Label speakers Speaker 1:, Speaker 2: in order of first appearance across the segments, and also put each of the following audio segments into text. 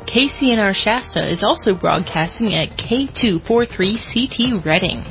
Speaker 1: KCNR Shasta is also broadcasting at K243CT Redding.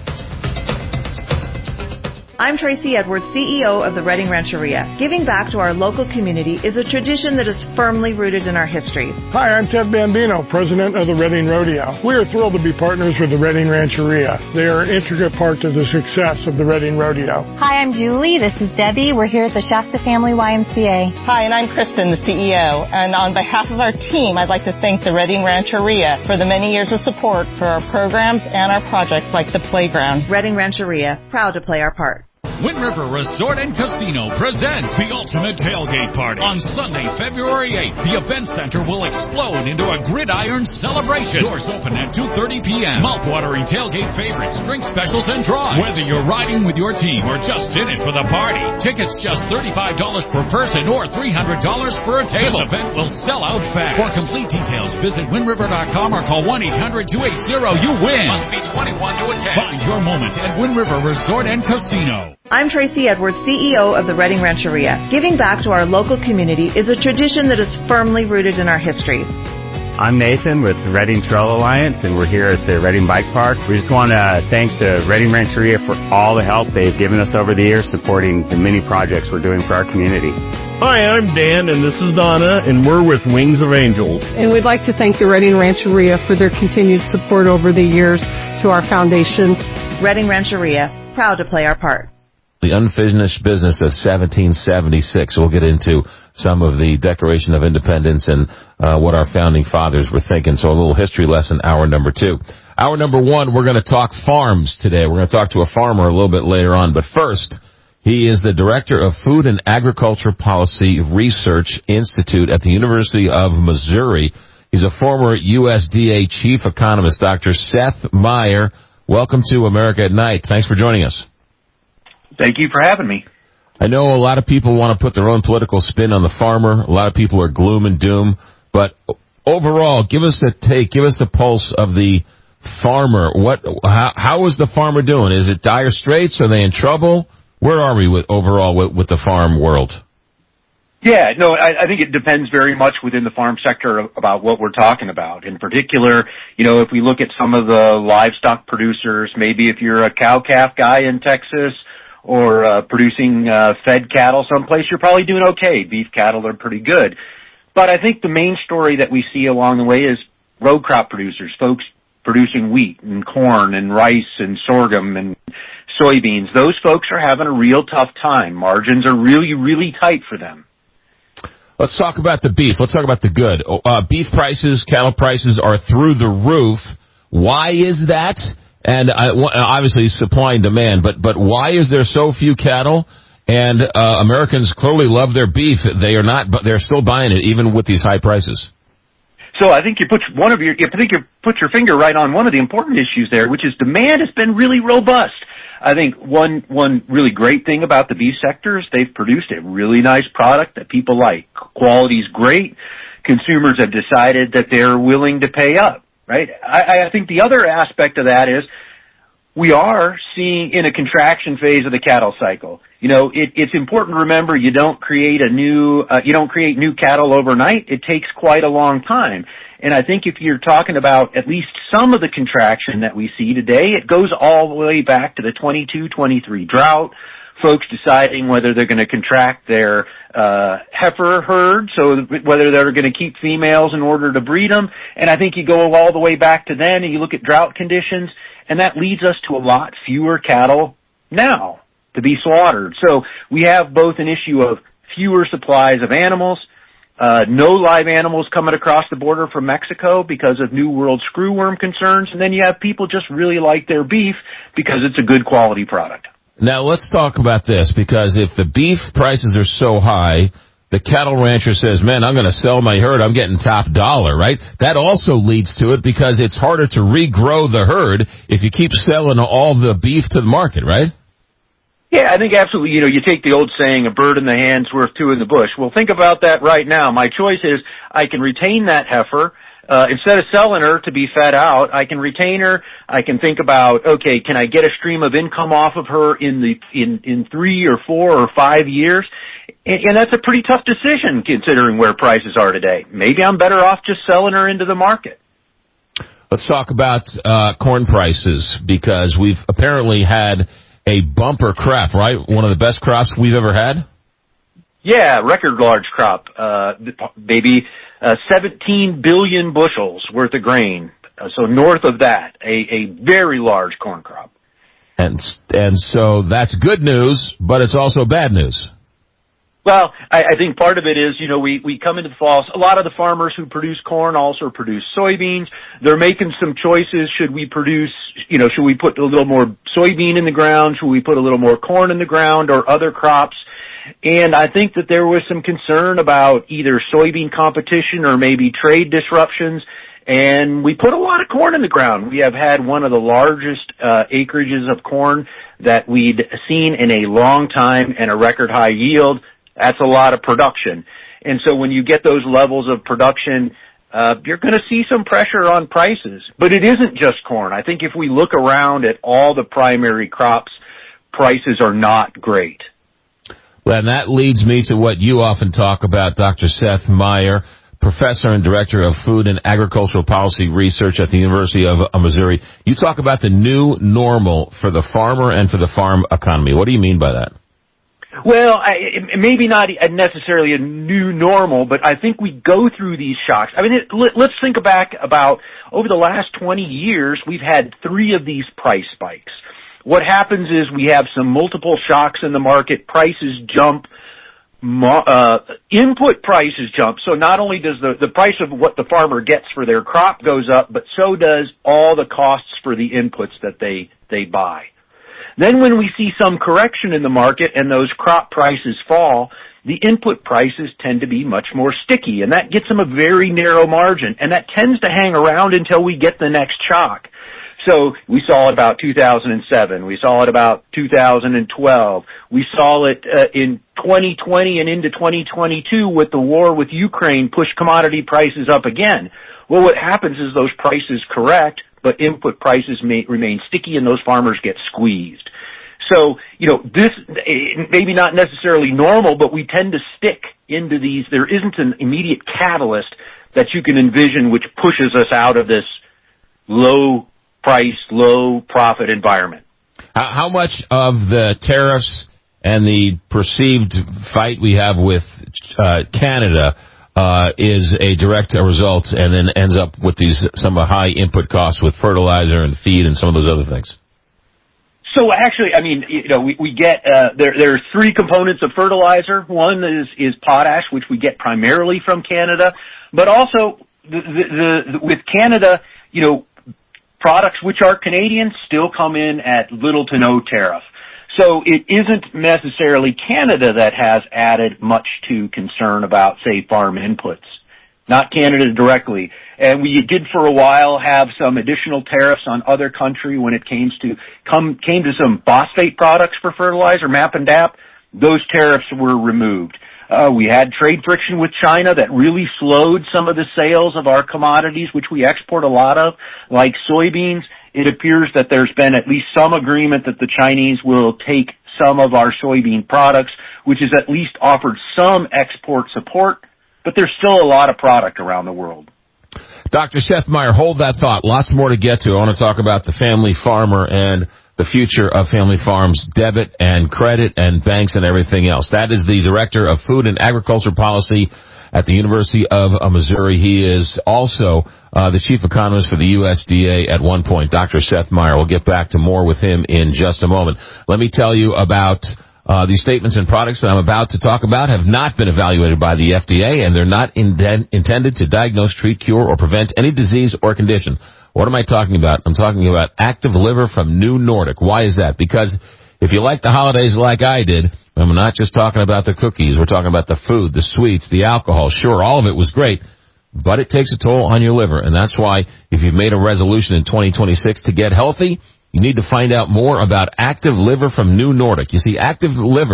Speaker 2: I'm Tracy Edwards, CEO of the Redding Rancheria. Giving back to our local community is a tradition that is firmly rooted in our history.
Speaker 3: Hi, I'm Ted Bambino, president of the Redding Rodeo. We are thrilled to be partners with the Redding Rancheria. They are an intricate part of the success of the Redding Rodeo.
Speaker 4: Hi, I'm Julie. This is Debbie. We're here at the Shasta Family YMCA.
Speaker 5: Hi, and I'm Kristen, the CEO. And on behalf of our team, I'd like to thank the Redding Rancheria for the many years of support for our programs and our projects like the playground.
Speaker 2: Redding Rancheria, proud to play our part.
Speaker 6: Wind River Resort and Casino presents the Ultimate Tailgate Party. On Sunday, February 8th, the event center will explode into a gridiron celebration. Doors open at 2:30 p.m. Mouthwatering tailgate favorites, drink specials, and drives. Whether you're riding with your team or just in it for the party, tickets just $35 per person or $300 per table. This event will sell out fast. For complete details, visit windriver.com or call 1-800-280-YOU-WIN. Must be 21 to attend. Find your moment at Wind River Resort and Casino.
Speaker 2: I'm Tracy Edwards, CEO of the Redding Rancheria. Giving back to our local community is a tradition that is firmly rooted in our history.
Speaker 7: I'm Nathan with the Redding Trail Alliance, and we're here at the Redding Bike Park. We just want to thank the Redding Rancheria for all the help they've given us over the years supporting the many projects we're doing for our community.
Speaker 8: Hi, I'm Dan, and this is Donna, and we're with Wings of Angels.
Speaker 9: And we'd like to thank the Redding Rancheria for their continued support over the years to our foundation.
Speaker 2: Redding Rancheria, proud to play our part.
Speaker 10: The unfinished business of 1776. We'll get into some of the Declaration of Independence and what our founding fathers were thinking. So a little history lesson, hour number 2. Hour number 1, we're going to talk farms today. We're going to talk to a farmer a little bit later on. But first, he is the director of Food and Agriculture Policy Research Institute at the University of Missouri. He's a former USDA chief economist, Dr. Seth Meyer. Welcome to America at Night. Thanks for joining us.
Speaker 11: Thank you for having me.
Speaker 10: I know a lot of people want to put their own political spin on the farmer. A lot of people are gloom and doom. But overall, give us a take, give us the pulse of the farmer. How is the farmer doing? Is it dire straits? Are they in trouble? Where are we overall with the farm world?
Speaker 11: Yeah, no, I think it depends very much within the farm sector about what we're talking about. In particular, if we look at some of the livestock producers, maybe if you're a cow-calf guy in Texas, or producing fed cattle someplace, you're probably doing okay. Beef cattle are pretty good. But I think the main story that we see along the way is row crop producers, folks producing wheat and corn and rice and sorghum and soybeans. Those folks are having a real tough time. Margins are really, really tight for them.
Speaker 10: Let's talk about the beef. Let's talk about the good. Beef prices, cattle prices are through the roof. Why is that? And obviously supply and demand, but why is there so few cattle? And Americans clearly love their beef. But they're still buying it even with these high prices.
Speaker 11: So I think you put your finger right on one of the important issues there, which is demand has been really robust. I think one really great thing about the beef sector is they've produced a really nice product that people like. Quality's great. Consumers have decided that they're willing to pay up. Right? I think the other aspect of that is we are seeing in a contraction phase of the cattle cycle. It's important to remember you don't create new cattle overnight. It takes quite a long time. And I think if you're talking about at least some of the contraction that we see today, it goes all the way back to the 22-23 drought. Folks deciding whether they're going to contract their heifer herd, so whether they're going to keep females in order to breed them. And I think you go all the way back to then and you look at drought conditions, and that leads us to a lot fewer cattle now to be slaughtered. So we have both an issue of fewer supplies of animals, no live animals coming across the border from Mexico because of New World screwworm concerns, and then you have people just really like their beef because it's a good quality product.
Speaker 10: Now, let's talk about this, because if the beef prices are so high, the cattle rancher says, man, I'm going to sell my herd. I'm getting top dollar, right? That also leads to it because it's harder to regrow the herd if you keep selling all the beef to the market, right?
Speaker 11: Yeah, I think absolutely. You take the old saying, a bird in the hand's worth two in the bush. Well, think about that right now. My choice is I can retain that heifer, instead of selling her to be fed out, I can retain her. I can think about, okay, can I get a stream of income off of her in 3 or 4 or 5 years? And that's a pretty tough decision considering where prices are today. Maybe I'm better off just selling her into the market.
Speaker 10: Let's talk about corn prices, because we've apparently had a bumper crop, right? One of the best crops we've ever had?
Speaker 11: Yeah, record large crop. Maybe 17 billion bushels worth of grain. So north of that, a very large corn crop.
Speaker 10: And so that's good news, but it's also bad news.
Speaker 11: Well, I think part of it is, we come into the fall. A lot of the farmers who produce corn also produce soybeans. They're making some choices. Should we put a little more soybean in the ground? Should we put a little more corn in the ground or other crops? And I think that there was some concern about either soybean competition or maybe trade disruptions. And we put a lot of corn in the ground. We have had one of the largest acreages of corn that we'd seen in a long time and a record high yield. That's a lot of production. And so when you get those levels of production, you're going to see some pressure on prices. But it isn't just corn. I think if we look around at all the primary crops, prices are not great.
Speaker 10: Well, and that leads me to what you often talk about, Dr. Seth Meyer, Professor and Director of Food and Agricultural Policy Research at the University of Missouri. You talk about the new normal for the farmer and for the farm economy. What do you mean by that?
Speaker 11: Well, maybe not necessarily a new normal, but I think we go through these shocks. I mean, let's think back about over the last 20 years, we've had 3 of these price spikes. What happens is we have some multiple shocks in the market, prices jump, input prices jump. So not only does the price of what the farmer gets for their crop goes up, but so does all the costs for the inputs that they buy. Then when we see some correction in the market and those crop prices fall, the input prices tend to be much more sticky, and that gets them a very narrow margin, and that tends to hang around until we get the next shock. So we saw it about 2007. We saw it about 2012. We saw it in 2020 and into 2022 with the war with Ukraine push commodity prices up again. Well, what happens is those prices correct, but input prices may remain sticky and those farmers get squeezed. So, this maybe not necessarily normal, but we tend to stick into these. There isn't an immediate catalyst that you can envision which pushes us out of this low price, low profit environment.
Speaker 10: How much of the tariffs and the perceived fight we have with Canada is a direct result and then ends up with some high input costs with fertilizer and feed and some of those other things?
Speaker 11: So actually, I mean, we get, there are 3 components of fertilizer. One is potash, which we get primarily from Canada, but also with Canada, products which are Canadian still come in at little to no tariff. So it isn't necessarily Canada that has added much to concern about, say, farm inputs. Not Canada directly. And we did for a while have some additional tariffs on other country when it came to some phosphate products for fertilizer, MAP and DAP. Those tariffs were removed. We had trade friction with China that really slowed some of the sales of our commodities, which we export a lot of, like soybeans. It appears that there's been at least some agreement that the Chinese will take some of our soybean products, which has at least offered some export support, but there's still a lot of product around the world.
Speaker 10: Dr. Seth Meyer, hold that thought. Lots more to get to. I want to talk about the family farmer and the future of family farms, debit and credit and banks and everything else. That is the Director of Food and Agriculture Policy at the University of Missouri. He is also the Chief Economist for the USDA at one point, Dr. Seth Meyer. We'll get back to more with him in just a moment. Let me tell you about these statements and products that I'm about to talk about have not been evaluated by the FDA, and they're not intended to diagnose, treat, cure, or prevent any disease or condition. What am I talking about? I'm talking about Active Liver from New Nordic. Why is that? Because if you like the holidays like I did, I'm not just talking about the cookies. We're talking about the food, the sweets, the alcohol. Sure, all of it was great, but it takes a toll on your liver. And that's why if you've made a resolution in 2026 to get healthy, you need to find out more about Active Liver from New Nordic. You see, Active Liver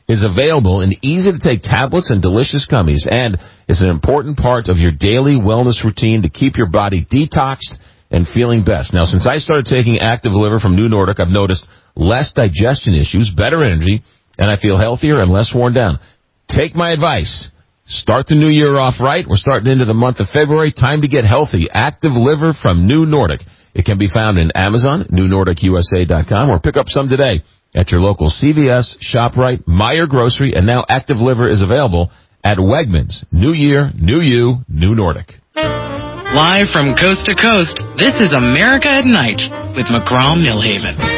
Speaker 10: is available in easy-to-take tablets and delicious gummies, and is an important part of your daily wellness routine to keep your body detoxed and feeling best. Now, since I started taking Active Liver from New Nordic, I've noticed less digestion issues, better energy, and I feel healthier and less worn down. Take my advice. Start the new year off right. We're starting into the month of February. Time to get healthy. Active Liver from New Nordic. It can be found in Amazon, newnordicusa.com, or pick up some today at your local CVS, ShopRite, Meijer Grocery, and now Active Liver is available at Wegmans. New year, new you, New Nordic.
Speaker 12: Live from coast to coast, this is America at Night with McGraw-Millhaven.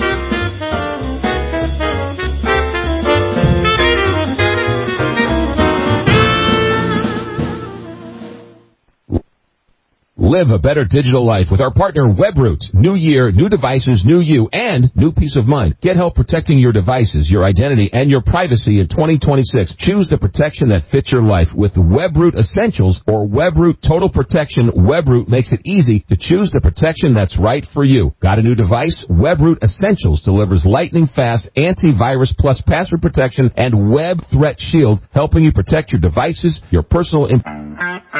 Speaker 10: Live a better digital life with our partner WebRoot. New year, new devices, new you, and new peace of mind. Get help protecting your devices, your identity, and your privacy in 2026. Choose the protection that fits your life with WebRoot Essentials or WebRoot Total Protection. WebRoot makes it easy to choose the protection that's right for you. Got a new device? WebRoot Essentials delivers lightning-fast antivirus plus password protection and web threat shield, helping you protect your devices, your personal information.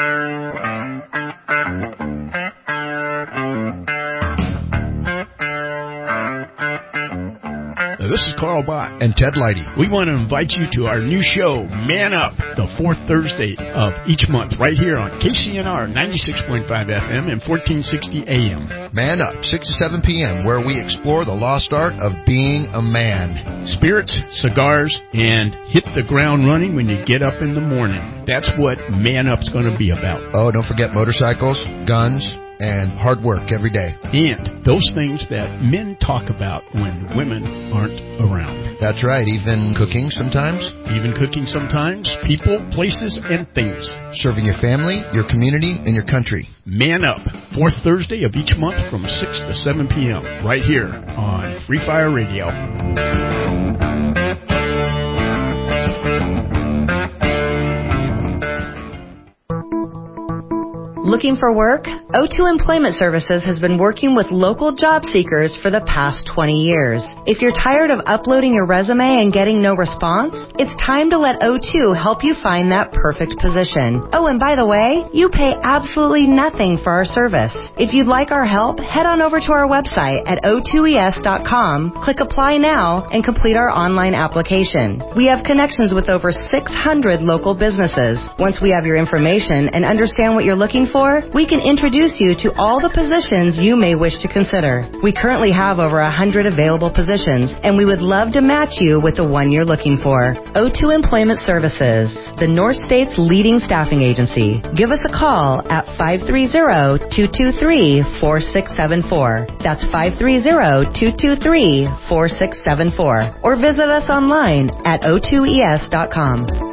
Speaker 13: This is Carl Bott and Ted Leidy. We want to invite you to our new show, Man Up, the fourth Thursday of each month, right here on KCNR 96.5 FM and 1460 AM.
Speaker 14: Man Up, 6 to 7 p.m., where we explore the lost art of being a man.
Speaker 13: Spirits, cigars, and hit the ground running when you get up in the morning. That's what Man Up's going to be about.
Speaker 14: Oh, don't forget motorcycles, guns, and hard work every day.
Speaker 13: And those things that men talk about when women aren't around.
Speaker 14: That's right, even cooking sometimes. People, places, and things. Serving your family, your community, and your country.
Speaker 13: Man Up, fourth Thursday of each month from 6 to 7 p.m. right here on Free Fire Radio.
Speaker 2: Looking for work? O2 Employment Services has been working with local job seekers for the past 20 years. If you're tired of uploading your resume and getting no response, it's time to let O2 help you find that perfect position. Oh, and by the way, you pay absolutely nothing for our service. If you'd like our help, head on over to our website at o2es.com, click Apply Now, and complete our online application. We have connections with over 600 local businesses. Once we have your information and understand what you're looking for, we can introduce you to all the positions you may wish to consider. We currently have over 100 available positions, and we would love to match you with the one you're looking for. O2 Employment Services, the North State's leading staffing agency. Give us a call at 530-223-4674. That's 530-223-4674. Or visit us online at o2es.com.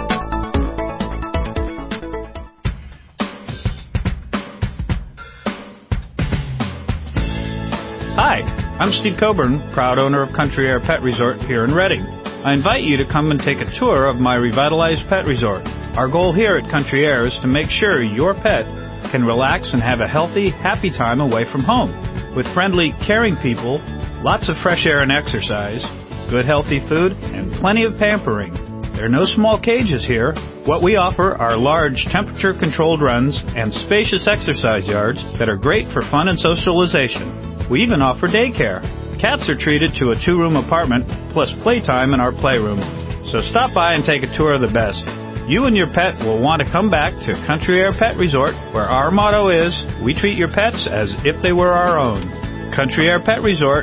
Speaker 15: Hi, I'm Steve Coburn, proud owner of Country Air Pet Resort here in Reading. I invite you to come and take a tour of my revitalized pet resort. Our goal here at Country Air is to make sure your pet can relax and have a healthy, happy time away from home. With friendly, caring people, lots of fresh air and exercise, good healthy food, and plenty of pampering. There are no small cages here. What we offer are large temperature-controlled runs and spacious exercise yards that are great for fun and socialization. We even offer daycare. Cats are treated to a 2-room apartment plus playtime in our playroom. So stop by and take a tour of the best. You and your pet will want to come back to Country Air Pet Resort, where our motto is, we treat your pets as if they were our own. Country Air Pet Resort,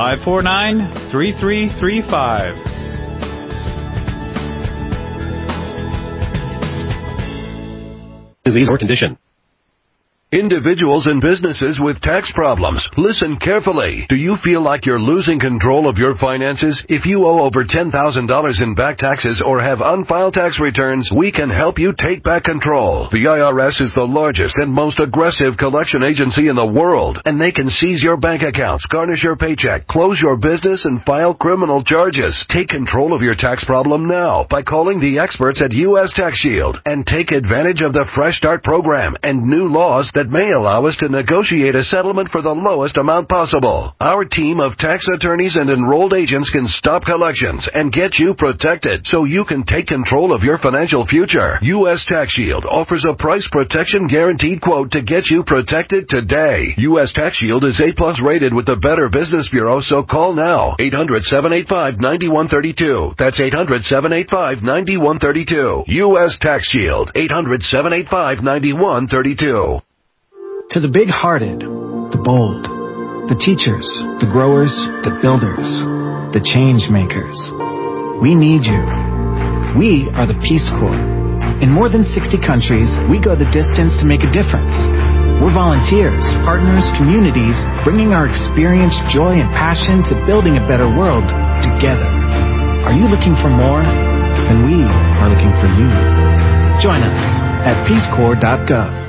Speaker 15: 549-3335.
Speaker 16: Disease or condition. Individuals and businesses with tax problems, listen carefully. Do you feel like you're losing control of your finances? If you owe over $10,000 in back taxes or have unfiled tax returns, we can help you take back control. The IRS is the largest and most aggressive collection agency in the world, and they can seize your bank accounts, garnish your paycheck, close your business, and file criminal charges. Take control of your tax problem now by calling the experts at U.S. Tax Shield and take advantage of the Fresh Start program and new laws that may allow us to negotiate a settlement for the lowest amount possible. Our team of tax attorneys and enrolled agents can stop collections and get you protected so you can take control of your financial future. U.S. Tax Shield offers a price protection guaranteed quote to get you protected today. U.S. Tax Shield is A+ rated with the Better Business Bureau, so call now. 800-785-9132. That's 800-785-9132. U.S. Tax Shield. 800-785-9132.
Speaker 17: To the big-hearted, the bold, the teachers, the growers, the builders, the change makers. We need you. We are the Peace Corps. In more than 60 countries, we go the distance to make a difference. We're volunteers, partners, communities, bringing our experience, joy, and passion to building a better world together. Are you looking for more? Then we are looking for you. Join us at peacecorps.gov.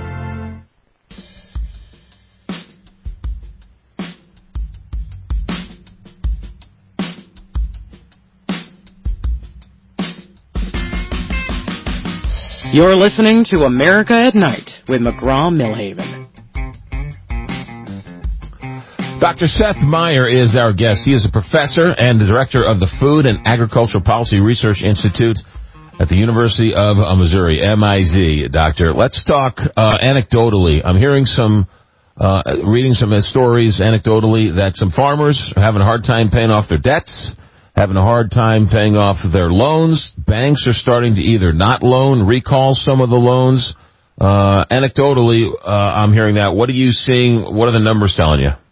Speaker 12: You're listening to America at Night with McGraw-Milhaven.
Speaker 10: Dr. Seth Meyer is our guest. He is a professor and the director of the Food and Agricultural Policy Research Institute at the University of Missouri, MIZ. Doctor, let's talk anecdotally. I'm hearing reading some stories anecdotally that some farmers are having a hard time paying off their debts, having a hard time paying off their loans. Banks are starting to either not loan, recall some of the loans. Anecdotally, I'm hearing that. What are you seeing? What are the numbers telling you?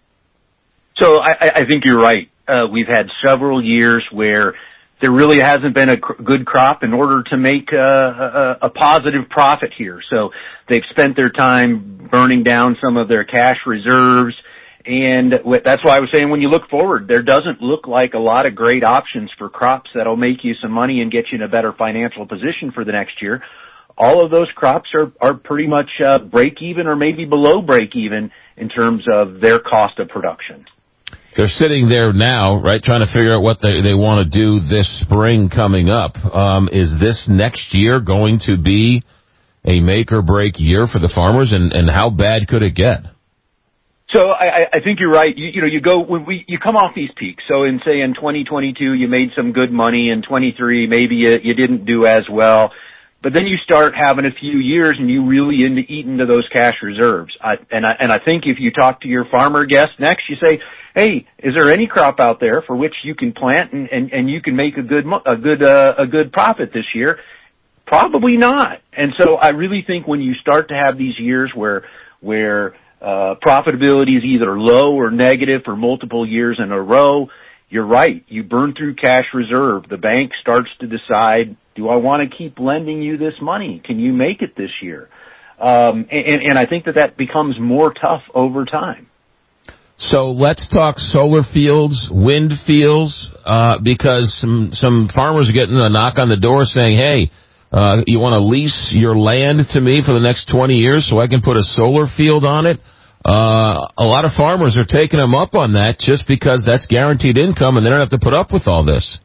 Speaker 11: So I think you're right. We've had several years where there really hasn't been a good crop in order to make a positive profit here. So they've spent their time burning down some of their cash reserves. And that's why I was saying when you look forward, there doesn't look like a lot of great options for crops that'll make you some money and get you in a better financial position for the next year. All of those crops are pretty much break even or maybe below break even in terms of their cost of production.
Speaker 10: They're sitting there now, right, trying to figure out what they want to do this spring coming up. Is this next year going to be a make or break year for the farmers, and how bad could it get?
Speaker 11: So I think you're right. You go when you come off these peaks. So in 2022 you made some good money. In 23 maybe you didn't do as well. But then you start having a few years and you really eat into those cash reserves. And I think if you talk to your farmer guest next, you say, hey, is there any crop out there for which you can plant and you can make a good profit this year? Probably not. And so I really think when you start to have these years where profitability is either low or negative for multiple years in a row, you're right. You burn through cash reserve. The bank starts to decide, do I want to keep lending you this money? Can you make it this year? And I think that becomes more tough over time.
Speaker 10: So let's talk solar fields, wind fields, because some farmers are getting a knock on the door saying, hey, you want to lease your land to me for the next 20 years so I can put a solar field on it? A lot of farmers are taking them up on that just because that's guaranteed income and they don't have to put up with all this.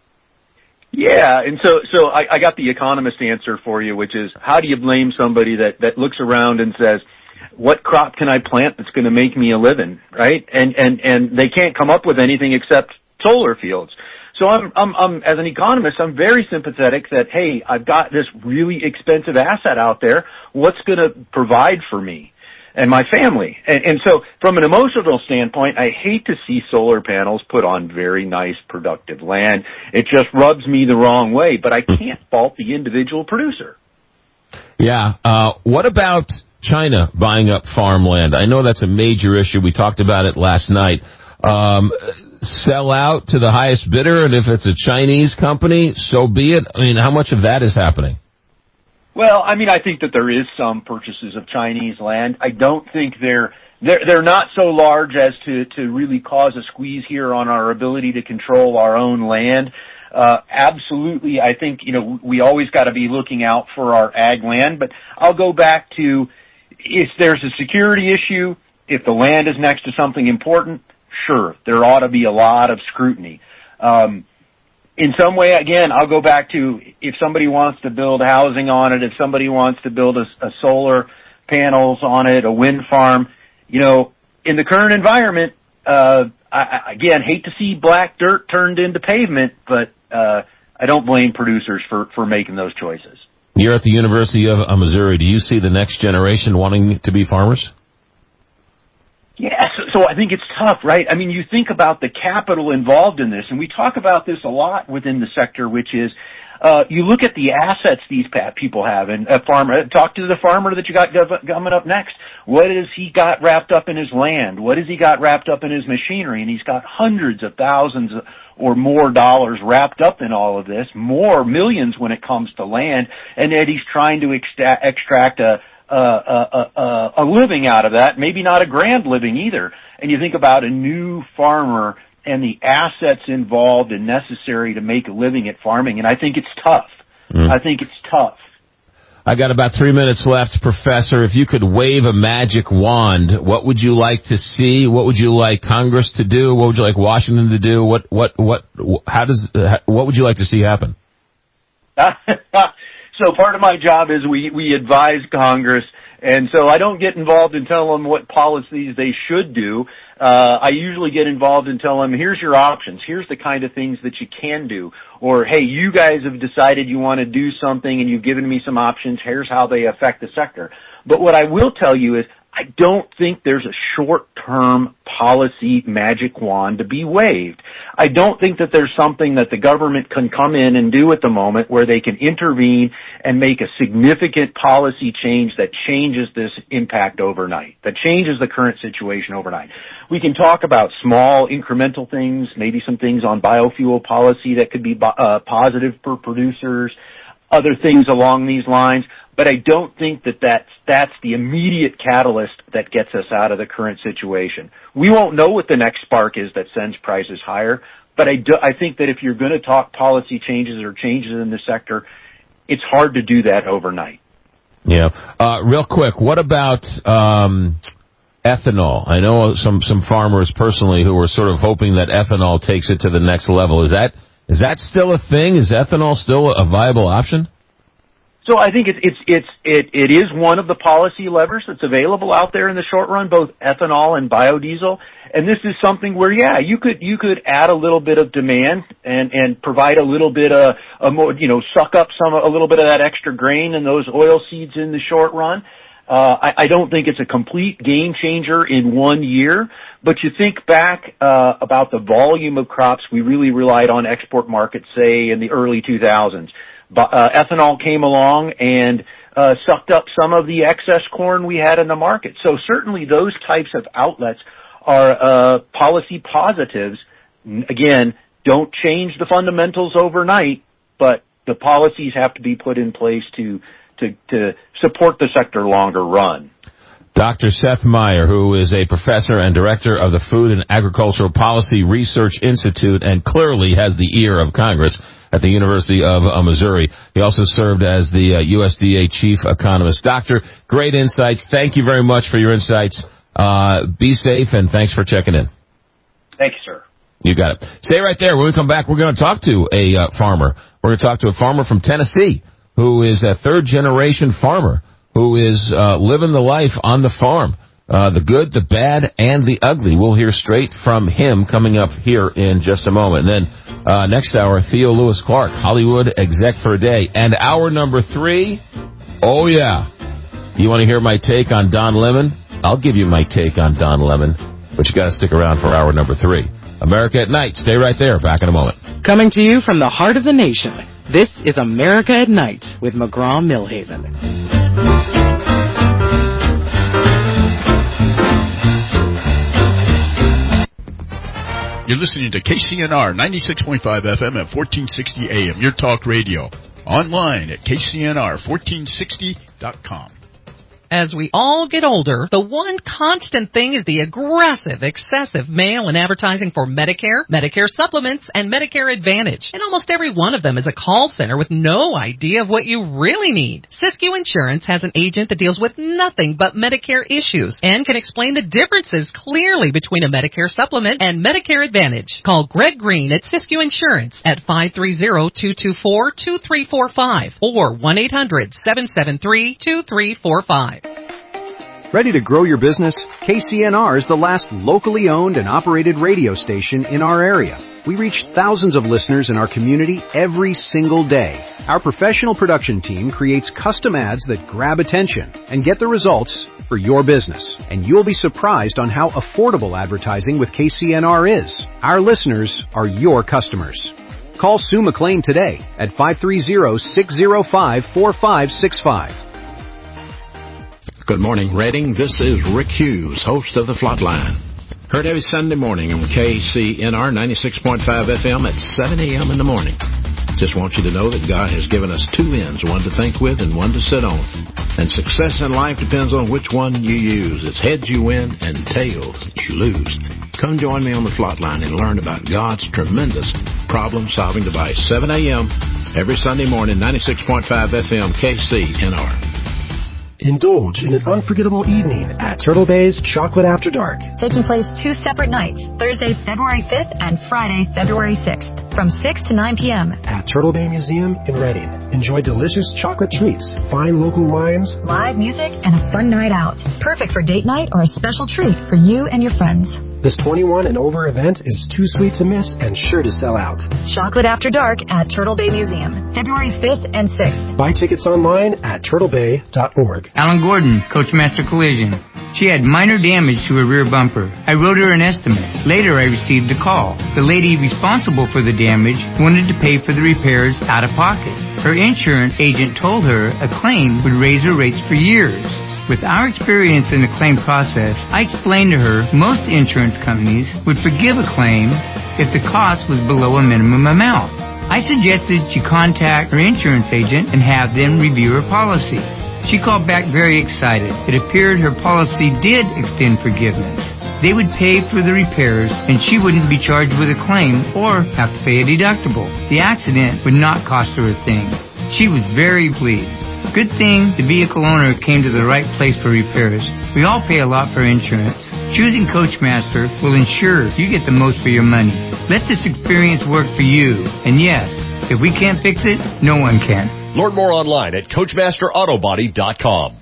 Speaker 11: Yeah, and so I got the economist answer for you, which is how do you blame somebody that looks around and says, what crop can I plant that's going to make me a living, right? And they can't come up with anything except solar fields. So I'm as an economist, I'm very sympathetic that, hey, I've got this really expensive asset out there. What's going to provide for me and my family? And so from an emotional standpoint, I hate to see solar panels put on very nice, productive land. It just rubs me the wrong way, but I can't fault the individual producer.
Speaker 10: Yeah. What about China buying up farmland? I know that's a major issue. We talked about it last night. Sell out to the highest bidder, and if it's a Chinese company, so be it. I mean, how much of that is happening?
Speaker 11: Well, I mean, I think that there is some purchases of Chinese land. I don't think they're not so large as to really cause a squeeze here on our ability to control our own land. Absolutely, I think, we always got to be looking out for our ag land, but I'll go back to if there's a security issue, if the land is next to something important, sure, there ought to be a lot of scrutiny. In some way, again, I'll go back to if somebody wants to build housing on it, if somebody wants to build a solar panels on it, a wind farm. You know, in the current environment, I again hate to see black dirt turned into pavement, but I don't blame producers for making those choices.
Speaker 10: You're at the University of Missouri. Do you see the next generation wanting to be farmers?
Speaker 11: Yeah, so I think it's tough, right? I mean, you think about the capital involved in this, and we talk about this a lot within the sector, which is you look at the assets these people have, and a farmer, talk to the farmer that you got coming up next. What has he got wrapped up in his land? What has he got wrapped up in his machinery? And he's got hundreds of thousands or more dollars wrapped up in all of this, more millions when it comes to land, and yet he's trying to extract a living out of that, maybe not a grand living either. And you think about a new farmer and the assets involved and necessary to make a living at farming, and I think it's tough. I think it's tough.
Speaker 10: I got about 3 minutes left, Professor. If you could wave a magic wand, what would you like to see? What would you like Congress to do? What would you like Washington to do? What would you like to see happen?
Speaker 11: So part of my job is we advise Congress, and so I don't get involved in telling them what policies they should do. I usually get involved in telling them, here's your options. Here's the kind of things that you can do. Or, hey, you guys have decided you want to do something and you've given me some options. Here's how they affect the sector. But what I will tell you is I don't think there's a short-term policy magic wand to be waved. I don't think that there's something that the government can come in and do at the moment where they can intervene and make a significant policy change that changes this impact overnight, that changes the current situation overnight. We can talk about small incremental things, maybe some things on biofuel policy that could be positive for producers, other things along these lines. But I don't think that that's the immediate catalyst that gets us out of the current situation. We won't know what the next spark is that sends prices higher, but I think that if you're going to talk policy changes or changes in the sector, it's hard to do that overnight.
Speaker 10: Yeah. Real quick, what about ethanol? I know some farmers personally who are sort of hoping that ethanol takes it to the next level. Is that still a thing? Is ethanol still a viable option?
Speaker 11: So I think it is one of the policy levers that's available out there in the short run, both ethanol and biodiesel. And this is something where, yeah, you could add a little bit of demand and provide a little bit a more, suck up a little bit of that extra grain and those oil seeds in the short run. I don't think it's a complete game changer in 1 year, but you think back about the volume of crops we really relied on export markets, say in the early 2000s. Ethanol came along and sucked up some of the excess corn we had in the market. So certainly those types of outlets are policy positives. Again, don't change the fundamentals overnight, but the policies have to be put in place to support the sector longer run.
Speaker 10: Dr. Seth Meyer, who is a professor and director of the Food and Agricultural Policy Research Institute and clearly has the ear of Congress at the University of Missouri. He also served as the USDA chief economist. Doctor, great insights. Thank you very much for your insights. Be safe, and thanks for checking in.
Speaker 11: Thank you, sir.
Speaker 10: You got it. Stay right there. When we come back, we're going to talk to a farmer. We're going to talk to a farmer from Tennessee who is a third-generation farmer who is living the life on the farm. The good, the bad, and the ugly. We'll hear straight from him coming up here in just a moment. And then next hour, Theo Lewis Clark, Hollywood exec for a day. And hour number 3, oh yeah. You want to hear my take on Don Lemon? I'll give you my take on Don Lemon, but you got to stick around for hour number 3. America at Night. Stay right there. Back in a moment.
Speaker 12: Coming to you from the heart of the nation, this is America at Night with McGraw-Milhaven.
Speaker 13: You're listening to KCNR 96.5 FM at 1460 AM, your talk radio. Online at KCNR1460.com.
Speaker 18: As we all get older, the one constant thing is the aggressive, excessive mail-in advertising for Medicare, Medicare supplements, and Medicare Advantage. And almost every one of them is a call center with no idea of what you really need. Siskiyou Insurance has an agent that deals with nothing but Medicare issues and can explain the differences clearly between a Medicare supplement and Medicare Advantage. Call Greg Green at Siskiyou Insurance at 530-224-2345 or 1-800-773-2345.
Speaker 19: Ready to grow your business? KCNR is the last locally owned and operated radio station in our area. We reach thousands of listeners in our community every single day. Our professional production team creates custom ads that grab attention and get the results for your business. And you'll be surprised on how affordable advertising with KCNR is. Our listeners are your customers. Call Sue McLean today at 530-605-4565.
Speaker 20: Good morning, Reading. This is Rick Hughes, host of The Flatline. Heard every Sunday morning on KCNR 96.5 FM at 7 a.m. in the morning. Just want you to know that God has given us two ends, one to think with and one to sit on. And success in life depends on which one you use. It's heads you win and tails you lose. Come join me on The Flatline and learn about God's tremendous problem-solving device. 7 a.m. every Sunday morning, 96.5 FM, KCNR.
Speaker 21: Indulge in an unforgettable evening at Turtle Bay's Chocolate After Dark.
Speaker 22: Taking place 2 separate nights, Thursday, February 5th and Friday, February 6th, from 6 to 9 p.m.
Speaker 21: at Turtle Bay Museum in Reading. Enjoy delicious chocolate treats, fine local wines,
Speaker 22: live music, and a fun night out. Perfect for date night or a special treat for you and your friends.
Speaker 21: This 21 and over event is too sweet to miss and sure to sell out.
Speaker 22: Chocolate After Dark at Turtle Bay Museum, February 5th and 6th.
Speaker 21: Buy tickets online at turtlebay.org.
Speaker 23: Alan Gordon, Coachmaster Collision. She had minor damage to her rear bumper. I wrote her an estimate. Later, I received a call. The lady responsible for the damage wanted to pay for the repairs out of pocket. Her insurance agent told her a claim would raise her rates for years. With our experience in the claim process, I explained to her most insurance companies would forgive a claim if the cost was below a minimum amount. I suggested she contact her insurance agent and have them review her policy. She called back very excited. It appeared her policy did extend forgiveness. They would pay for the repairs and she wouldn't be charged with a claim or have to pay a deductible. The accident would not cost her a thing. She was very pleased. Good thing the vehicle owner came to the right place for repairs. We all pay a lot for insurance. Choosing Coachmaster will ensure you get the most for your money. Let this experience work for you. And yes, if we can't fix it, no one can.
Speaker 24: Learn more online at CoachmasterAutobody.com.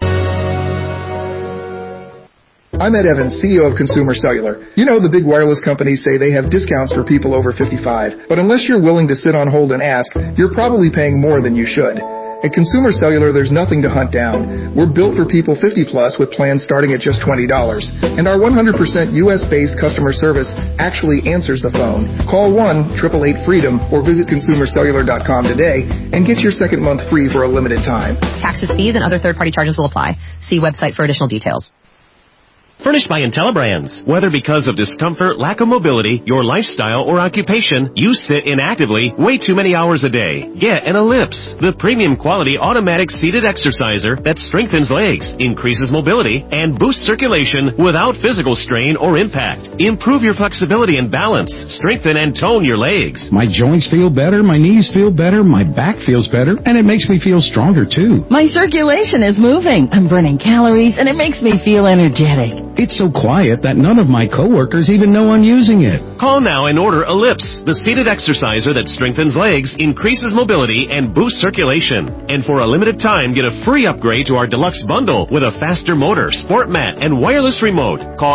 Speaker 25: I'm Ed Evans, CEO of Consumer Cellular. You know, the big wireless companies say they have discounts for people over 55. But unless you're willing to sit on hold and ask, you're probably paying more than you should. At Consumer Cellular, there's nothing to hunt down. We're built for people 50 plus with plans starting at just $20. And our 100% U.S.-based customer service actually answers the phone. Call 1-888-FREEDOM or visit ConsumerCellular.com today and get your second month free for a limited time.
Speaker 26: Taxes, fees, and other third-party charges will apply. See website for additional details.
Speaker 24: Furnished by IntelliBrands. Whether because of discomfort, lack of mobility, your lifestyle, or occupation, you sit inactively way too many hours a day. Get an Ellipse, the premium quality automatic seated exerciser that strengthens legs, increases mobility, and boosts circulation without physical strain or impact. Improve your flexibility and balance. Strengthen and tone your legs.
Speaker 27: My joints feel better, my knees feel better, my back feels better, and it makes me feel stronger too.
Speaker 28: My circulation is moving. I'm burning calories, and it makes me feel energetic.
Speaker 27: It's so quiet that none of my coworkers even know I'm using it.
Speaker 24: Call now and order Ellipse, the seated exerciser that strengthens legs, increases mobility, and boosts circulation. And for a limited time, get a free upgrade to our deluxe bundle with a faster motor, sport mat, and wireless remote. Call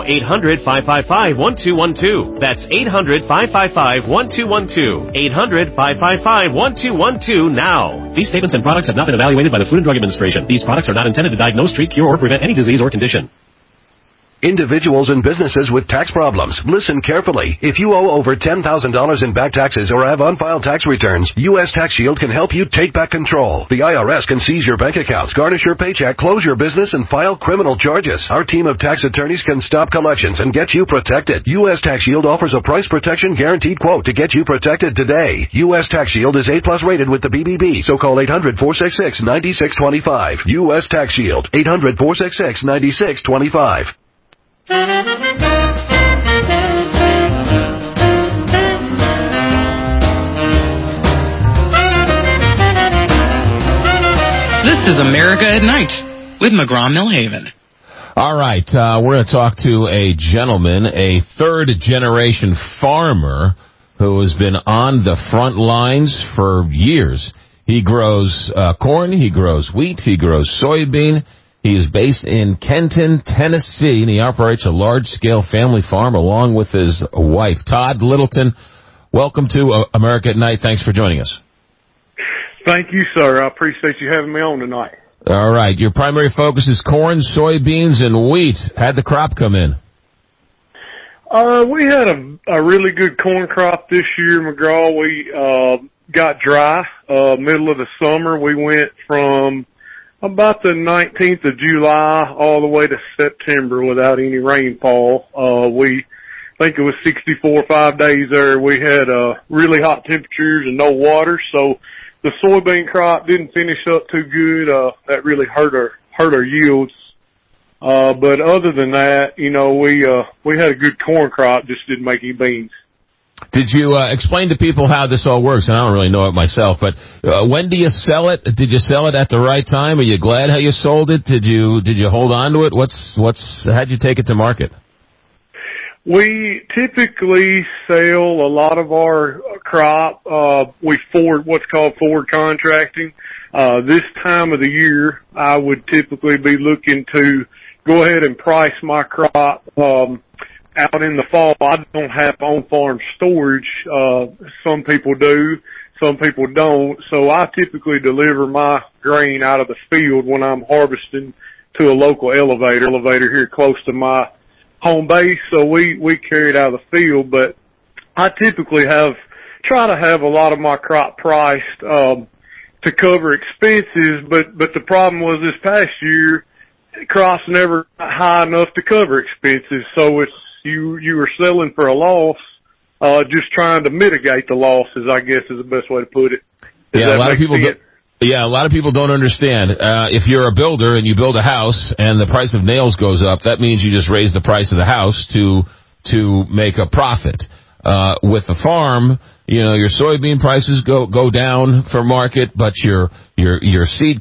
Speaker 24: 800-555-1212. That's 800-555-1212. 800-555-1212 now. These statements and products have not been evaluated by the Food and Drug Administration. These products are not intended to diagnose, treat, cure, or prevent any disease or condition.
Speaker 16: Individuals and businesses with tax problems, listen carefully. If you owe over $10,000 in back taxes or have unfiled tax returns, U.S. Tax Shield can help you take back control. The IRS can seize your bank accounts, garnish your paycheck, close your business, and file criminal charges. Our team of tax attorneys can stop collections and get you protected. U.S. Tax Shield offers a price protection guaranteed quote to get you protected today. U.S. Tax Shield is A+ rated with the BBB, so call 800-466-9625. U.S. Tax Shield, 800-466-9625.
Speaker 12: This is America at Night with McGraw-Millhaven.
Speaker 10: All right, we're going to talk to a gentleman, a third-generation farmer who has been on the front lines for years. He grows corn, he grows wheat, he grows soybean. He is based in Kenton, Tennessee, and he operates a large-scale family farm along with his wife. Todd Littleton, welcome to America at Night. Thanks for joining us.
Speaker 1: Thank you, sir. I appreciate you having me on tonight.
Speaker 10: All right. Your primary focus is corn, soybeans, and wheat. How'd the crop come in?
Speaker 1: We had a really good corn crop this year, McGraw. We got dry middle of the summer. We went from about the 19th of July all the way to September without any rainfall. I think it was 64 5 days there. We had really hot temperatures and no water, so the soybean crop didn't finish up too good. That really hurt our yields. But other than that, we had a good corn crop, just didn't make any beans.
Speaker 10: Did you explain to people how this all works? And I don't really know it myself, but when do you sell it? Did you sell it at the right time? Are you glad how you sold it? Did you hold on to it? How'd you take it to market?
Speaker 1: We typically sell a lot of our crop. What's called forward contracting. This time of the year, I would typically be looking to go ahead and price my crop out in the fall. I don't have on-farm storage. Some people do, some people don't. So I typically deliver my grain out of the field when I'm harvesting to a local elevator here close to my home base. So we carry it out of the field, but I typically try to have a lot of my crop priced to cover expenses, but the problem was this past year, crops never got high enough to cover expenses, so you were selling for a loss, just trying to mitigate the losses, I guess is the best way to put it.
Speaker 10: A lot of people don't understand. If you're a builder and you build a house and the price of nails goes up, that means you just raise the price of the house to make a profit. With the farm, your soybean prices go down for market, but your seed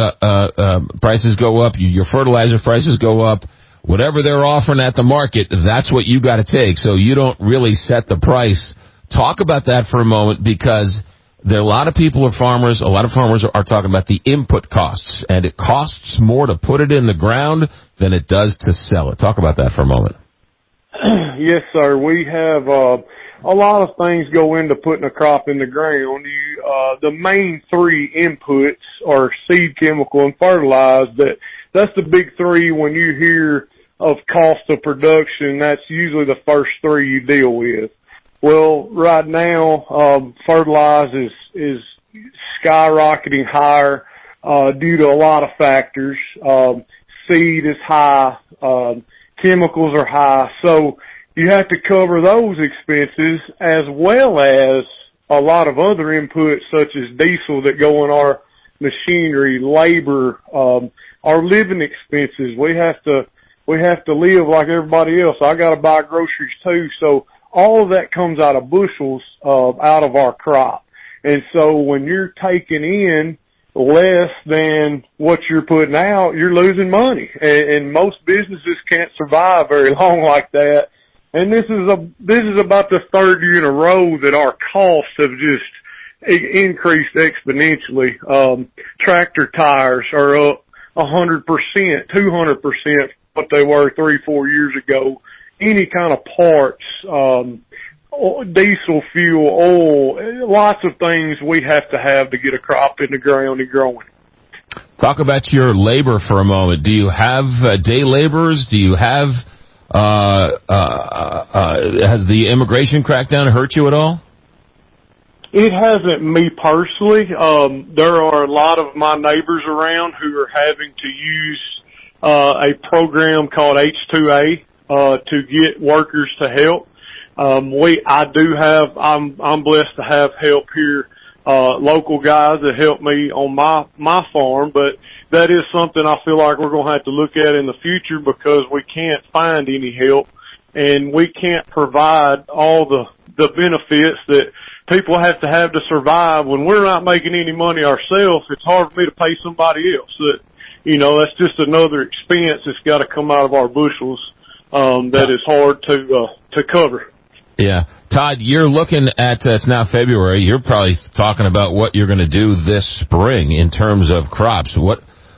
Speaker 10: prices go up, your fertilizer prices go up. Whatever they're offering at the market, that's what you got to take. So you don't really set the price. Talk about that for a moment, because there are a lot of farmers are talking about the input costs, and it costs more to put it in the ground than it does to sell it. Talk about that for a moment.
Speaker 1: Yes, sir. We have a lot of things go into putting a crop in the ground. The main three inputs are seed, chemical, and fertilizer. That's the big three. When you hear of cost of production, that's usually the first three you deal with. Well, right now, fertilizer is skyrocketing higher due to a lot of factors. Seed is high. Chemicals are high, so you have to cover those expenses as well as a lot of other inputs such as diesel that go in our machinery, labor, our living expenses. We have to live like everybody else. I got to buy groceries too, so all of that comes out of bushels out of our crop. And so when you're taking in less than what you're putting out, you're losing money. And most businesses can't survive very long like that. And this is about the third year in a row that our costs have just increased exponentially. Tractor tires are up 100%, 200% what they were 3-4 years ago. Any kind of parts, diesel fuel, oil, lots of things we have to get a crop in the ground and growing.
Speaker 10: Talk about your labor for a moment. Do you have day laborers? Do you have has the immigration crackdown hurt you at all?
Speaker 1: It hasn't me personally. There are a lot of my neighbors around who are having to use a program called H-2A to get workers to help. I'm blessed to have help here, local guys that help me on my farm, but that is something I feel like we're going to have to look at in the future because we can't find any help and we can't provide all the benefits that people have to survive. When we're not making any money ourselves, it's hard for me to pay somebody else. That's just another expense that's got to come out of our bushels, that is hard to cover.
Speaker 10: Yeah. Todd, you're looking at, it's now February, you're probably talking about what you're going to do this spring in terms of crops.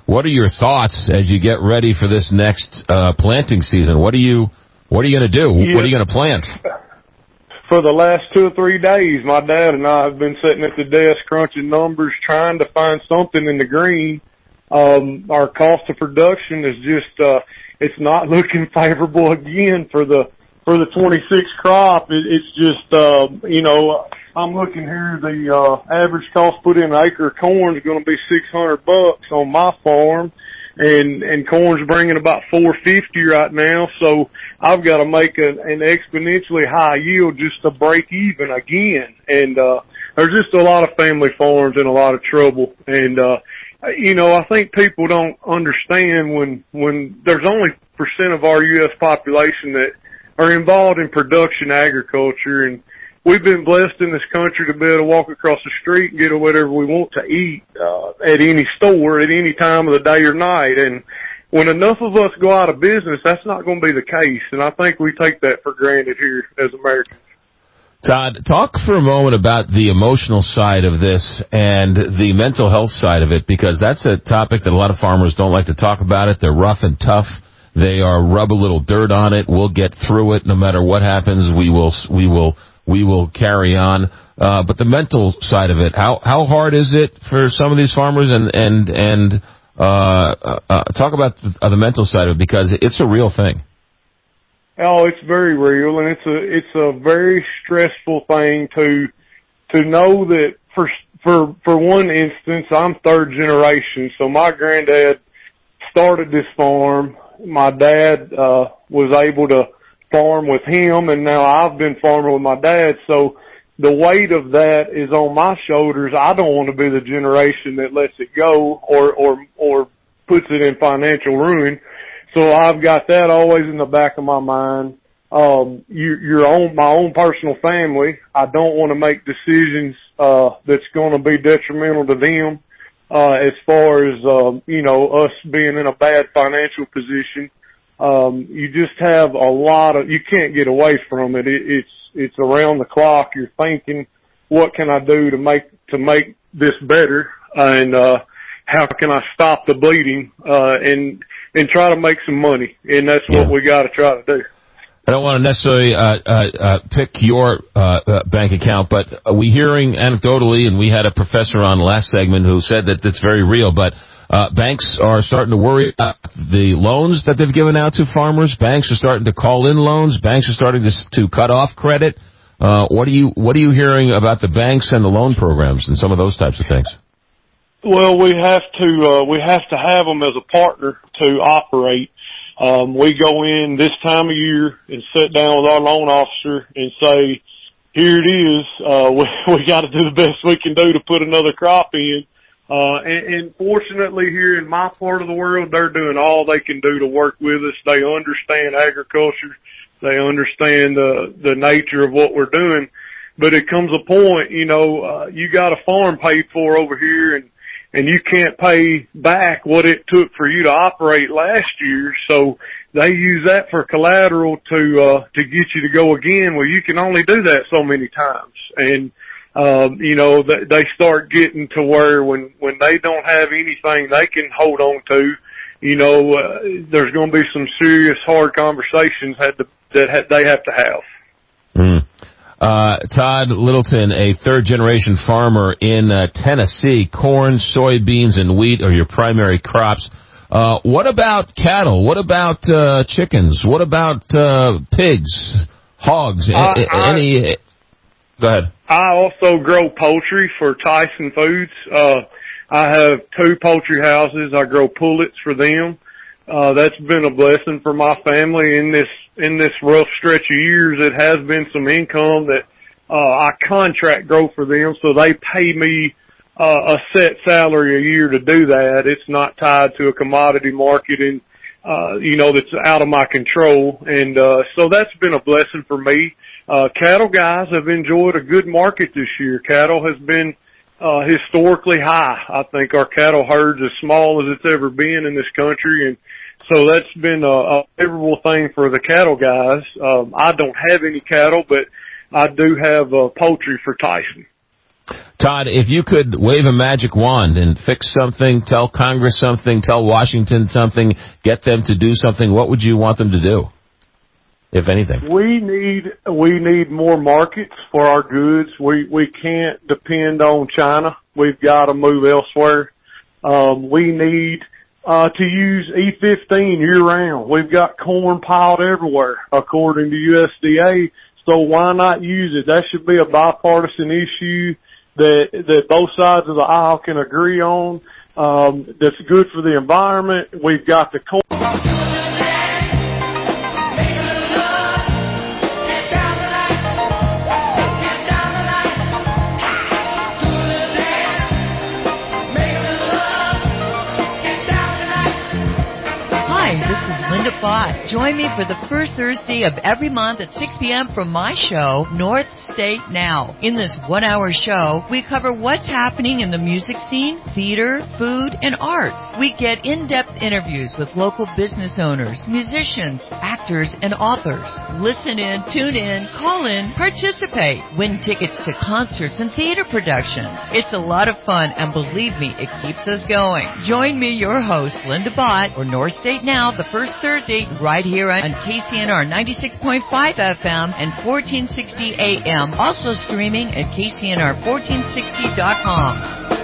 Speaker 10: What are your thoughts as you get ready for this next planting season? What are you going to do?
Speaker 1: Yeah.
Speaker 10: What are you going to plant?
Speaker 1: For the last 2 or 3 days, my dad and I have been sitting at the desk crunching numbers, trying to find something in the green. Our cost of production is just, it's not looking favorable again for the 26 crop. It's just, you know, I'm looking here, the, average cost put in an acre of corn is going to be $600 on my farm. And corn's bringing about $450 right now, so I've got to make an exponentially high yield just to break even again. And there's just a lot of family farms in a lot of trouble. And you know, I think people don't understand when there's only % of our U.S. population that are involved in production agriculture, and we've been blessed in this country to be able to walk across the street and get whatever we want to eat at any store at any time of the day or night. And when enough of us go out of business, that's not going to be the case. And I think we take that for granted here as Americans.
Speaker 10: Todd, talk for a moment about the emotional side of this and the mental health side of it, because that's a topic that a lot of farmers don't like to talk about it. They're rough and tough. They are rub a little dirt on it. We'll get through it no matter what happens. We will carry on. But the mental side of it, how hard is it for some of these farmers? And talk about the mental side of it, because it's a real thing.
Speaker 1: Oh, it's very real, and it's a very stressful thing to know that for one instance, I'm third generation. So my granddad started this farm. My dad was able to farm with him, and now I've been farming with my dad. So the weight of that is on my shoulders. I don't want to be the generation that lets it go or puts it in financial ruin. So I've got that always in the back of my mind. My own personal family, I don't want to make decisions that's going to be detrimental to them as far as you know, us being in a bad financial position. You just have a lot of, you can't get away from it. It's around the clock. You're thinking, what can I do to make this better? And how can I stop the bleeding? And try to make some money. And that's what we got to try to do.
Speaker 10: I don't want to necessarily pick your bank account, but we're hearing anecdotally, and we had a professor on last segment who said that it's very real, but banks are starting to worry about the loans that they've given out to farmers. Banks are starting to call in loans. Banks are starting to cut off credit. What are you hearing about the banks and the loan programs and some of those types of things?
Speaker 1: Well, we have to have them as a partner to operate. We go in this time of year and sit down with our loan officer and say, here it is. We got to do the best we can do to put another crop in. And fortunately here in my part of the world, they're doing all they can do to work with us. They understand agriculture. They understand the nature of what we're doing. But it comes a point, you know, you got a farm paid for over here, and you can't pay back what it took for you to operate last year. So they use that for collateral to get you to go again. Well, you can only do that so many times. And, you know, they start getting to where when they don't have anything they can hold on to, you know, there's going to be some serious hard conversations that they have to have.
Speaker 10: Mm. Todd Littleton, a third-generation farmer in Tennessee. Corn, soybeans, and wheat are your primary crops. What about cattle? What about chickens? What about pigs, hogs? Go ahead.
Speaker 1: I also grow poultry for Tyson Foods. I have 2 poultry houses. I grow pullets for them. That's been a blessing for my family in this rough stretch of years. It has been some income that I contract grow for them, so they pay me a set salary a year to do that. It's not tied to a commodity market and you know, that's out of my control. And so that's been a blessing for me. Cattle guys have enjoyed a good market this year. Cattle has been historically high. I think our cattle herd's as small as it's ever been in this country, and so that's been a favorable thing for the cattle guys. I don't have any cattle, but I do have poultry for Tyson.
Speaker 10: Todd, if you could wave a magic wand and fix something, tell Congress something, tell Washington something, get them to do something, what would you want them to do, if anything?
Speaker 1: We need more markets for our goods. We can't depend on China. We've got to move elsewhere. We need to use E15 year round. We've got corn piled everywhere, according to USDA. So why not use it? That should be a bipartisan issue that both sides of the aisle can agree on. That's good for the environment. We've got the corn.
Speaker 3: Linda Bott. Join me for the first Thursday of every month at 6 p.m. for my show, North State Now. In this 1-hour show, we cover what's happening in the music scene, theater, food, and arts. We get in-depth interviews with local business owners, musicians, actors, and authors. Listen in, tune in, call in, participate. Win tickets to concerts and theater productions. It's a lot of fun, and believe me, it keeps us going. Join me, your host, Linda Bott, for North State Now, the first Thursday, right here on KCNR 96.5 FM and 1460 AM. Also streaming at KCNR1460.com.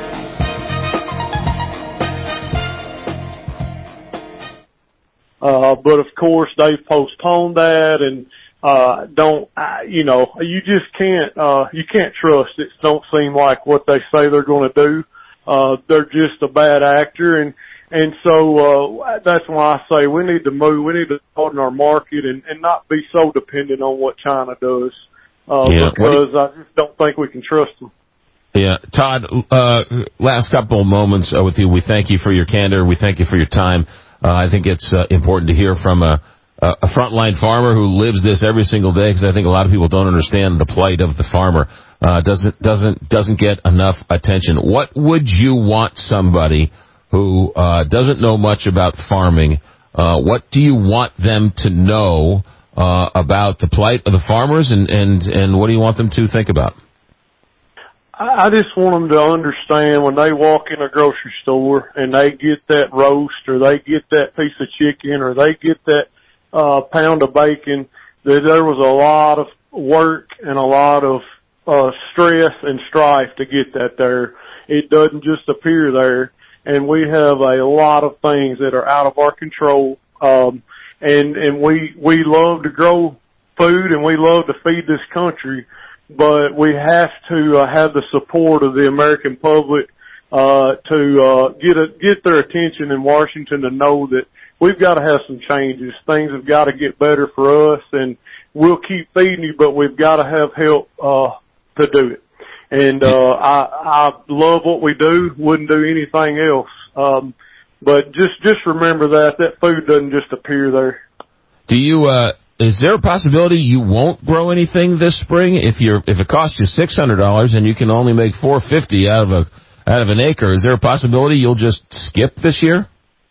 Speaker 1: But of course they've postponed that and, you just can't trust it. Don't seem like what they say they're going to do. They're just a bad actor and so, that's why I say we need to move. We need to broaden our market and not be so dependent on what China does. Because I just don't think we can trust them.
Speaker 10: Yeah. Todd, last couple of moments with you. We thank you for your candor. We thank you for your time. I think it's important to hear from a frontline farmer who lives this every single day, because I think a lot of people don't understand the plight of the farmer. Doesn't get enough attention. What would you want somebody who doesn't know much about farming, what do you want them to know about the plight of the farmers, and what do you want them to think about?
Speaker 1: I just want them to understand when they walk in a grocery store and they get that roast or they get that piece of chicken or they get that pound of bacon, that there was a lot of work and a lot of stress and strife to get that there. It doesn't just appear there. And we have a lot of things that are out of our control. And we love to grow food and we love to feed this country, but we have to have the support of the American public, to get their attention in Washington to know that we've got to have some changes. Things have got to get better for us, and we'll keep feeding you, but we've got to have help, to do it. And, I love what we do, wouldn't do anything else. But just remember that food doesn't just appear there.
Speaker 10: Do you, is there a possibility you won't grow anything this spring if it costs you $600 and you can only make $450 out of an acre? Is there a possibility you'll just skip this year?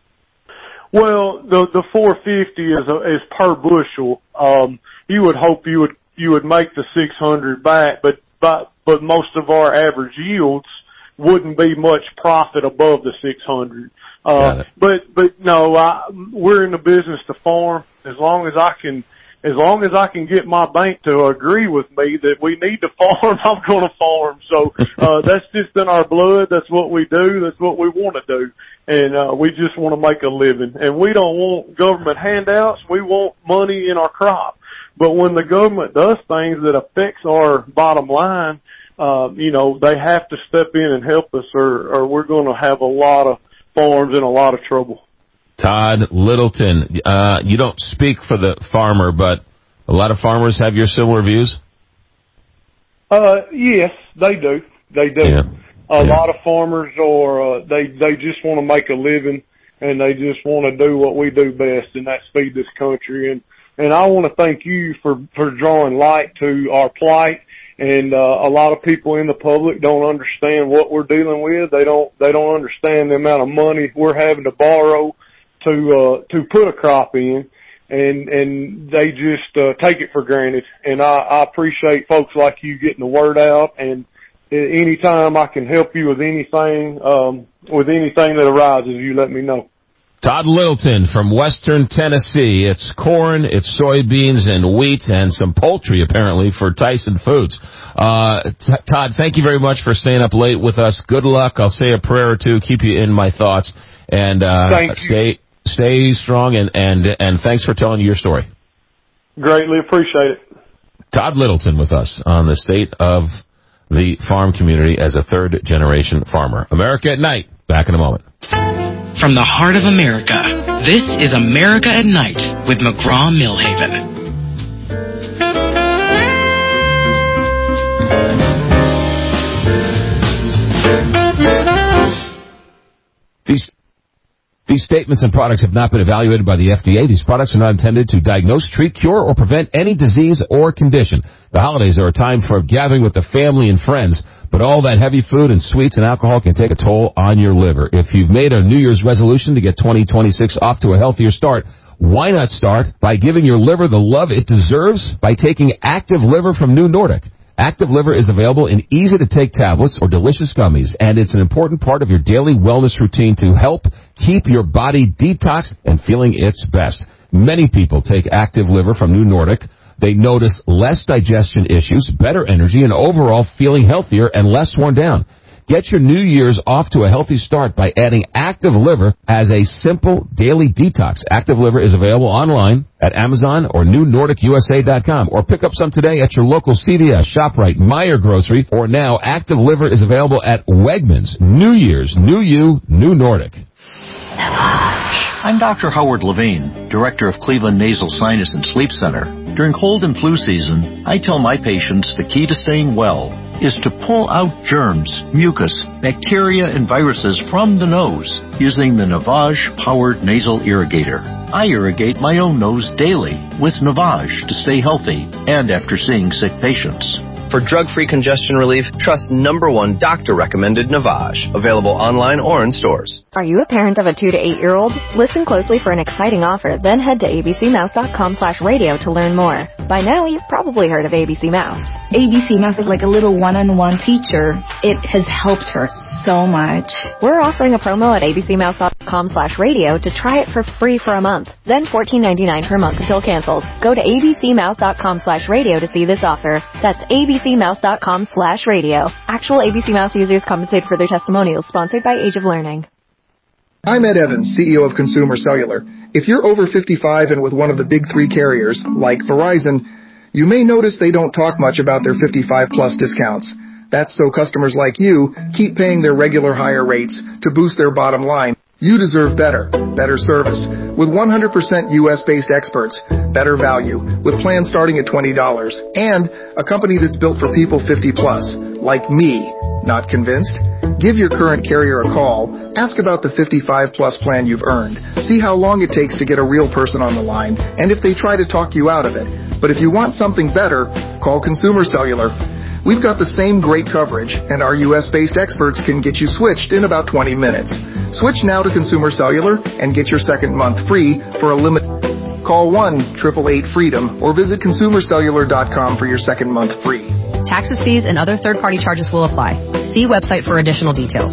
Speaker 1: Well, the $450 is per bushel. You would hope you would make the $600 back, but most of our average yields wouldn't be much profit above the $600. But no, we're in the business to farm. As long as I can get my bank to agree with me that we need to farm, I'm going to farm. So, that's just in our blood. That's what we do. That's what we want to do. And, we just want to make a living. And we don't want government handouts. We want money in our crop. But when the government does things that affects our bottom line, they have to step in and help us or we're going to have a lot of farms in a lot of trouble.
Speaker 10: Todd Littleton, you don't speak for the farmer, but a lot of farmers have your similar views?
Speaker 1: Yes, they do. They do.
Speaker 10: Yeah.
Speaker 1: A lot of farmers they just want to make a living and they just want to do what we do best, and that's feed this country. And I want to thank you for drawing light to our plight. And, a lot of people in the public don't understand what we're dealing with. They don't understand the amount of money we're having to borrow to put a crop in. And they just, take it for granted. And I appreciate folks like you getting the word out and anytime I can help you with anything that arises, you let me know.
Speaker 10: Todd Littleton from Western Tennessee. It's corn, it's soybeans, and wheat, and some poultry, apparently, for Tyson Foods. Todd, thank you very much for staying up late with us. Good luck. I'll say a prayer or two, keep you in my thoughts, and stay strong, and thanks for telling your story.
Speaker 1: Greatly appreciate it.
Speaker 10: Todd Littleton with us on the state of the farm community as a third-generation farmer. America at Night. Back in a moment.
Speaker 12: From the heart of America, this is America at Night with McGraw-Millhaven.
Speaker 10: These statements and products have not been evaluated by the FDA. These products are not intended to diagnose, treat, cure, or prevent any disease or condition. The holidays are a time for gathering with the family and friends, but all that heavy food and sweets and alcohol can take a toll on your liver. If you've made a New Year's resolution to get 2026 off to a healthier start, why not start by giving your liver the love it deserves by taking Active Liver from New Nordic? Active Liver is available in easy-to-take tablets or delicious gummies, and it's an important part of your daily wellness routine to help keep your body detoxed and feeling its best. Many people take Active Liver from New Nordic. They notice less digestion issues, better energy, and overall feeling healthier and less worn down. Get your New Year's off to a healthy start by adding Active Liver as a simple daily detox. Active Liver is available online at Amazon or NewNordicUSA.com, or pick up some today at your local CVS, ShopRite, Meijer Grocery, or now Active Liver is available at Wegmans. New Year's, new you, New Nordic.
Speaker 2: I'm Dr. Howard Levine, Director of Cleveland Nasal Sinus and Sleep Center. During cold and flu season, I tell my patients the key to staying well is to pull out germs, mucus, bacteria, and viruses from the nose using the Navage-powered nasal irrigator. I irrigate my own nose daily with Navage to stay healthy and after seeing sick patients.
Speaker 4: For drug-free congestion relief, trust #1 doctor-recommended Navage. Available online or in stores.
Speaker 5: Are you a parent of a 2 to 8-year-old? Listen closely for an exciting offer, then head to abcmouse.com/radio to learn more. By now, you've probably heard of ABC Mouse.
Speaker 6: ABC Mouse is like a little one-on-one teacher. It has helped her so much.
Speaker 5: We're offering a promo at abcmouse.com/radio to try it for free for a month, then $14.99 per month until canceled. Go to abcmouse.com/radio to see this offer. That's abcmouse.com/radio. Actual ABC Mouse users compensated for their testimonials, sponsored by Age of Learning.
Speaker 25: I'm Ed Evans, CEO of Consumer Cellular. If you're over 55 and with one of the big three carriers, like Verizon, you may notice they don't talk much about their 55-plus discounts. That's so customers like you keep paying their regular higher rates to boost their bottom line. You deserve better service, with 100% U.S.-based experts, better value, with plans starting at $20, and a company that's built for people 50-plus, like me. Not convinced? Give your current carrier a call. Ask about the 55-plus plan you've earned. See how long it takes to get a real person on the line, and if they try to talk you out of it. But if you want something better, call Consumer Cellular. We've got the same great coverage, and our U.S.-based experts can get you switched in about 20 minutes. Switch now to Consumer Cellular and get your second month free for a limit. Call 1-888-FREEDOM or visit ConsumerCellular.com for your second month free.
Speaker 26: Taxes, fees, and other third-party charges will apply. See website for additional details.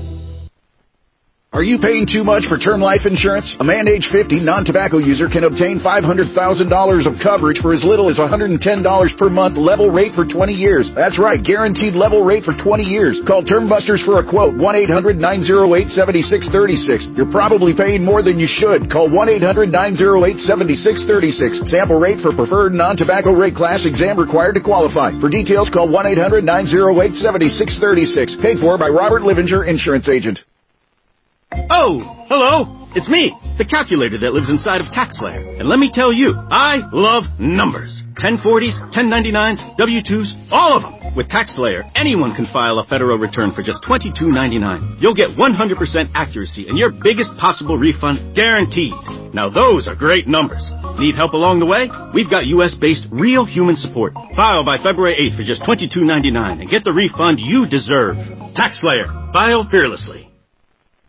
Speaker 7: Are you paying too much for term life insurance? A man age 50 non-tobacco user can obtain $500,000 of coverage for as little as $110 per month, level rate for 20 years. That's right, guaranteed level rate for 20 years. Call Term Busters for a quote, 1-800-908-7636. You're probably paying more than you should. Call 1-800-908-7636. Sample rate for preferred non-tobacco rate class, exam required to qualify. For details, call 1-800-908-7636. Paid for by Robert Livinger, Insurance Agent.
Speaker 8: Oh, hello. It's me, the calculator that lives inside of TaxSlayer. And let me tell you, I love numbers. 1040s, 1099s, W-2s, all of them. With TaxSlayer, anyone can file a federal return for just $22.99. You'll get 100% accuracy and your biggest possible refund guaranteed. Now those are great numbers. Need help along the way? We've got U.S.-based real human support. File by February 8th for just $22.99 and get the refund you deserve. TaxSlayer. File fearlessly.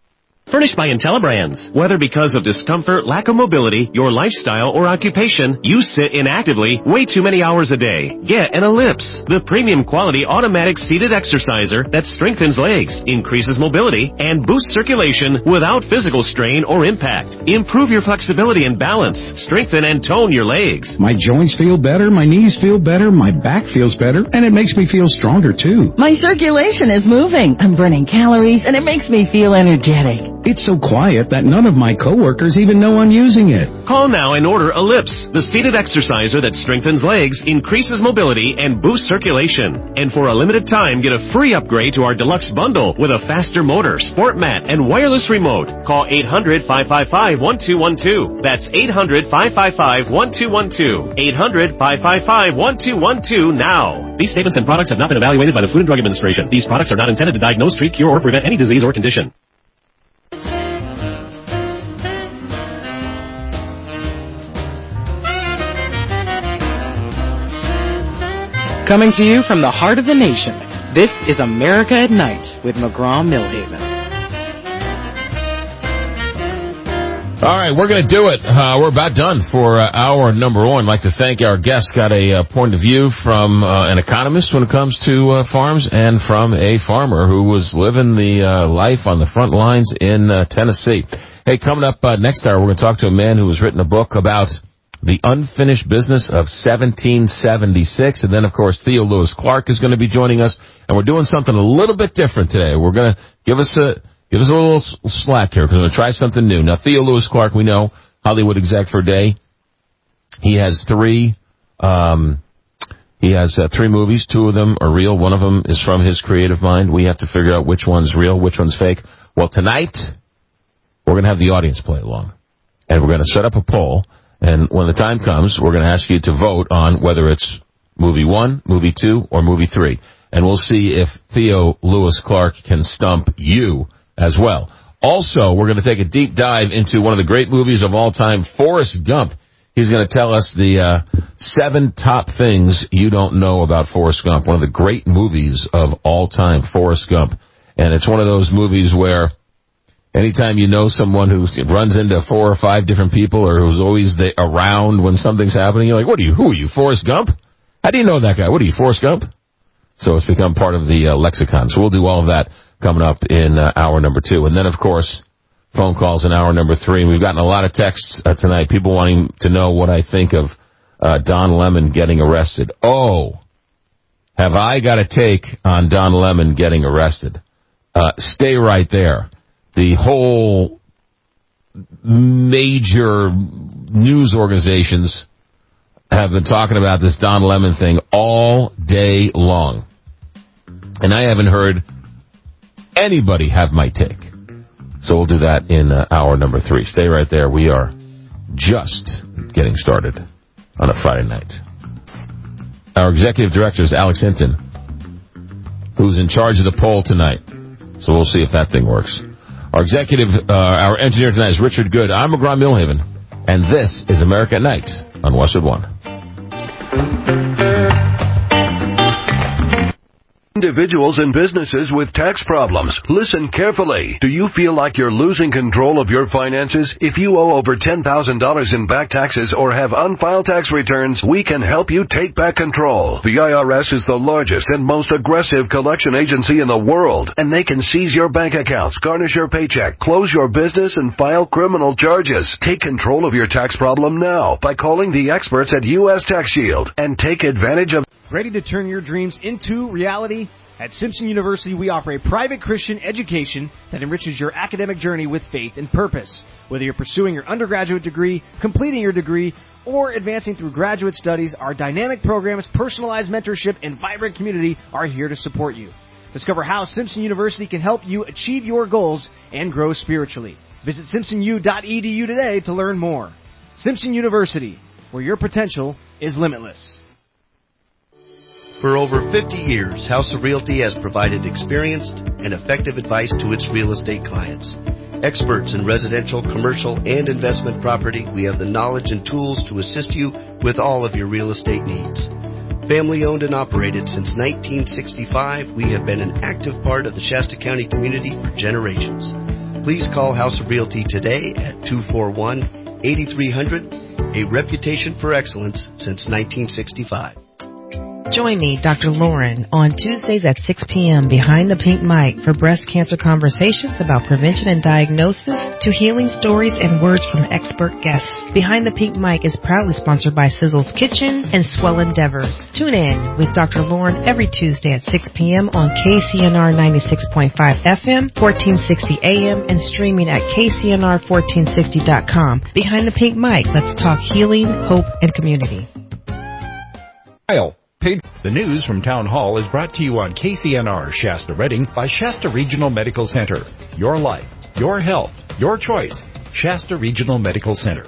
Speaker 24: Furnished by IntelliBrands. Whether because of discomfort, lack of mobility, your lifestyle, or occupation, you sit inactively way too many hours a day. Get an Ellipse, the premium quality automatic seated exerciser that strengthens legs, increases mobility, and boosts circulation without physical strain or impact. Improve your flexibility and balance. Strengthen and tone your legs.
Speaker 27: My joints feel better, my knees feel better, my back feels better, and it makes me feel stronger too.
Speaker 28: My circulation is moving. I'm burning calories, and it makes me feel energetic.
Speaker 27: It's so quiet that none of my coworkers even know I'm using it.
Speaker 24: Call now and order Ellipse, the seated exerciser that strengthens legs, increases mobility, and boosts circulation. And for a limited time, get a free upgrade to our deluxe bundle with a faster motor, sport mat, and wireless remote. Call 800-555-1212. That's 800-555-1212. 800-555-1212 now. These statements and products have not been evaluated by the Food and Drug Administration. These products are not intended to diagnose, treat, cure, or prevent any disease or condition.
Speaker 12: Coming to you from the heart of the nation, this is America at Night with McGraw-Millhaven.
Speaker 10: All right, we're going to do it. We're about done for hour number one. I'd like to thank our guest. Got a point of view from an economist when it comes to farms, and from a farmer who was living the life on the front lines in Tennessee. Hey, coming up next hour, we're going to talk to a man who has written a book about the unfinished business of 1776. And then, of course, Theo Lewis Clark is going to be joining us. And we're doing something a little bit different today. We're going to give us a little slack here, because we're going to try something new. Now, Theo Lewis Clark, we know, Hollywood exec for a day. He has three movies. Two of them are real. One of them is from his creative mind. We have to figure out which one's real, which one's fake. Well, tonight, we're going to have the audience play along. And we're going to set up a poll. And when the time comes, we're going to ask you to vote on whether it's movie 1, movie 2, or movie 3. And we'll see if Theo Lewis Clark can stump you as well. Also, we're going to take a deep dive into one of the great movies of all time, Forrest Gump. He's going to tell us the 7 top things you don't know about Forrest Gump. One of the great movies of all time, Forrest Gump. And it's one of those movies where anytime you know someone who runs into 4 or 5 different people, or who's always around when something's happening, you're like, who are you, Forrest Gump? How do you know that guy? What are you, Forrest Gump? So it's become part of the lexicon. So we'll do all of that coming up in hour number 2. And then, of course, phone calls in hour number 3. And we've gotten a lot of texts tonight, people wanting to know what I think of Don Lemon getting arrested. Oh, have I got a take on Don Lemon getting arrested? Stay right there. The whole major news organizations have been talking about this Don Lemon thing all day long. And I haven't heard anybody have my take. So we'll do that in hour number 3. Stay right there. We are just getting started on a Friday night. Our executive director is Alex Hinton, who's in charge of the poll tonight. So we'll see if that thing works. Our engineer tonight is Richard Good. I'm McGraw-Millhaven, and this is America at Night on Westwood One.
Speaker 16: Individuals and businesses with tax problems, listen carefully. Do you feel like you're losing control of your finances? If you owe over $10,000 in back taxes or have unfiled tax returns, we can help you take back control. The IRS is the largest and most aggressive collection agency in the world, and they can seize your bank accounts, garnish your paycheck, close your business, and file criminal charges. Take control of your tax problem now by calling the experts at U.S. Tax Shield and take advantage of...
Speaker 9: Ready to turn your dreams into reality? At Simpson University, we offer a private Christian education that enriches your academic journey with faith and purpose. Whether you're pursuing your undergraduate degree, completing your degree, or advancing through graduate studies, our dynamic programs, personalized mentorship, and vibrant community are here to support you. Discover how Simpson University can help you achieve your goals and grow spiritually. Visit simpsonu.edu today to learn more. Simpson University, where your potential is limitless.
Speaker 11: For over 50 years, House of Realty has provided experienced and effective advice to its real estate clients. Experts in residential, commercial, and investment property, we have the knowledge and tools to assist you with all of your real estate needs. Family owned and operated since 1965, we have been an active part of the Shasta County community for generations. Please call House of Realty today at 241-8300, a reputation for excellence since 1965.
Speaker 12: Join me, Dr. Lauren, on Tuesdays at 6 p.m. behind the pink mic for breast cancer conversations about prevention and diagnosis to healing stories and words from expert guests. Behind the Pink Mic is proudly sponsored by Sizzle's Kitchen and Swell Endeavor. Tune in with Dr. Lauren every Tuesday at 6 p.m. on KCNR 96.5 FM, 1460 AM, and streaming at KCNR1460.com. Behind the Pink Mic, let's talk healing, hope, and community.
Speaker 13: The news from Town Hall is brought to you on KCNR Shasta Redding by Shasta Regional Medical Center. Your life, your health, your choice. Shasta Regional Medical Center.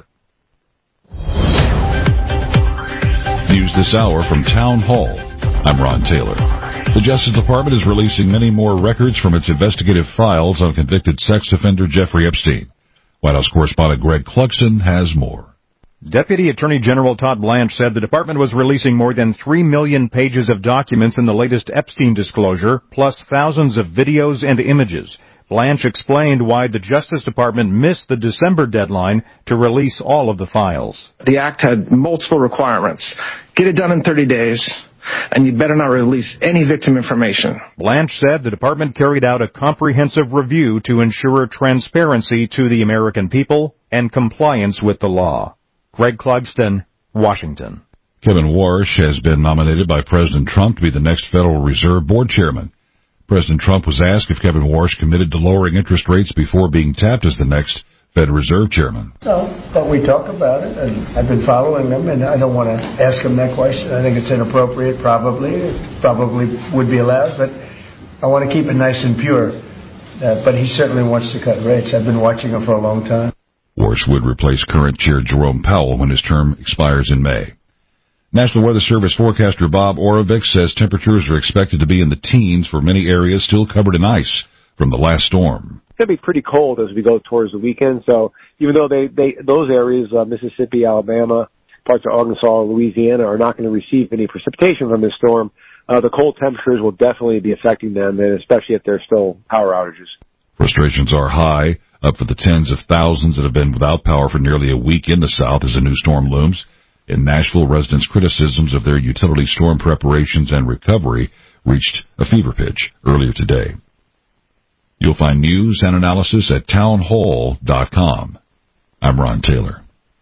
Speaker 14: News this hour from Town Hall. I'm Ron Taylor. The Justice Department is releasing many more records from its investigative files on convicted sex offender Jeffrey Epstein. White House correspondent Greg Clugston has more.
Speaker 15: Deputy Attorney General Todd Blanche said the department was releasing more than 3 million pages of documents in the latest Epstein disclosure, plus thousands of videos and images. Blanche explained why the Justice Department missed the December deadline to release all of the files.
Speaker 17: The Act had multiple requirements. Get it done in 30 days, and you better not release any victim information.
Speaker 15: Blanche said the department carried out a comprehensive review to ensure transparency to the American people and compliance with the law. Greg Clugston, Washington.
Speaker 14: Kevin Warsh has been nominated by President Trump to be the next Federal Reserve Board Chairman. President Trump was asked if Kevin Warsh committed to lowering interest rates before being tapped as the next Fed Reserve Chairman.
Speaker 18: No, but we talk about it, and I've been following them, and I don't want to ask him that question. I think it's inappropriate, probably. It probably would be allowed, but I want to keep it nice and pure. But he certainly wants to cut rates. I've been watching him for a long time.
Speaker 14: Warsh would replace current Chair Jerome Powell when his term expires in May. National Weather Service forecaster Bob Oravec says temperatures are expected to be in the teens for many areas still covered in ice from the last storm.
Speaker 19: It's going to be pretty cold as we go towards the weekend, so even though those areas, Mississippi, Alabama, parts of Arkansas, Louisiana, are not going to receive any precipitation from this storm, the cold temperatures will definitely be affecting them, and especially if there's still power outages.
Speaker 14: Frustrations are high, up for the tens of thousands that have been without power for nearly a week in the South as a new storm looms. In Nashville, residents' criticisms of their utility storm preparations and recovery reached a fever pitch earlier today. You'll find news and analysis at townhall.com. I'm Ron Taylor.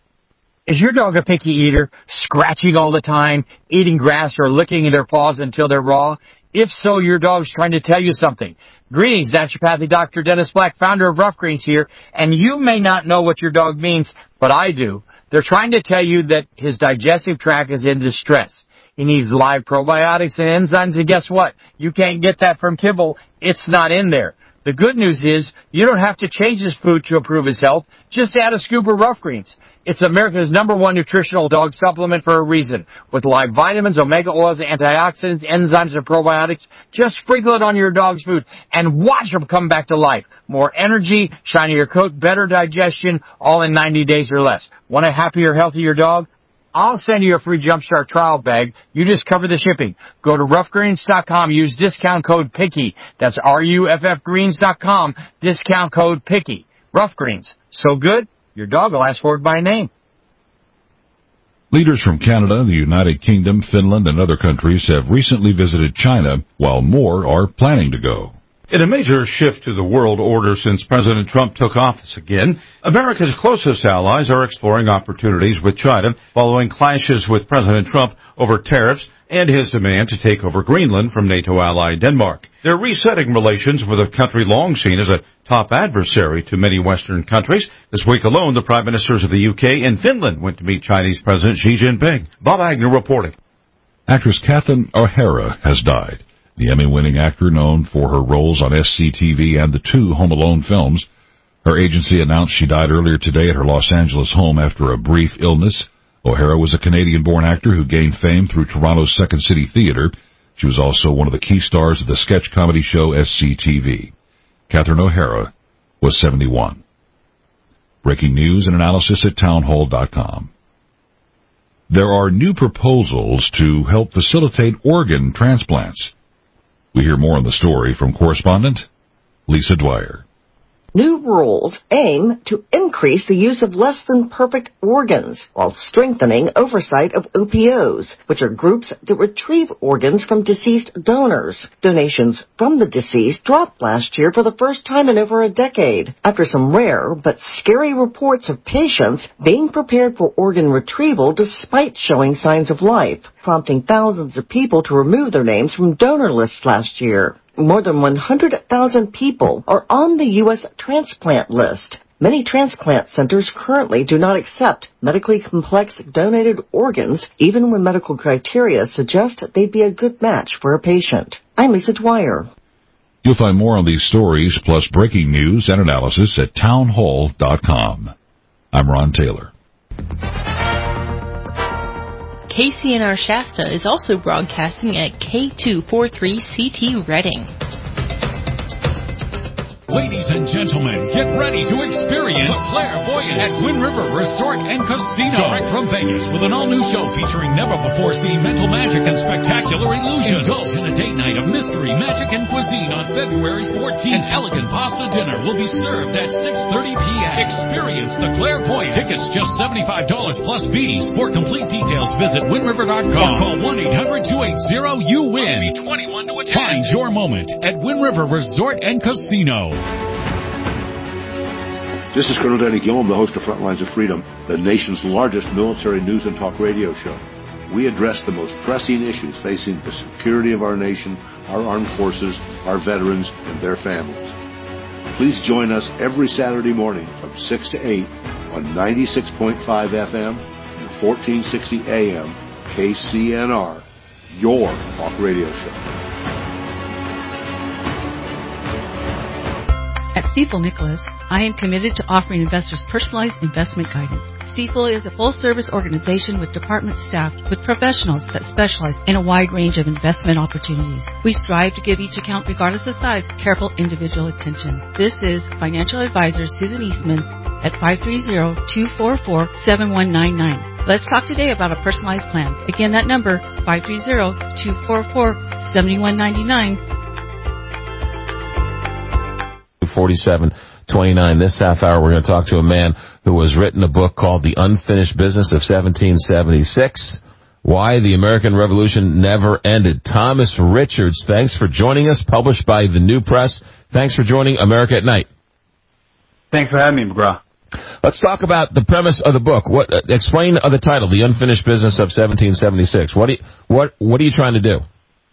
Speaker 20: Is your dog a picky eater, scratching all the time, eating grass, or licking their paws until they're raw? If so, your dog's trying to tell you something. Greetings, naturopathic Dr. Dennis Black, founder of Rough Greens here, and you may not know what your dog means, but I do. They're trying to tell you that his digestive tract is in distress. He needs live probiotics and enzymes, and guess what? You can't get that from kibble. It's not in there. The good news is you don't have to change his food to improve his health. Just add a scoop of Rough Greens. It's America's #1 nutritional dog supplement for a reason. With live vitamins, omega oils, antioxidants, enzymes, and probiotics, just sprinkle it on your dog's food and watch them come back to life. More energy, shinier coat, better digestion, all in 90 days or less. Want a happier, healthier dog? I'll send you a free Jumpstart trial bag. You just cover the shipping. Go to roughgreens.com. Use discount code PICKY. That's RUFFgreens.com. Discount code PICKY. Rough Greens. So good, your dog will ask for it by name.
Speaker 14: Leaders from Canada, the United Kingdom, Finland, and other countries have recently visited China, while more are planning to go.
Speaker 22: In a major shift to the world order since President Trump took office again, America's closest allies are exploring opportunities with China following clashes with President Trump over tariffs and his demand to take over Greenland from NATO ally Denmark. They're resetting relations with a country long seen as a top adversary to many Western countries. This week alone, the prime ministers of the UK and Finland went to meet Chinese President Xi Jinping. Bob Agnew reporting.
Speaker 14: Actress Catherine O'Hara has died. The Emmy-winning actor known for her roles on SCTV and the 2 Home Alone films. Her agency announced she died earlier today at her Los Angeles home after a brief illness. O'Hara was a Canadian-born actor who gained fame through Toronto's Second City Theatre. She was also one of the key stars of the sketch comedy show SCTV. Catherine O'Hara was 71. Breaking news and analysis at townhall.com. There are new proposals to help facilitate organ transplants. We hear more on the story from correspondent Lisa Dwyer.
Speaker 1: New rules aim to increase the use of less than perfect organs while strengthening oversight of OPOs, which are groups that retrieve organs from deceased donors. Donations from the deceased dropped last year for the first time in over a decade after some rare but scary reports of patients being prepared for organ retrieval despite showing signs of life, prompting thousands of people to remove their names from donor lists last year. More than 100,000 people are on the U.S. transplant list. Many transplant centers currently do not accept medically complex donated organs, even when medical criteria suggest they'd be a good match for a patient. I'm Lisa Dwyer.
Speaker 14: You'll find more on these stories, plus breaking news and analysis at townhall.com. I'm Ron Taylor.
Speaker 2: KCNR Shasta is also broadcasting at K243CT Reading.
Speaker 3: Ladies and gentlemen, get ready to experience the Clairvoyant at Wind River Resort and Casino. Direct from Vegas with an all-new show featuring never-before-seen mental magic and spectacular illusions. Indulge in a date night of mystery, magic, and cuisine on February 14th. An elegant pasta dinner will be served at 6:30 p.m. Experience the Clairvoyant. Tickets just $75 plus fees. For complete details, visit WindRiver.com or call 1-800-280-YOU-WIN. Must be 21 to attend. Find your moment at Wind River Resort and Casino.
Speaker 4: This is Colonel Danny Gillum, the host of Frontlines of Freedom, the nation's largest military news and talk radio show. We address the most pressing issues facing the security of our nation, our armed forces, our veterans, and their families. Please join us every Saturday morning from 6 to 8 on 96.5 FM and 1460 AM KCNR, your talk radio show.
Speaker 5: At Stifel Nicholas, I am committed to offering investors personalized investment guidance. Stifel is a full-service organization with departments staffed with professionals that specialize in a wide range of investment opportunities. We strive to give each account, regardless of size, careful individual attention. This is financial advisor Susan Eastman at 530-244-7199. Let's talk today about a personalized plan. Again, that number, 530-244-7199.
Speaker 10: 4729. This half hour, we're going to talk to a man who has written a book called The Unfinished Business of 1776, Why the American Revolution Never Ended. Thomas Richards, thanks for joining us, published by the New Press. Thanks for joining America at Night.
Speaker 6: Thanks for having me, McGraw.
Speaker 10: Let's talk about the premise of the book. Explain the title, The Unfinished Business of 1776. What are you trying to do?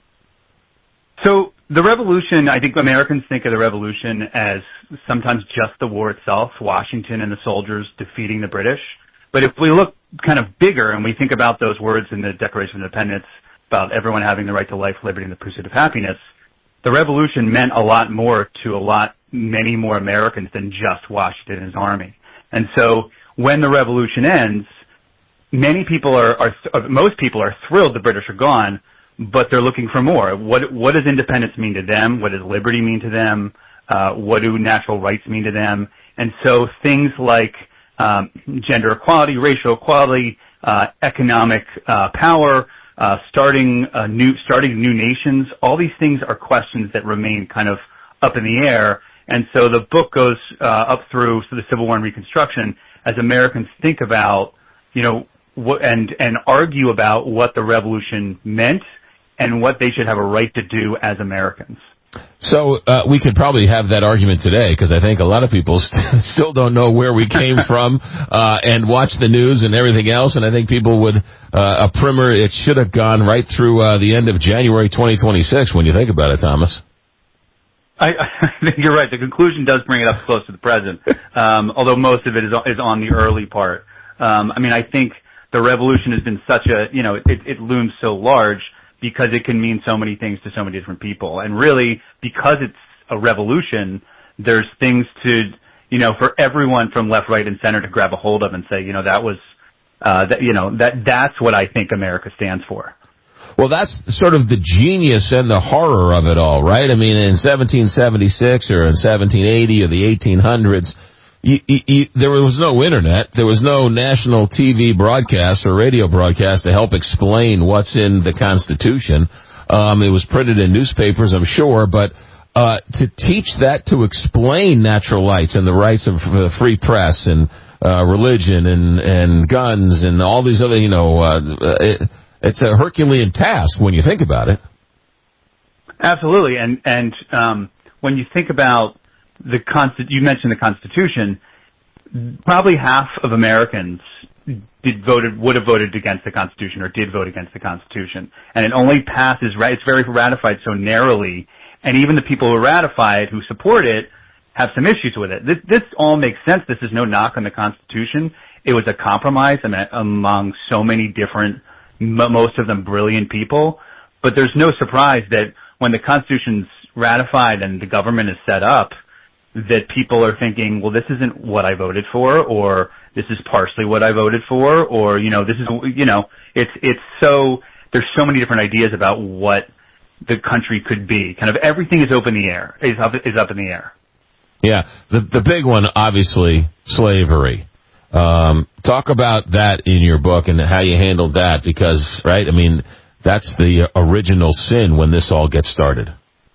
Speaker 6: So, the revolution, I think Americans think of the revolution as sometimes just the war itself, Washington and the soldiers defeating the British. But if we look kind of bigger and we think about those words in the Declaration of Independence, about everyone having the right to life, liberty, and the pursuit of happiness, the revolution meant a lot more to many more Americans than just Washington and his army. And so when the revolution ends, most people are thrilled the British are gone, but they're looking for more. What does independence mean to them? What does liberty mean to them? What do natural rights mean to them? And so things like gender equality, racial equality, economic power, starting new nations, all these things are questions that remain kind of up in the air. And so the book goes up through the Civil War and Reconstruction as Americans think about, and argue about what the revolution meant and what they should have a right to do as Americans.
Speaker 10: So we could probably have that argument today, because I think a lot of people still don't know where we came from and watch the news and everything else. And I think people would, a primer, it should have gone right through the end of January 2026 when you think about it, Thomas.
Speaker 6: I think you're right. The conclusion does bring it up close to the present, although most of it is on the early part. I think the revolution has been such it looms so large because it can mean so many things to so many different people. And really, because it's a revolution, there's things to, for everyone from left, right, and center to grab a hold of and say, that's what I think America stands for.
Speaker 10: Well, that's sort of the genius and the horror of it all, right? In 1776 or in 1780 or the 1800s, there was no internet. There was no national TV broadcast or radio broadcast to help explain what's in the Constitution. It was printed in newspapers, I'm sure, but to teach that, to explain natural rights and the rights of the free press and religion and guns and all these other, it's a Herculean task when you think about it.
Speaker 6: Absolutely, and when you think about you mentioned the Constitution, probably half of Americans would have voted against the Constitution or did vote against the Constitution, and it only passes. It's very ratified so narrowly, and even the people who ratify it, who support it, have some issues with it. This all makes sense. This is no knock on the Constitution. It was a compromise among so many different, most of them brilliant people, but there's no surprise that when the Constitution's ratified and the government is set up, that people are thinking, well, this isn't what I voted for, or this is partially what I voted for, or, this is, it's so, there's so many different ideas about what the country could be. Kind of everything is up in the air, is up in the air.
Speaker 10: Yeah. The big one, obviously, slavery. Talk about that in your book and how you handled that, because, right, I mean, that's the original sin when this all gets started.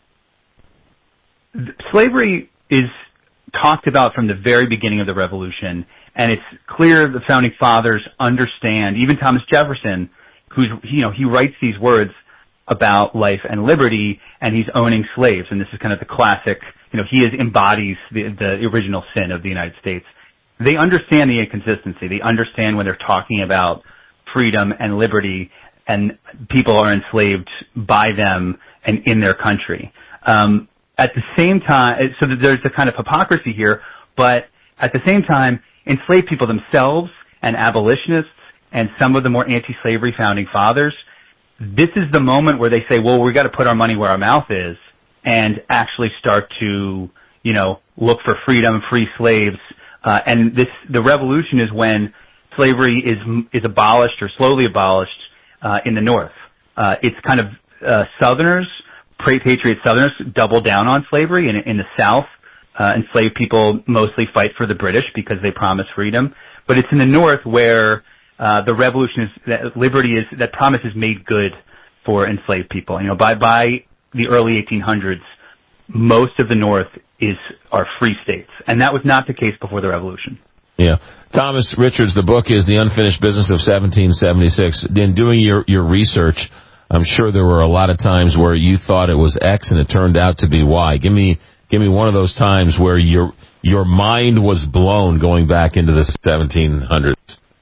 Speaker 6: Slavery is talked about from the very beginning of the Revolution, and it's clear the Founding Fathers understand, even Thomas Jefferson, he writes these words about life and liberty, and he's owning slaves, and this is kind of the classic, he embodies the original sin of the United States. They understand the inconsistency. They understand when they're talking about freedom and liberty, and people are enslaved by them and in their country. At the same time, so there's a kind of hypocrisy here, but at the same time, enslaved people themselves and abolitionists and some of the more anti-slavery Founding Fathers, this is the moment where they say, well, we've got to put our money where our mouth is and actually start to, look for freedom, free slaves. And the revolution is when slavery is abolished or slowly abolished in the North. It's kind of Southerners, patriot Southerners, double down on slavery. In the South, enslaved people mostly fight for the British because they promise freedom. But it's in the North where the revolution that promise is made good for enslaved people. By the early 1800s, most of the North are free states, and that was not the case before the Revolution.
Speaker 10: Yeah. Thomas Richards, the book is The Unfinished Business of 1776. In doing your research, I'm sure there were a lot of times where you thought it was X and it turned out to be Y. Give me one of those times where your mind was blown going back into the 1700s.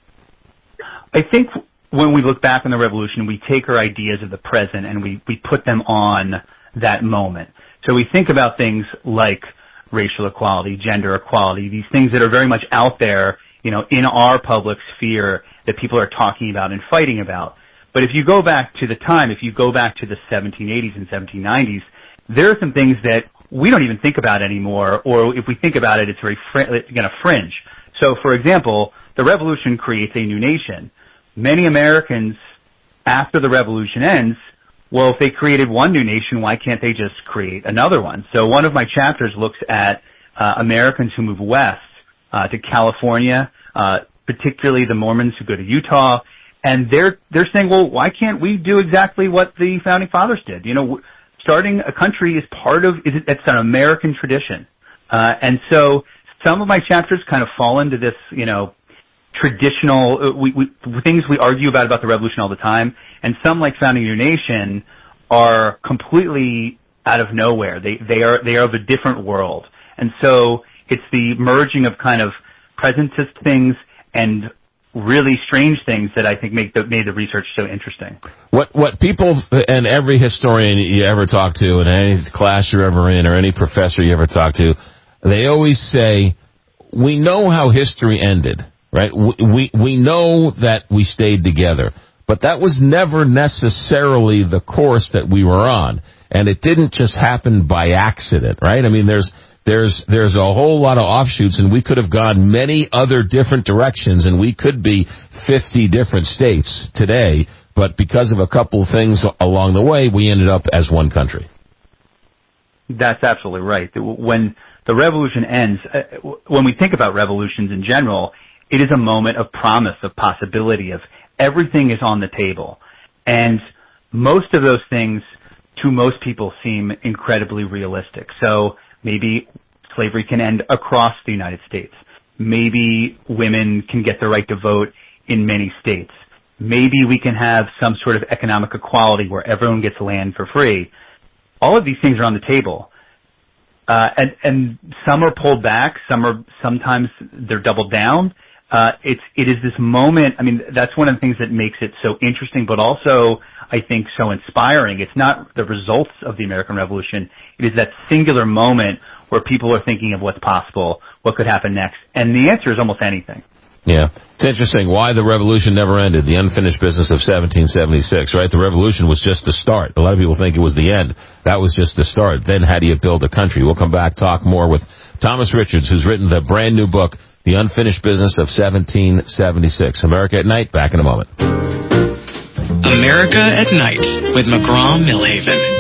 Speaker 6: I think when we look back on the Revolution, we take our ideas of the present and we put them on that moment. So we think about things like racial equality, gender equality, these things that are very much out there, in our public sphere that people are talking about and fighting about. But if you go back to the 1780s and 1790s, there are some things that we don't even think about anymore, or if we think about it, it's very fringe. So, for example, the Revolution creates a new nation. Many Americans, after the Revolution ends, well, if they created one new nation, why can't they just create another one? So one of my chapters looks at Americans who move west to California, particularly the Mormons who go to Utah, and they're saying, well, why can't we do exactly what the Founding Fathers did? Starting a country is it's an American tradition. And so some of my chapters kind of fall into this, traditional things we argue about the Revolution all the time, and some, like Founding a New Nation, are completely out of nowhere. They are of a different world, and so it's the merging of kind of presentist things and really strange things that I think made the research so interesting.
Speaker 10: What people and every historian you ever talk to, and any class you're ever in, or any professor you ever talk to, they always say, we know how history ended. Right? We know that we stayed together, but that was never necessarily the course that we were on, and it didn't just happen by accident, right? I mean, there's a whole lot of offshoots, and we could have gone many other different directions, and we could be 50 different states today, but because of a couple of things along the way, we ended up as one country.
Speaker 6: That's absolutely right. When the revolution ends, when we think about revolutions in general, it is a moment of promise, of possibility, of everything is on the table. And most of those things to most people seem incredibly realistic. So maybe slavery can end across the United States. Maybe women can get the right to vote in many states. Maybe we can have some sort of economic equality where everyone gets land for free. All of these things are on the table. And some are pulled back, sometimes they're doubled down. It is this moment. I mean, that's one of the things that makes it so interesting, but also, I think, so inspiring. It's not the results of the American Revolution. It is that singular moment where people are thinking of what's possible, what could happen next. And the answer is almost anything.
Speaker 10: Yeah. It's interesting why the revolution never ended, the unfinished business of 1776, right? The revolution was just the start. A lot of people think it was the end. That was just the start. Then how do you build a country? We'll come back, talk more with Thomas Richards, who's written the brand new book, The Unfinished Business of 1776. America at Night, back in a moment.
Speaker 7: America at Night with McGraw-Millhaven.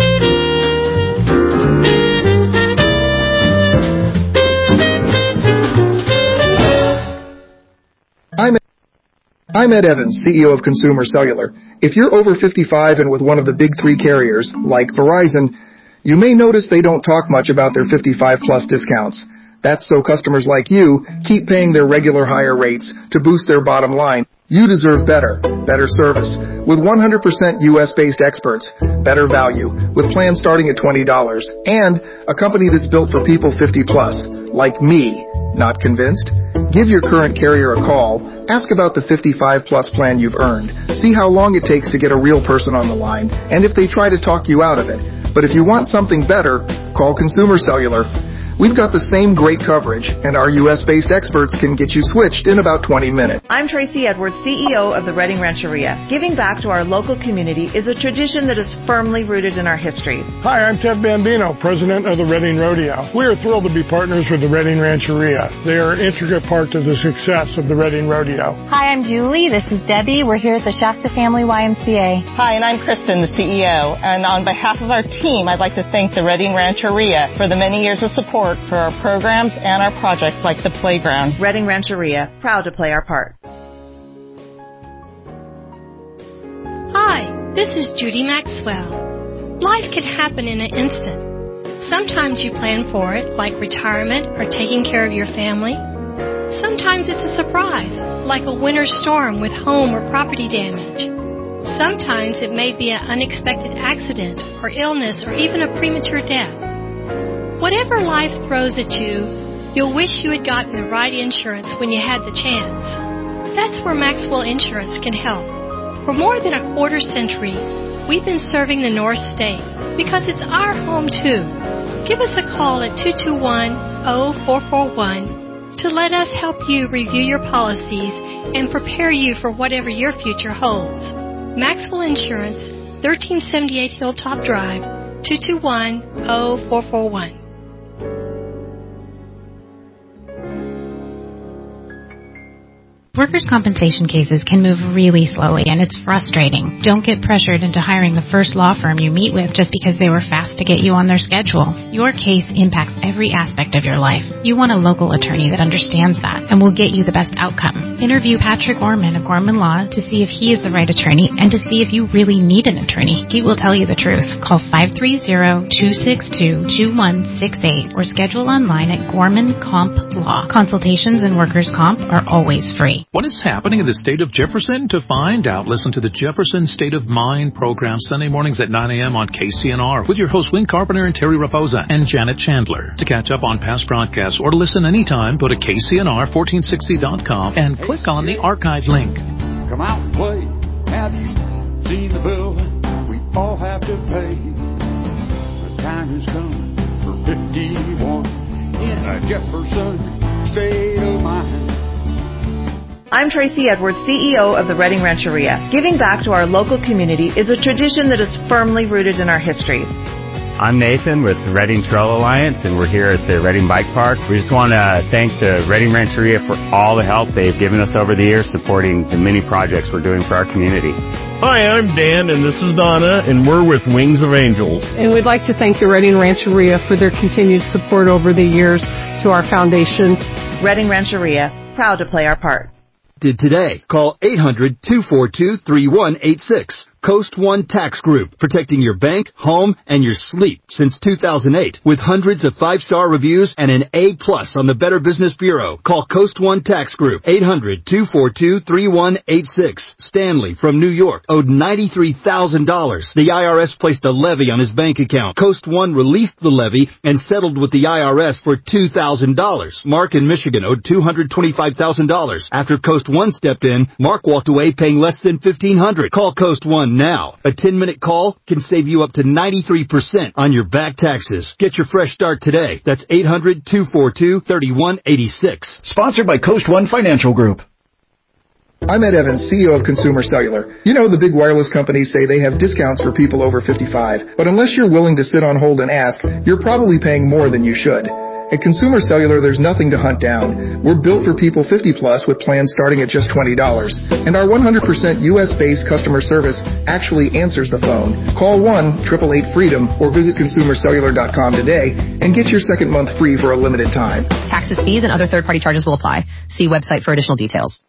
Speaker 8: I'm Ed Evans, CEO of Consumer Cellular. If you're over 55 and with one of the big three carriers, like Verizon, you may notice they don't talk much about their 55-plus discounts. That's so customers like you keep paying their regular higher rates to boost their bottom line. You deserve better service, with 100% U.S.-based experts, better value, with plans starting at $20, and a company that's built for people 50-plus, like me. Not convinced? Give your current carrier a call, ask about the 55-plus plan you've earned, see how long it takes to get a real person on the line, and if they try to talk you out of it. But if you want something better, call Consumer Cellular. We've got the same great coverage, and our U.S.-based experts can get you switched in about 20 minutes.
Speaker 21: I'm Tracy Edwards, CEO of the Reading Rancheria. Giving back to our local community is a tradition that is firmly rooted in our history.
Speaker 23: Hi, I'm Ted Bambino, president of the Reading Rodeo. We are thrilled to be partners with the Reading Rancheria. They are an intricate part to the success of the Reading Rodeo.
Speaker 25: Hi, I'm Julie. This is Debbie. We're here at the Shasta Family YMCA.
Speaker 26: Hi, and I'm Kristen, the CEO. And on behalf of our team, I'd like to thank the Reading Rancheria for the many years of support for our programs and our projects like the playground.
Speaker 21: Reading Rancheria, proud to play our part.
Speaker 27: Hi, this is Judy Maxwell. Life can happen in an instant. Sometimes you plan for it, like retirement or taking care of your family. Sometimes it's a surprise, like a winter storm with home or property damage. Sometimes it may be an unexpected accident or illness or even a premature death. Whatever life throws at you, you'll wish you had gotten the right insurance when you had the chance. That's where Maxwell Insurance can help. For more than a quarter century, we've been serving the North State because it's our home too. Give us a call at 221-0441 to let us help you review your policies and prepare you for whatever your future holds. Maxwell Insurance, 1378 Hilltop Drive, 221-0441.
Speaker 28: Workers' compensation cases can move really slowly, and it's frustrating. Don't get pressured into hiring the first law firm you meet with just because they were fast to get you on their schedule. Your case impacts every aspect of your life. You want a local attorney that understands that and will get you the best outcome. Interview Patrick Gorman of Gorman Law to see if he is the right attorney and to see if you really need an attorney. He will tell you the truth. Call 530-262-2168 or schedule online at Gorman Comp Law. Consultations in workers' comp are always free.
Speaker 29: What is happening in the state of Jefferson? To find out, listen to the Jefferson State of Mind program Sunday mornings at 9 a.m. on KCNR with your hosts Win Carpenter and Terry Raposa and Janet Chandler. To catch up on past broadcasts or to listen anytime, go to KCNR1460.com and click on the archive link.
Speaker 30: Come out and play. Have you seen the bill we all have to pay? The time has come for 51 in a Jefferson State of Mind.
Speaker 21: I'm Tracy Edwards, CEO of the Reading Rancheria. Giving back to our local community is a tradition that is firmly rooted in our history.
Speaker 31: I'm Nathan with the Reading Trail Alliance, and we're here at the Reading Bike Park. We just want to thank the Reading Rancheria for all the help they've given us over the years supporting the many projects we're doing for our community.
Speaker 32: Hi, I'm Dan, and this is Donna, and we're with Wings of Angels.
Speaker 33: And we'd like to thank the Reading Rancheria for their continued support over the years to our foundation.
Speaker 21: Reading Rancheria, proud to play our part.
Speaker 34: Today. Call 800-242-3186.
Speaker 1: Coast One Tax Group, protecting your bank, home, and your sleep since 2008 with hundreds of 5-star reviews and an A+ on the Better Business Bureau. Call Coast One Tax Group, 800-242-3186. Stanley from New York owed $93,000. The IRS placed a levy on his bank account. Coast One released the levy and settled with the IRS for $2,000. Mark in Michigan owed $225,000. After Coast One stepped in, Mark walked away paying less than $1,500. Call Coast One now. A 10-minute call can save you up to 93% on your back taxes. Get your fresh start today. That's 800-242-3186.
Speaker 9: Sponsored by Coast One Financial Group.
Speaker 8: I'm Ed Evans, CEO of Consumer Cellular. You know the big wireless companies say they have discounts for people over 55, but unless you're willing to sit on hold and ask, you're probably paying more than you should. At Consumer Cellular, there's nothing to hunt down. We're built for people 50 plus with plans starting at just $20. And our 100% U.S.-based customer service actually answers the phone. Call 1-888-FREEDOM or visit ConsumerCellular.com today and get your second month free for a limited time.
Speaker 11: Taxes, fees, and other third-party charges will apply. See website for additional details.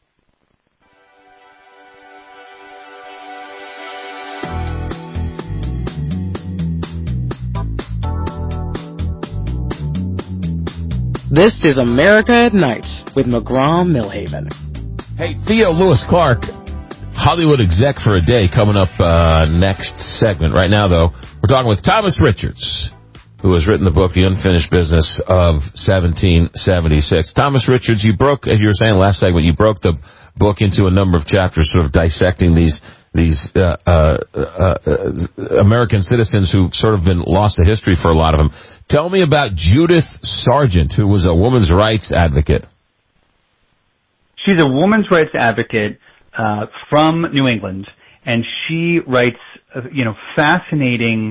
Speaker 12: This is America at Night with McGraw-Milhaven.
Speaker 10: Hey, Theo Lewis Clark, Hollywood exec for a day, coming up next segment. Right now, though, we're talking with Thomas Richards, who has written the book, The Unfinished Business of 1776. Thomas Richards, you broke, as you were saying last segment, you broke the book into a number of chapters, sort of dissecting these American citizens who've sort of been lost to history for a lot of them. Tell me about Judith Sargent, who was a women's rights advocate.
Speaker 6: She's a women's rights advocate from New England, and she writes, fascinating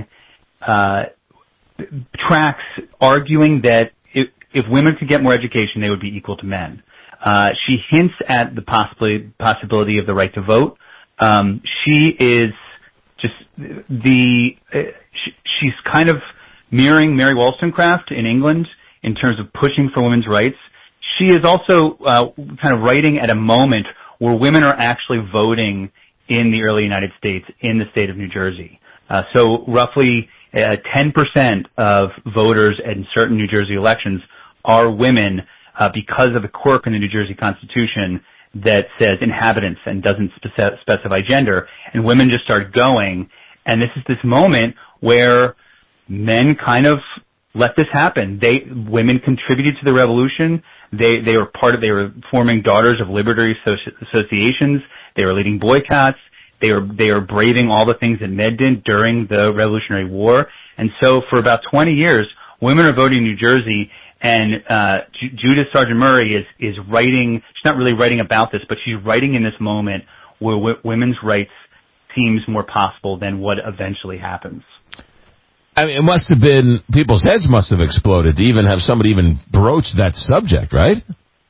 Speaker 6: tracts arguing that if women could get more education, they would be equal to men. She hints at the possibility of the right to vote. She is just she's kind of mirroring Mary Wollstonecraft in England in terms of pushing for women's rights. She is also kind of writing at a moment where women are actually voting in the early United States in the state of New Jersey. So roughly 10% of voters in certain New Jersey elections are women because of the quirk in the New Jersey Constitution that says inhabitants and doesn't specify gender. And women just start going. And this is this moment where men kind of let this happen. Women contributed to the revolution. They were forming Daughters of Liberty associations. They were leading boycotts. They were braving all the things that men did during the Revolutionary War. And so for about 20 years, women are voting in New Jersey, and Judith Sargent Murray is writing. She's not really writing about this, but she's writing in this moment where women's rights seems more possible than what eventually happens.
Speaker 10: I mean, it must have been, people's heads must have exploded to even have somebody even broach that subject, right?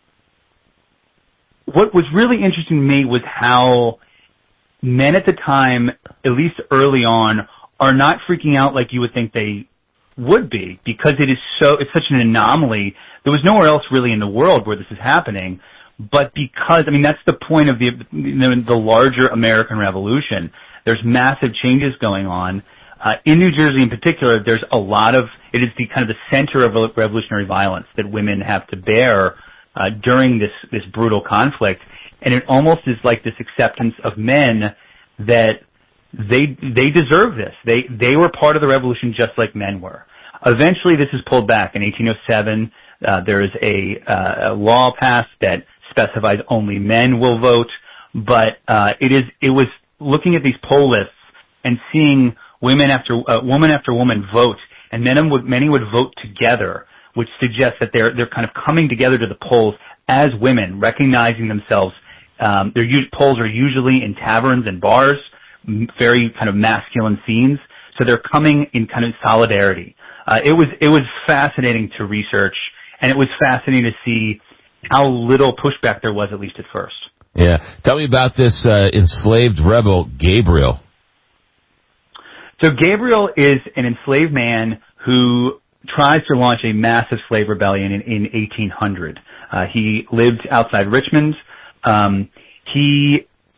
Speaker 6: What was really interesting to me was how men at the time, at least early on, are not freaking out like you would think they would be, because it's such an anomaly. There was nowhere else really in the world where this is happening, but because, that's the point of the larger American Revolution. There's massive changes going on. In New Jersey in particular, there's it is the kind of the center of revolutionary violence that women have to bear during this brutal conflict. And it almost is like this acceptance of men that they deserve this. They were part of the revolution just like men were. Eventually this is pulled back. In 1807, there is a law passed that specifies only men will vote, but it was looking at these poll lists and seeing woman after woman vote, and many would vote together, which suggests that they're kind of coming together to the polls as women, recognizing themselves. Polls are usually in taverns and bars, very kind of masculine scenes, so they're coming in kind of solidarity. It was fascinating to research, and it was fascinating to see how little pushback there was, at least at first.
Speaker 10: Yeah. Tell me about this enslaved rebel, Gabriel.
Speaker 6: So Gabriel is an enslaved man who tries to launch a massive slave rebellion in 1800. He lived outside Richmond. He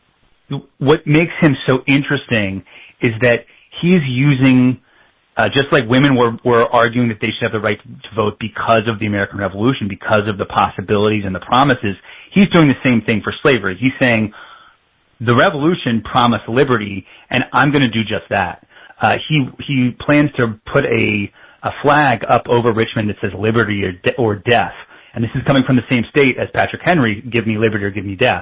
Speaker 6: what makes him so interesting is that he's using, just like women were arguing that they should have the right to vote because of the American Revolution, because of the possibilities and the promises, he's doing the same thing for slavery. He's saying, the revolution promised liberty, and I'm going to do just that. He plans to put a flag up over Richmond that says liberty or death. And this is coming from the same state as Patrick Henry, give me liberty or give me death.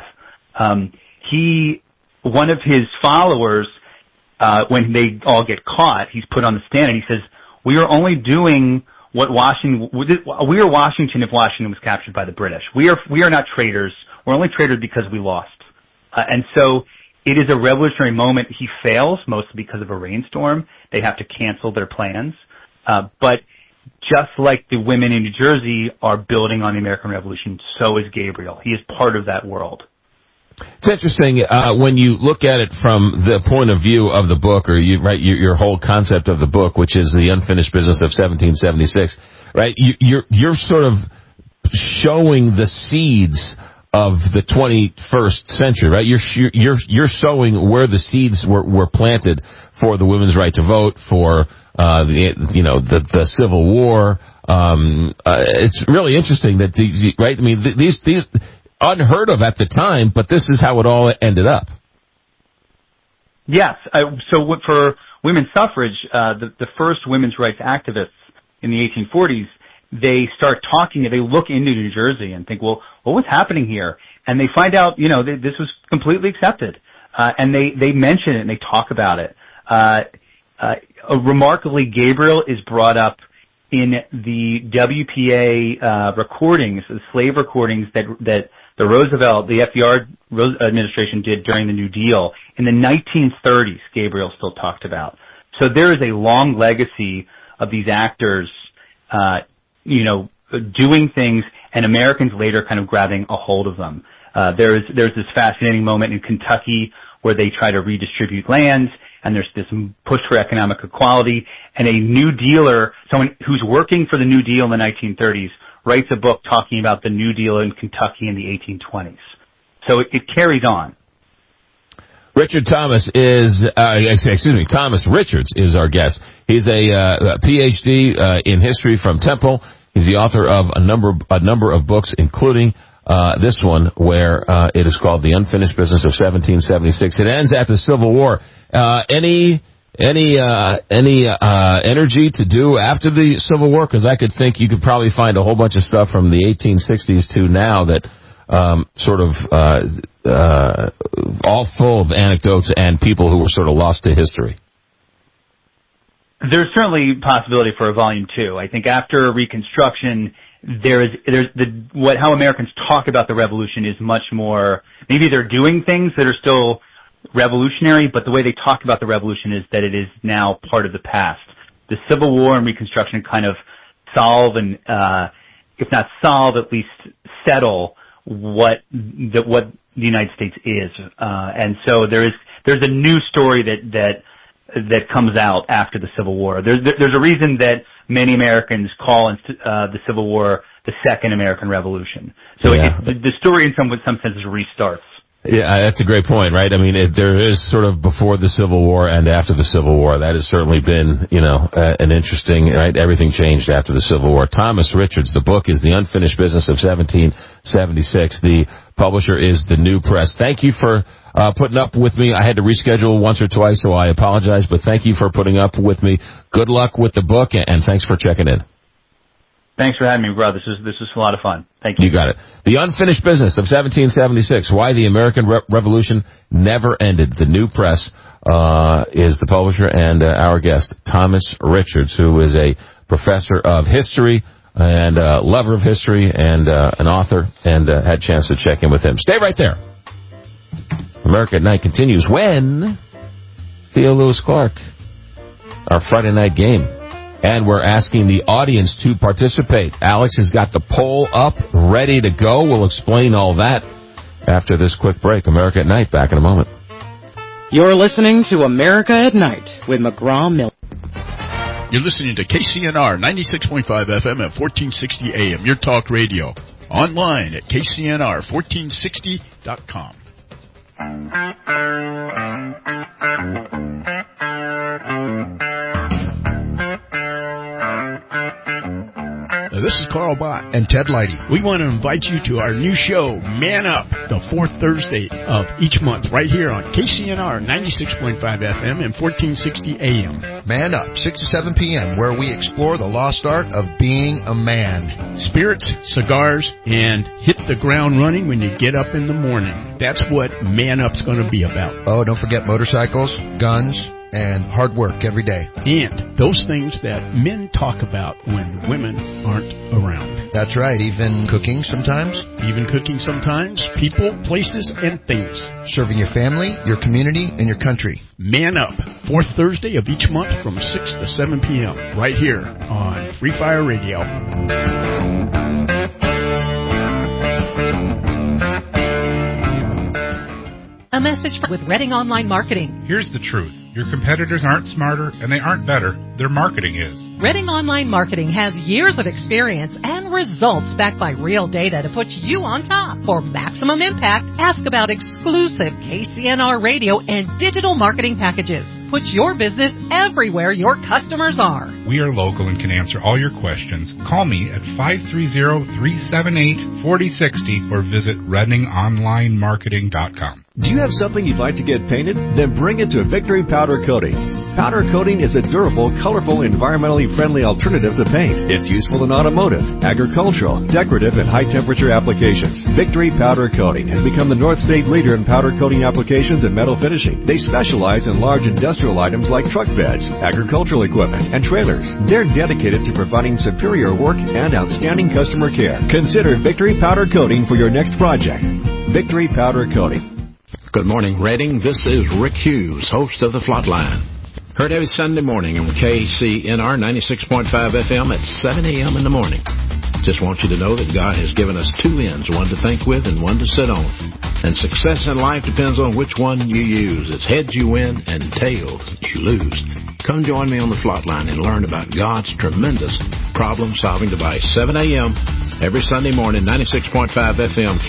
Speaker 6: One of his followers, when they all get caught, he's put on the stand and he says, we are only doing what we are Washington if Washington was captured by the British. We are not traitors. We're only traitors because we lost. And so it is a revolutionary moment. He fails, mostly because of a rainstorm. They have to cancel their plans. But just like the women in New Jersey are building on the American Revolution, so is Gabriel. He is part of that world.
Speaker 10: It's interesting when you look at it from the point of view of the book, or your whole concept of the book, which is the unfinished business of 1776. Right, you're sort of showing the seeds of the 21st century, right? You're showing where the seeds were planted for the women's right to vote, for the Civil War. It's really interesting that these unheard of at the time, but this is how it all ended up.
Speaker 6: Yes. So for women's suffrage, the first women's rights activists in the 1840s, they start talking, they look into New Jersey and think, well, what was happening here? And they find out, this was completely accepted. And they mention it and they talk about it. Remarkably, Gabriel is brought up in the WPA recordings, the slave recordings that the FDR administration did during the New Deal. In the 1930s, Gabriel still talked about. So there is a long legacy of these actors doing things, and Americans later kind of grabbing a hold of them. There's this fascinating moment in Kentucky where they try to redistribute lands, and there's this push for economic equality, and a New Dealer, someone who's working for the New Deal in the 1930s, writes a book talking about the New Deal in Kentucky in the 1820s. So it carries on.
Speaker 10: Thomas Richards is our guest. He's a PhD in history from Temple. He's the author of a number of books, including this one, where it is called The Unfinished Business of 1776. It ends at the Civil War. Any energy to do after the Civil War? Because I could think you could probably find a whole bunch of stuff from the 1860s to now that all full of anecdotes and people who were sort of lost to history.
Speaker 6: There's certainly possibility for a volume 2. I think after Reconstruction, how Americans talk about the revolution is much more, maybe they're doing things that are still revolutionary, but the way they talk about the revolution is that it is now part of the past. The Civil War and Reconstruction kind of solve and, if not solve, at least settle what the United States is. And so there's a new story that comes out after the Civil War. There's a reason that many Americans call the Civil War the Second American Revolution. So the story in some senses restarts.
Speaker 10: Yeah, that's a great point, right? I mean, there is sort of before the Civil War and after the Civil War. That has certainly been, an interesting, right? Everything changed after the Civil War. Thomas Richards, the book is The Unfinished Business of 1776. The publisher is the New Press. Thank you for putting up with me. I had to reschedule once or twice, so I apologize, but thank you for putting up with me. Good luck with the book, and thanks for checking in.
Speaker 6: Thanks for having me, bro. This is a lot of fun. Thank you.
Speaker 10: You got it. The Unfinished Business of 1776, Why the American Revolution Never Ended. The New Press is the publisher, and our guest, Thomas Richards, who is a professor of history and lover of history and an author, and had a chance to check in with him. Stay right there. America at Night continues when Theo Lewis Clark, our Friday night game. And we're asking the audience to participate. Alex has got the poll up, ready to go. We'll explain all that after this quick break. America at Night, back in a moment.
Speaker 12: You're listening to America at Night with McGraw-Miller.
Speaker 2: You're listening to KCNR 96.5 FM at 1460 AM, your talk radio. Online at KCNR1460.com. This is Carl Bott
Speaker 3: and Ted Leidy.
Speaker 2: We want to invite you to our new show, Man Up, the fourth Thursday of each month, right here on KCNR 96.5 FM and 1460 AM.
Speaker 3: Man Up, 6 to 7 p.m., where we explore the lost art of being a man.
Speaker 2: Spirits, cigars, and hit the ground running when you get up in the morning. That's what Man Up's going to be about.
Speaker 3: Oh, don't forget motorcycles, guns, and hard work every day.
Speaker 2: And those things that men talk about when women aren't around.
Speaker 3: That's right. Even cooking sometimes.
Speaker 2: People, places, and things.
Speaker 3: Serving your family, your community, and your country.
Speaker 2: Man Up, fourth Thursday of each month from 6 to 7 p.m. right here on Free Fire Radio.
Speaker 4: A message with Redding Online Marketing.
Speaker 5: Here's the truth. Your competitors aren't smarter and they aren't better. Their marketing is.
Speaker 4: Redding Online Marketing has years of experience and results backed by real data to put you on top. For maximum impact, ask about exclusive KCNR radio and digital marketing packages. Put your business everywhere your customers are.
Speaker 5: We are local and can answer all your questions. Call me at 530-378-4060 or visit ReddingOnlineMarketing.com.
Speaker 13: Do you have something you'd like to get painted? Then bring it to Victory Powder Coating. Powder coating is a durable, colorful, environmentally friendly alternative to paint. It's useful in automotive, agricultural, decorative, and high-temperature applications. Victory Powder Coating has become the North State leader in powder coating applications and metal finishing. They specialize in large industrial items like truck beds, agricultural equipment, and trailers. They're dedicated to providing superior work and outstanding customer care. Consider Victory Powder Coating for your next project. Victory Powder Coating.
Speaker 14: Good morning, Redding. This is Rick Hughes, host of The Flatline. Heard every Sunday morning on KCNR 96.5 FM at 7 a.m. in the morning. Just want you to know that God has given us two ends, one to think with and one to sit on. And success in life depends on which one you use. It's heads you win and tails you lose. Come join me on The Flatline and learn about God's tremendous problem-solving device. 7 a.m. every Sunday morning, 96.5 FM,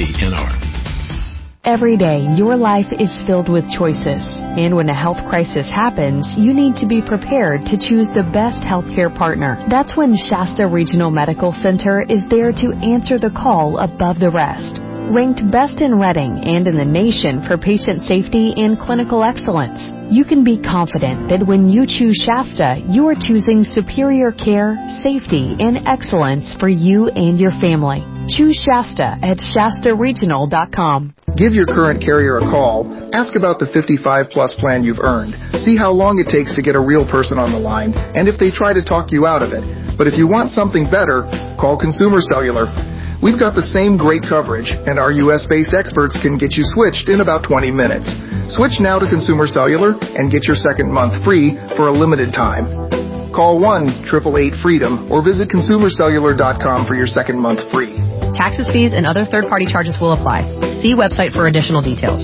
Speaker 14: KCNR.
Speaker 15: Every day, your life is filled with choices. And when a health crisis happens, you need to be prepared to choose the best healthcare partner. That's when Shasta Regional Medical Center is there to answer the call above the rest. Ranked best in Redding and in the nation for patient safety and clinical excellence, you can be confident that when you choose Shasta, you are choosing superior care, safety, and excellence for you and your family. Choose Shasta at ShastaRegional.com.
Speaker 8: Give your current carrier a call. Ask about the 55-plus plan you've earned. See how long it takes to get a real person on the line, and if they try to talk you out of it. But if you want something better, call Consumer Cellular. We've got the same great coverage, and our U.S.-based experts can get you switched in about 20 minutes. Switch now to Consumer Cellular and get your second month free for a limited time. Call 1-888-FREEDOM or visit ConsumerCellular.com for your second month free.
Speaker 11: Taxes, fees, and other third-party charges will apply. See website for additional details.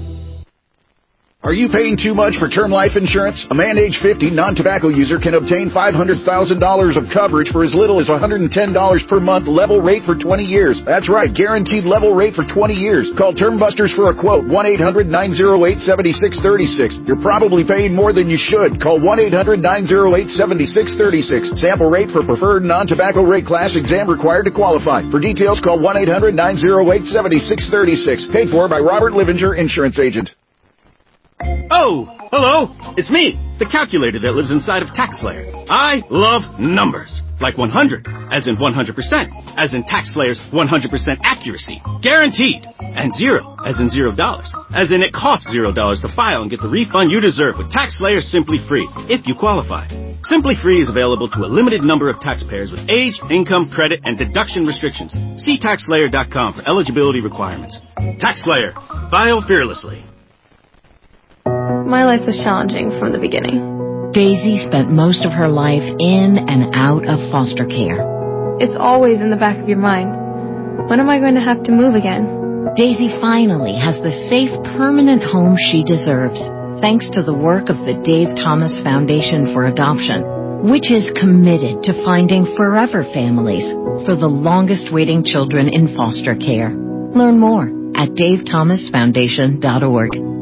Speaker 9: Are you paying too much for term life insurance? A man age 50 non-tobacco user can obtain $500,000 of coverage for as little as $110 per month, level rate for 20 years. That's right, guaranteed level rate for 20 years. Call Term Busters for a quote, 1-800-908-7636. You're probably paying more than you should. Call 1-800-908-7636. Sample rate for preferred non-tobacco rate class, exam required to qualify. For details, call 1-800-908-7636. Paid for by Robert Livinger, insurance agent.
Speaker 16: Oh, hello. It's me, the calculator that lives inside of TaxSlayer. I love numbers. Like 100, as in 100%, as in TaxSlayer's 100% accuracy. Guaranteed. And 0, as in $0. As in it costs $0 to file and get the refund you deserve with TaxSlayer Simply Free, if you qualify. Simply Free is available to a limited number of taxpayers with age, income, credit, and deduction restrictions. See TaxSlayer.com for eligibility requirements. TaxSlayer. File fearlessly.
Speaker 17: My life was challenging from the beginning.
Speaker 18: Daisy spent most of her life in and out of foster care.
Speaker 17: It's always in the back of your mind. When am I going to have to move again?
Speaker 18: Daisy finally has the safe, permanent home she deserves, thanks to the work of the Dave Thomas Foundation for Adoption, which is committed to finding forever families for the longest-waiting children in foster care. Learn more at davethomasfoundation.org.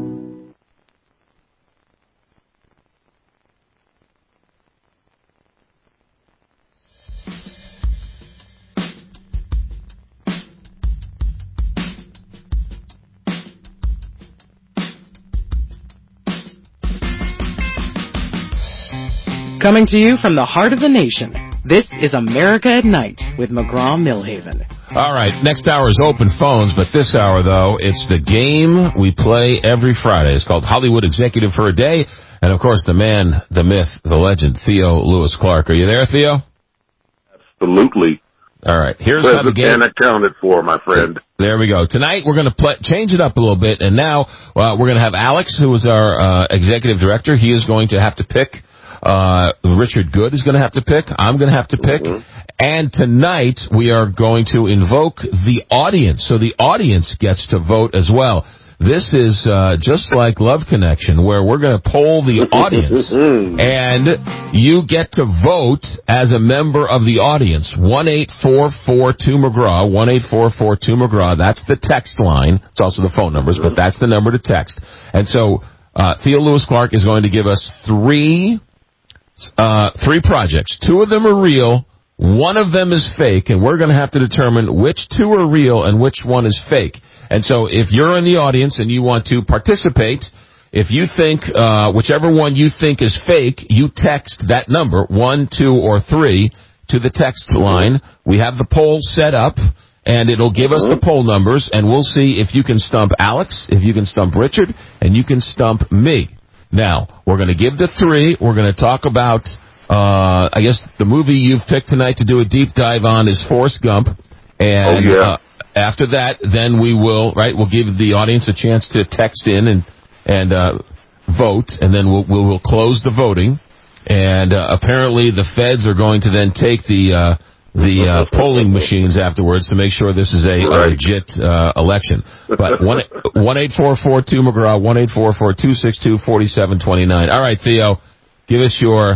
Speaker 12: Coming to you from the heart of the nation, this is America at Night with McGraw-Millhaven.
Speaker 10: All right, next hour is open phones, but this hour, though, it's the game we play every Friday. It's called Hollywood Executive for a Day. And, of course, the man, the myth, the legend, Theo Lewis Clark. Are you there, Theo?
Speaker 7: Absolutely.
Speaker 10: All right, here's how the game...
Speaker 7: accounted for, my friend.
Speaker 10: There we go. Tonight, we're going to change it up a little bit, and now we're going to have Alex, who is our executive director. He is going to have to pick. Richard Good is going to have to pick. I'm going to have to pick. Mm-hmm. And tonight, we are going to invoke the audience. So the audience gets to vote as well. This is just like Love Connection, where we're going to poll the audience. And you get to vote as a member of the audience. 1-844-2-McGraw, 1-844-2-McGraw. That's the text line. It's also the phone numbers, but that's the number to text. And so Theo Lewis Clark is going to give us three projects. Two of them are real. One of them is fake, and we're going to have to determine which two are real and which one is fake. And so if you're in the audience and you want to participate, if you think whichever one you think is fake, you text that number, 1, 2, or 3, to the text line. We have the poll set up, and it'll give us the poll numbers, and we'll see if you can stump Alex, if you can stump Richard, and you can stump me. Now, we're going to give the 3. We're going to talk about... I guess the movie you've picked tonight to do a deep dive on is Forrest Gump. And after that, then we'll give the audience a chance to text in and vote, and then we'll close the voting. And apparently the feds are going to then take the polling machines afterwards to make sure this is a legit election. But 1-844-2-McGraw, 1-844-262-4729. All right, Theo, give us your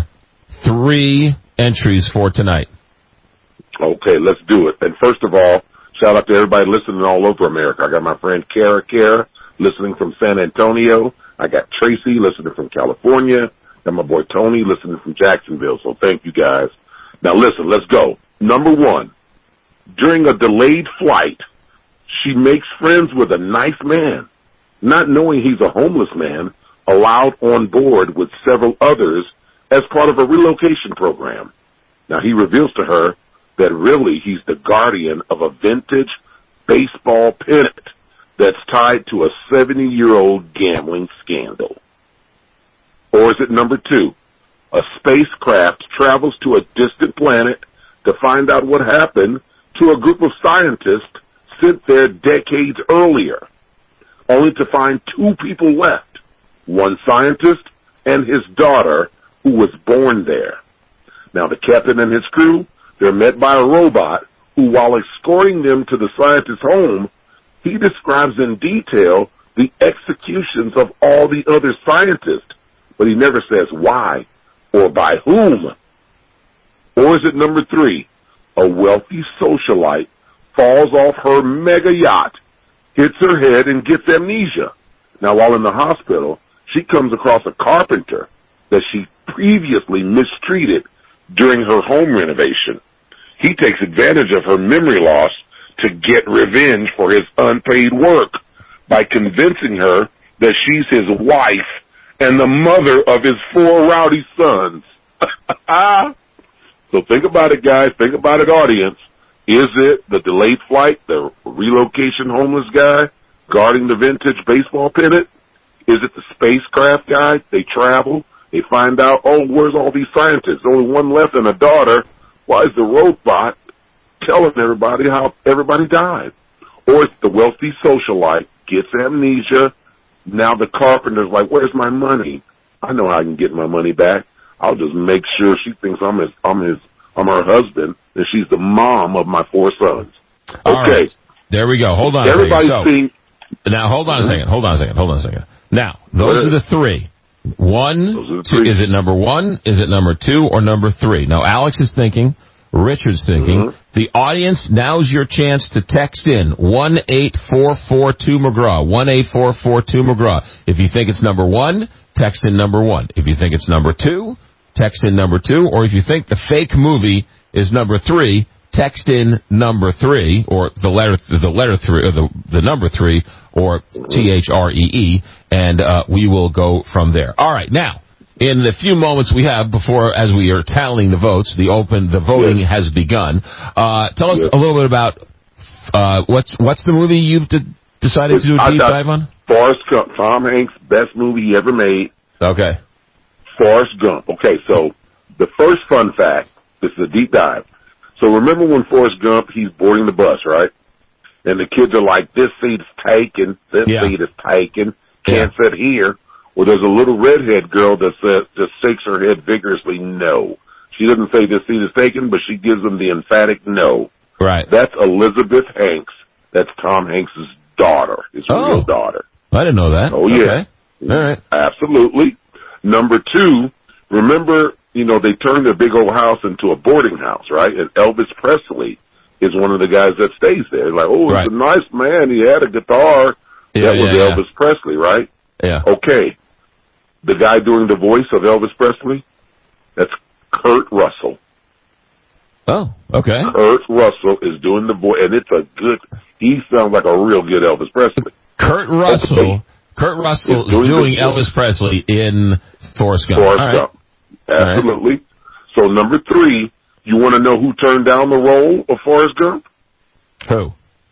Speaker 10: 3 entries for tonight.
Speaker 7: Okay, let's do it. And first of all, shout out to everybody listening all over America. I got my friend Kara listening from San Antonio. I got Tracy listening from California. Got my boy Tony listening from Jacksonville. So thank you guys. Now listen, let's go. Number 1, during a delayed flight, she makes friends with a nice man, not knowing he's a homeless man, allowed on board with several others as part of a relocation program. Now, he reveals to her that really he's the guardian of a vintage baseball pennant that's tied to a 70-year-old gambling scandal. Or is it number 2? A spacecraft travels to a distant planet to find out what happened to a group of scientists sent there decades earlier, only to find 2 people left, one scientist and his daughter, who was born there. Now, the captain and his crew, they're met by a robot who, while escorting them to the scientist's home, he describes in detail the executions of all the other scientists, but he never says why or by whom. Or is it number 3? A wealthy socialite falls off her mega yacht, hits her head, and gets amnesia. Now, while in the hospital, she comes across a carpenter that she previously mistreated during her home renovation. He takes advantage of her memory loss to get revenge for his unpaid work by convincing her that she's his wife and the mother of his 4 rowdy sons. So think about it, guys. Think about it, audience. Is it the delayed flight, the relocation homeless guy guarding the vintage baseball pennant? Is it the spacecraft guy? They travel. They find out, where's all these scientists? Only one left and a daughter. Why is the robot telling everybody how everybody died? Or it's the wealthy socialite, gets amnesia. Now the carpenter's like, where's my money? I know how I can get my money back. I'll just make sure she thinks I'm her husband, and she's the mom of my 4 sons. Okay.
Speaker 10: All right. There we go. Hold on a second. Now, hold on a second. Now, those are the 3. 1, 2, is it number 1, is it number 2, or number 3? Now, Alex is thinking, Richard's thinking. The audience, now's your chance to text in 1-844-2-McGraw, 1-844-2-McGraw. If you think it's number 1, text in number 1. If you think it's number 2, text in number 2. Or if you think the fake movie is number 3, text in number 3, or the letter 3, or the number 3, or THREE, and we will go from there. All right, now, in the few moments we have before, as we are tallying the votes, the voting has begun. Tell us a little bit about what's the movie you've decided to do a deep dive on?
Speaker 7: Forrest Gump, Tom Hanks' best movie he ever made.
Speaker 10: Okay.
Speaker 7: Forrest Gump. Okay, so the first fun fact, this is a deep dive. So remember when Forrest Gump, he's boarding the bus, right? And the kids are like, this seat is taken, this seat is taken, can't sit here. Well, there's a little redhead girl that just shakes her head vigorously, no. She doesn't say this seat is taken, but she gives them the emphatic no.
Speaker 10: Right.
Speaker 7: That's Elizabeth Hanks. That's Tom Hanks' daughter, his real daughter.
Speaker 10: I didn't know that.
Speaker 7: Oh, yeah.
Speaker 10: Okay. All right.
Speaker 7: Absolutely. Number two, remember, they turned their big old house into a boarding house, right? And Elvis Presley is one of the guys that stays there. Like, he's a nice man. He had a guitar. That was Elvis Presley, right?
Speaker 10: Yeah.
Speaker 7: Okay. The guy doing the voice of Elvis Presley, that's Kurt Russell.
Speaker 10: Oh, okay.
Speaker 7: Kurt Russell is doing the voice, and he sounds like a real good Elvis Presley.
Speaker 10: Kurt Russell is doing Elvis Presley in Forrest Gump.
Speaker 7: Gump. Absolutely. Right. So number 3, you want to know who turned down the role of Forrest Gump?
Speaker 10: Who?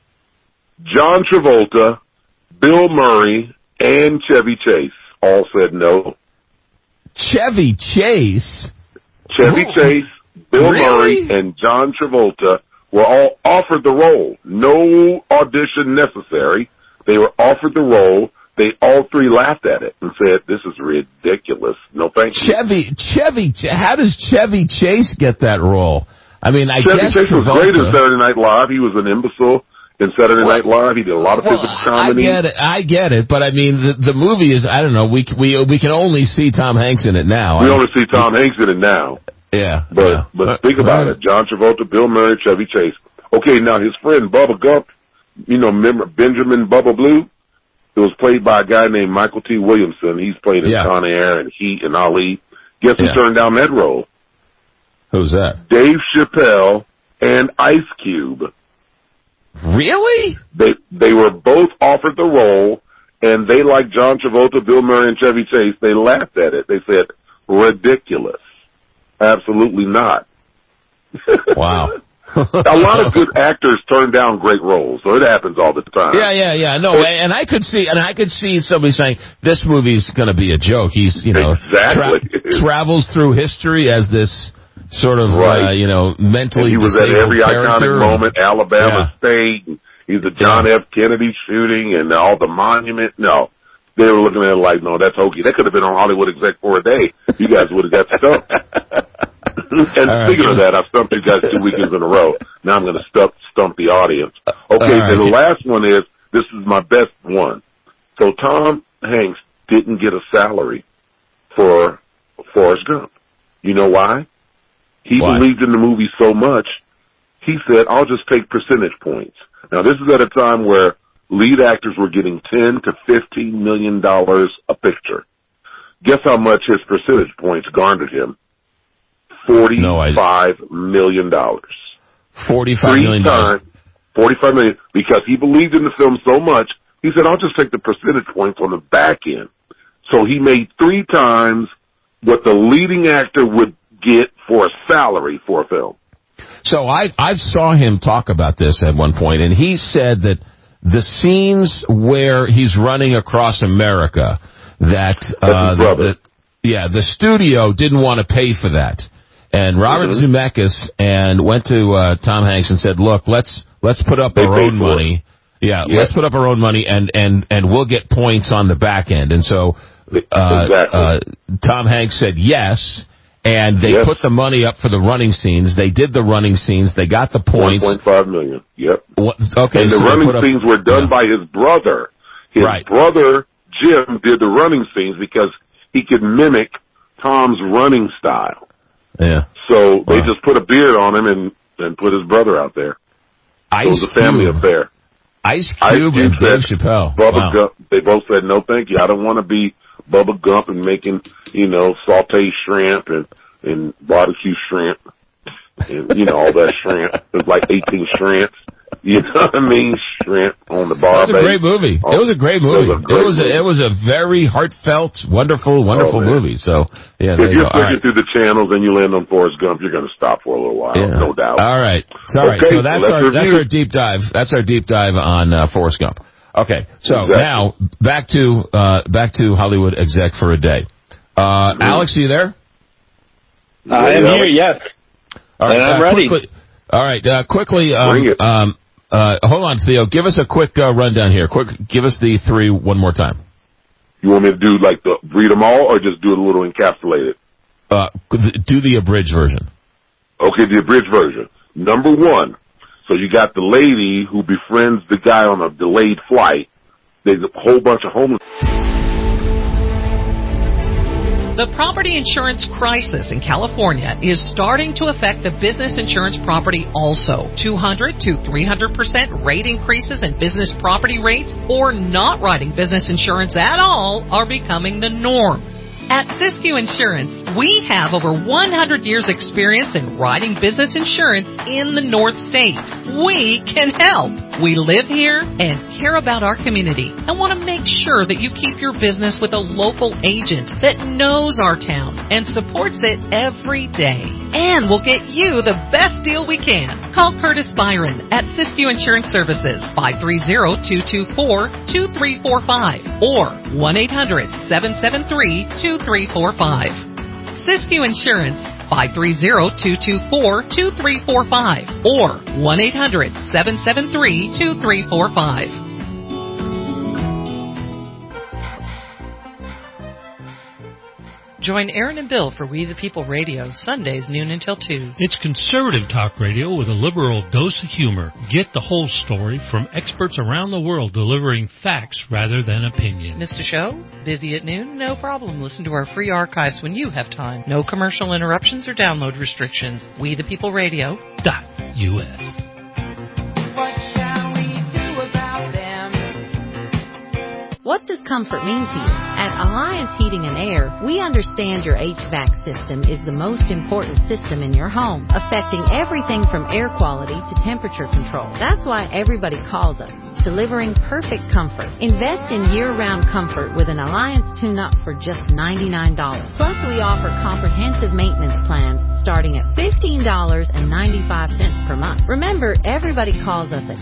Speaker 7: John Travolta, Bill Murray, and Chevy Chase all said no.
Speaker 10: Chevy Chase?
Speaker 7: Chase, Bill Murray, and John Travolta were all offered the role. No audition necessary. They were offered the role. They all 3 laughed at it and said, this is ridiculous. No thank you.
Speaker 10: How does Chevy Chase get that role? I mean,
Speaker 7: Chevy Chase was great in Saturday Night Live. He was an imbecile in Saturday Night Live. He did a lot of physical comedy.
Speaker 10: I get it, but I mean, the movie is, I don't know, we can only see Tom Hanks in it now.
Speaker 7: We only see Tom Hanks in it now.
Speaker 10: Yeah.
Speaker 7: But think about it. John Travolta, Bill Murray, Chevy Chase. Okay, now his friend Bubba Gump, remember Benjamin Bubba Blue? It was played by a guy named Michael T. Williamson. He's played in Con Air and Heat and Ali. Guess who turned down that role?
Speaker 10: Who's that?
Speaker 7: Dave Chappelle and Ice Cube.
Speaker 10: Really?
Speaker 7: They were both offered the role, and they, like John Travolta, Bill Murray, and Chevy Chase, they laughed at it. They said, ridiculous. Absolutely not.
Speaker 10: Wow.
Speaker 7: A lot of good actors turn down great roles, so it happens all the time.
Speaker 10: Yeah. No, and I could see somebody saying this movie's going to be a joke. He's, travels through history as this sort of, mentally.
Speaker 7: And he was at every iconic moment, Alabama State. And he's the John F. Kennedy shooting and all the monument. No, they were looking at it like, no, that's hokey. That could have been on Hollywood Exec for a day. You guys would have got stumped. And speaking of that, I've stumped you guys 2 weekends in a row. Now I'm going to stump the audience. Okay, then the last one is, this is my best one. So Tom Hanks didn't get a salary for Forrest Gump. You know why? He believed in the movie so much, he said, I'll just take percentage points. Now, this is at a time where lead actors were getting $10 to $15 million a picture. Guess how much his percentage points garnered him? $45 million.
Speaker 10: $45 million.
Speaker 7: $45 million, because he believed in the film so much, he said, I'll just take the percentage points on the back end. So he made 3 times what the leading actor would get for a salary for a film.
Speaker 10: So I saw him talk about this at one point, and he said that the scenes where he's running across America, the studio didn't want to pay for that. And Robert Zemeckis went to Tom Hanks and said, look, let's put up our own money. Let's put up our own money and we'll get points on the back end. And so Tom Hanks said yes, and they put the money up for the running scenes. They did the running scenes. They got the points.
Speaker 7: $1.5 million. Yep.
Speaker 10: Okay.
Speaker 7: And the running scenes were done by his brother. His brother, Jim, did the running scenes because he could mimic Tom's running style.
Speaker 10: Yeah.
Speaker 7: So they just put a beard on him and put his brother out there.
Speaker 10: It
Speaker 7: was a family affair.
Speaker 10: Ice Cube and Dave Chappelle.
Speaker 7: Bubba Gump, they both said, no, thank you. I don't want to be Bubba Gump and making, sauteed shrimp and barbecue shrimp and, all that shrimp. There's like 18 shrimps You know what I mean? Shrimp on the bar.
Speaker 10: It was a great movie. It was a great movie. It was a very heartfelt, wonderful movie. So, yeah, there
Speaker 7: if
Speaker 10: you
Speaker 7: you're
Speaker 10: go.
Speaker 7: flicking through the channels and you land on Forrest Gump, you're going to stop for a little while, no doubt.
Speaker 10: All right.
Speaker 7: Okay,
Speaker 10: So that's our deep dive. That's our deep dive on Forrest Gump. Okay. So now back to Hollywood Exec for a day. Alex, are you there?
Speaker 19: I am here. Yes.
Speaker 10: All right,
Speaker 19: and I'm ready.
Speaker 10: Quickly.
Speaker 7: Bring it.
Speaker 10: Hold on, Theo. Give us a quick rundown here. Give us the three one more time.
Speaker 7: You want me to do read them all, or just do it a little encapsulated?
Speaker 10: Do the abridged version.
Speaker 7: Okay, the abridged version. Number one. So you got the lady who befriends the guy on a delayed flight. There's a whole bunch of homeless.
Speaker 4: The property insurance crisis in California is starting to affect the business insurance property also. 200 to 300% rate increases in business property rates or not writing business insurance at all are becoming the norm. At Siskiyou Insurance, we have over 100 years experience in writing business insurance in the North States. We can help. We live here and care about our community and want to make sure that you keep your business with a local agent that knows our town and supports it every day. And we'll get you the best deal we can. Call Curtis Byron at Siskiyou Insurance Services, 530-224-2345 or 1-800-773-2345. Siskiyou Insurance, 530-224-2345 or 1-800-773-2345. Join Aaron and Bill for We the People Radio, Sundays noon until 2.
Speaker 20: It's conservative talk radio with a liberal dose of humor. Get the whole story from experts around the world delivering facts rather than opinion.
Speaker 4: Missed a show? Busy at noon? No problem. Listen to our free archives when you have time. No commercial interruptions or download restrictions. WeThePeopleRadio.us.
Speaker 18: What does comfort mean to you? At Alliance Heating and Air, we understand your HVAC system is the most important system in your home, affecting everything from air quality to temperature control. That's why everybody calls us, delivering perfect comfort. Invest in year-round comfort with an Alliance tune-up for just $99. Plus, we offer comprehensive maintenance plans starting at $15.95 per month. Remember, everybody calls us at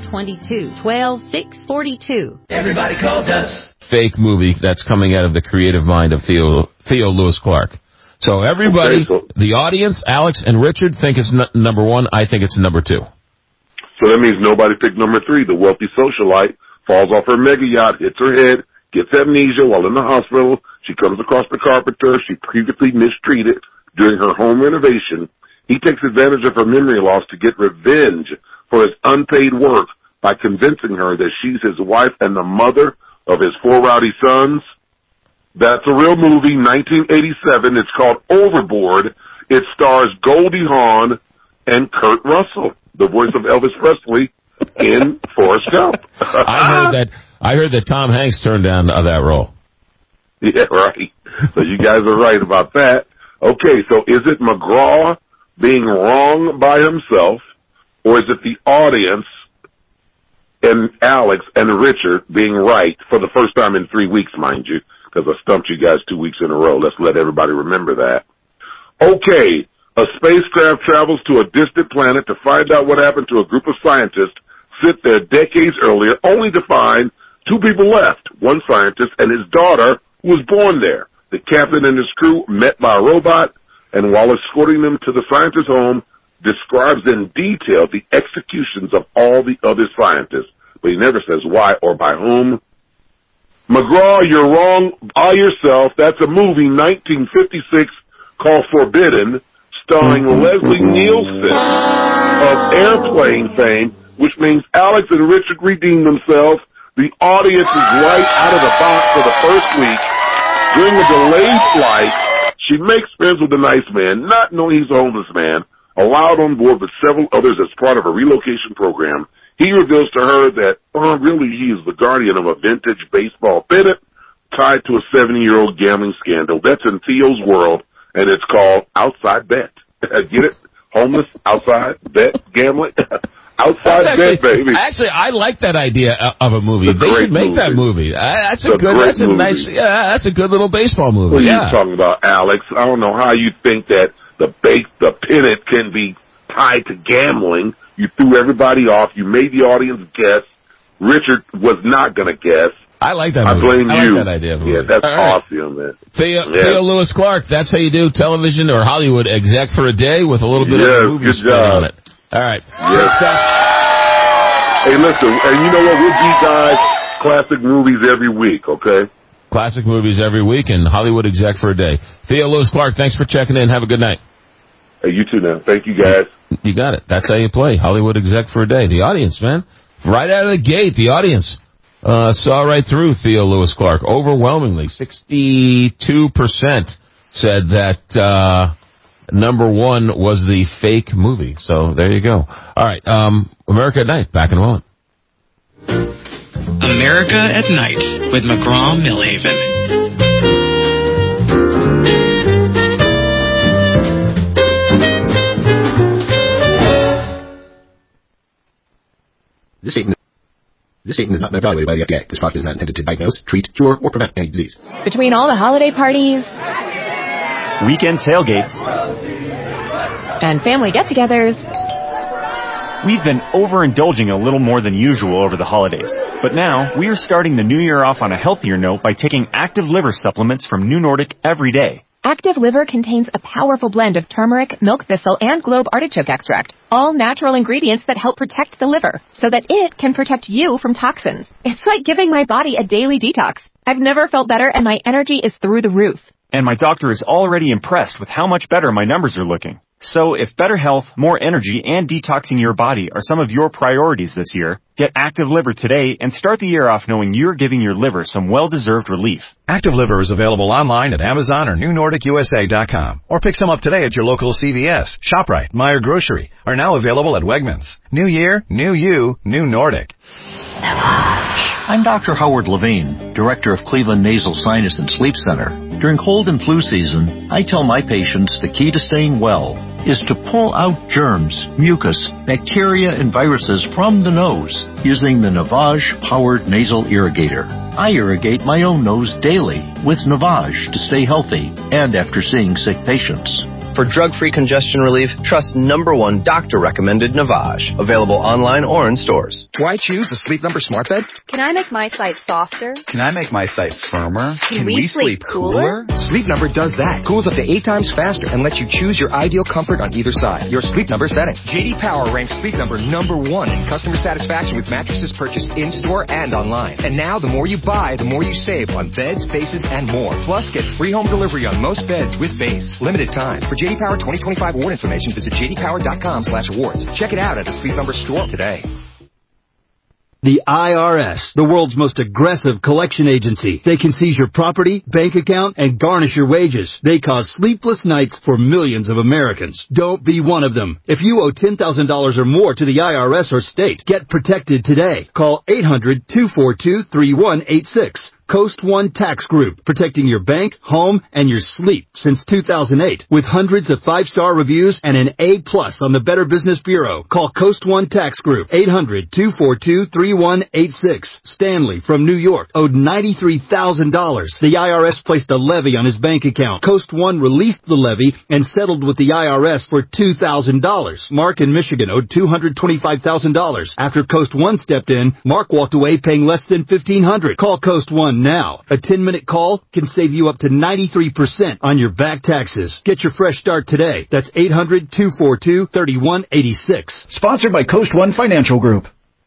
Speaker 18: 22-12-642.
Speaker 19: Everybody calls us.
Speaker 10: Fake movie that's coming out of the creative mind of Theo Lewis Clark. So everybody, the audience, Alex and Richard think it's number one. I think it's number two.
Speaker 7: So that means nobody picked number three. The wealthy socialite falls off her mega yacht, hits her head, gets amnesia while in the hospital. She comes across the carpenter she previously mistreated during her home renovation. He takes advantage of her memory loss to get revenge for his unpaid work by convincing her that she's his wife and the mother of his 4 rowdy sons. That's a real movie, 1987. It's called Overboard. It stars Goldie Hawn and Kurt Russell, the voice of Elvis Presley in Forrest Gump.
Speaker 10: I heard that Tom Hanks turned down that role.
Speaker 7: Yeah, right. So you guys are right about that. Okay, so is it McGraw being wrong by himself, or is it the audience and Alex and Richard being right for the first time in 3 weeks, mind you, because I stumped you guys 2 weeks in a row. Let's let everybody remember that. Okay, a spacecraft travels to a distant planet to find out what happened to a group of scientists sent there decades earlier, only to find 2 people left, one scientist and his daughter who was born there. The captain and his crew met by a robot, and while escorting them to the scientist's home, describes in detail the executions of all the other scientists, but he never says why or by whom. McGraw, you're wrong by yourself. That's a movie, 1956, called Forbidden, starring Leslie Nielsen of Airplane fame, which means Alex and Richard redeemed themselves. The audience is right out of the box for the first week. During a delayed flight, she makes friends with a nice man, not knowing he's a homeless man, allowed on board with several others as part of a relocation program. He reveals to her that, really, he is the guardian of a vintage baseball pennant tied to a 70-year-old gambling scandal. That's in Theo's world, and it's called Outside Bet. Get it? Homeless, outside, bet, gambling. Outside Dead, baby.
Speaker 10: Actually, I like that idea of a movie. They should make that movie. That's a nice, that's a good little baseball movie.
Speaker 7: What are you talking about, Alex? I don't know how you think that the pennant can be tied to gambling. You threw everybody off. You made the audience guess. Richard was not going to guess.
Speaker 10: I like that movie.
Speaker 7: I blame you.
Speaker 10: Like that idea of a movie.
Speaker 7: Yeah, that's awesome, man.
Speaker 10: Theo Lewis Clark, that's how you do television or Hollywood exec for a day with a little bit of movie spin on it. All right.
Speaker 7: Yes. Hey, listen, and you know what? We'll deep dive classic movies every week, okay?
Speaker 10: Classic movies every week and Hollywood exec for a day. Theo Lewis Clark, thanks for checking in. Have a good night.
Speaker 7: Hey, you too now. Thank you, guys.
Speaker 10: You got it. That's how you play. Hollywood exec for a day. The audience, man. Right out of the gate, the audience saw right through Theo Lewis Clark. Overwhelmingly, 62% said that number one was the fake movie. So there you go. All right. America at Night. Back in a moment.
Speaker 12: America at Night with McGraw-Milhaven.
Speaker 21: This statement is not evaluated by the FDA. This product is not intended to diagnose, treat, cure, or prevent any disease.
Speaker 22: Between all the holiday parties,
Speaker 23: weekend tailgates,
Speaker 22: and family get-togethers,
Speaker 23: we've been overindulging a little more than usual over the holidays. But now, we are starting the new year off on a healthier note by taking Active Liver supplements from New Nordic every day.
Speaker 22: Active Liver contains a powerful blend of turmeric, milk thistle, and globe artichoke extract, all natural ingredients that help protect the liver, so that it can protect you from toxins. It's like giving my body a daily detox. I've never felt better, and my energy is through the roof.
Speaker 23: And my doctor is already impressed with how much better my numbers are looking. So if better health, more energy, and detoxing your body are some of your priorities this year, get Active Liver today and start the year off knowing you're giving your liver some well-deserved relief.
Speaker 24: Active Liver is available online at Amazon or NewNordicUSA.com. Or pick some up today at your local CVS, ShopRite, Meijer Grocery. Are now available at Wegmans. New year, new you, New Nordic.
Speaker 25: I'm Dr. Howard Levine, Director of Cleveland Nasal Sinus and Sleep Center. During cold and flu season, I tell my patients the key to staying well is to pull out germs, mucus, bacteria, and viruses from the nose using the Navage-powered nasal irrigator. I irrigate my own nose daily with Navage to stay healthy and after seeing sick patients.
Speaker 26: For drug-free congestion relief, trust #1 doctor-recommended Navage. Available online or in stores.
Speaker 27: Do I choose a Sleep Number smart bed?
Speaker 28: Can I make my site softer?
Speaker 27: Can I make my site firmer?
Speaker 28: Can we sleep cooler?
Speaker 27: Sleep Number does that. Cools up to 8 times faster and lets you choose your ideal comfort on either side. Your Sleep Number setting. J.D. Power ranks Sleep Number #1 in customer satisfaction with mattresses purchased in-store and online. And now, the more you buy, the more you save on beds, bases, and more. Plus, get free home delivery on most beds with base. Limited time. For J.D. Power 2025 award information, visit jdpower.com/awards. Check it out at a Sleep Number store today.
Speaker 1: The IRS, the world's most aggressive collection agency. They can seize your property, bank account, and garnish your wages. They cause sleepless nights for millions of Americans. Don't be one of them. If you owe $10,000 or more to the IRS or state, get protected today. Call 800-242-3186. Coast One Tax Group, protecting your bank, home, and your sleep since 2008. With hundreds of 5-star reviews and an A+ on the Better Business Bureau. Call Coast One Tax Group, 800-242-3186. Stanley from New York owed $93,000. The IRS placed a levy on his bank account. Coast One released the levy and settled with the IRS for $2,000. Mark in Michigan owed $225,000. After Coast One stepped in, Mark walked away paying less than $1,500. Call Coast One now. A 10-minute call can save you up to 93% on your back taxes. Get your fresh start today. That's 800-242-3186.
Speaker 9: Sponsored by Coast One Financial Group.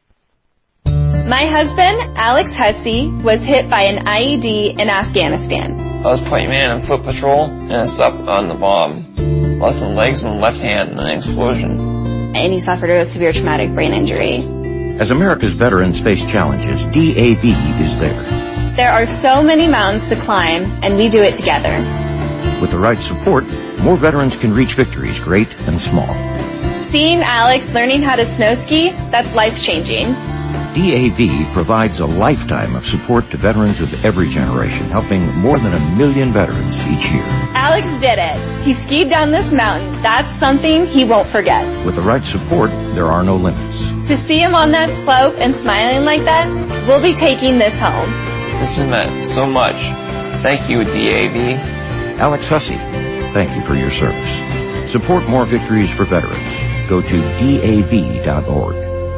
Speaker 17: My husband, Alex Hussey, was hit by an IED in Afghanistan.
Speaker 29: I was point man on foot patrol, and I stepped on the bomb. Lost my legs and left hand in an explosion.
Speaker 17: And he suffered a severe traumatic brain injury.
Speaker 30: As America's veterans face challenges, DAV is there.
Speaker 17: There are so many mountains to climb, and we do it together.
Speaker 30: With the right support, more veterans can reach victories great and small.
Speaker 17: Seeing Alex learning how to snow ski, that's life-changing.
Speaker 30: DAV provides a lifetime of support to veterans of every generation, helping more than 1 million veterans each year.
Speaker 17: Alex did it. He skied down this mountain. That's something he won't forget.
Speaker 30: With the right support, there are no limits.
Speaker 17: To see him on that slope and smiling like that, we'll be taking this home.
Speaker 29: This has meant so much. Thank you, DAV.
Speaker 30: Alex Hussey, thank you for your service. Support more victories for veterans. Go to DAV.org.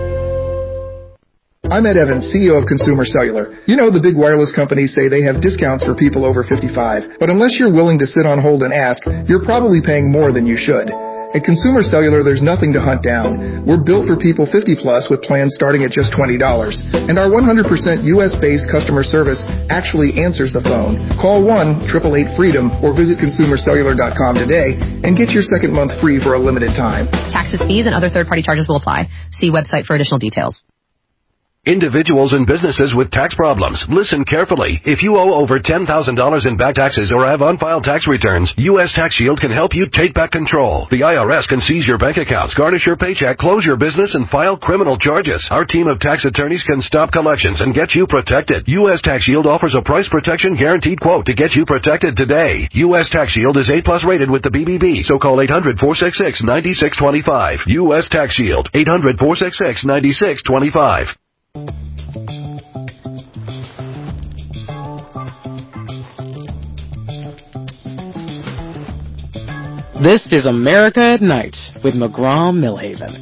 Speaker 2: I'm Ed Evans, CEO of Consumer Cellular. You know, the big wireless companies say they have discounts for people over 55. But unless you're willing to sit on hold and ask, you're probably paying more than you should. At Consumer Cellular, there's nothing to hunt down. We're built for people 50 plus with plans starting at just $20. And our 100% U.S.-based customer service actually answers the phone. Call 1-888-FREEDOM or visit ConsumerCellular.com today and get your second month free for a limited time.
Speaker 3: Taxes, fees, and other third-party charges will apply. See website for additional details.
Speaker 5: Individuals and businesses with tax problems, listen carefully. If you owe over $10,000 in back taxes or have unfiled tax returns, U.S. Tax Shield can help you take back control. The IRS can seize your bank accounts, garnish your paycheck, close your business, and file criminal charges. Our team of tax attorneys can stop collections and get you protected. U.S. Tax Shield offers a price protection guaranteed quote to get you protected today. U.S. Tax Shield is A+ rated with the BBB, so call 800-466-9625. U.S. Tax Shield, 800-466-9625.
Speaker 12: This is America at Night with McGraw-Milhaven.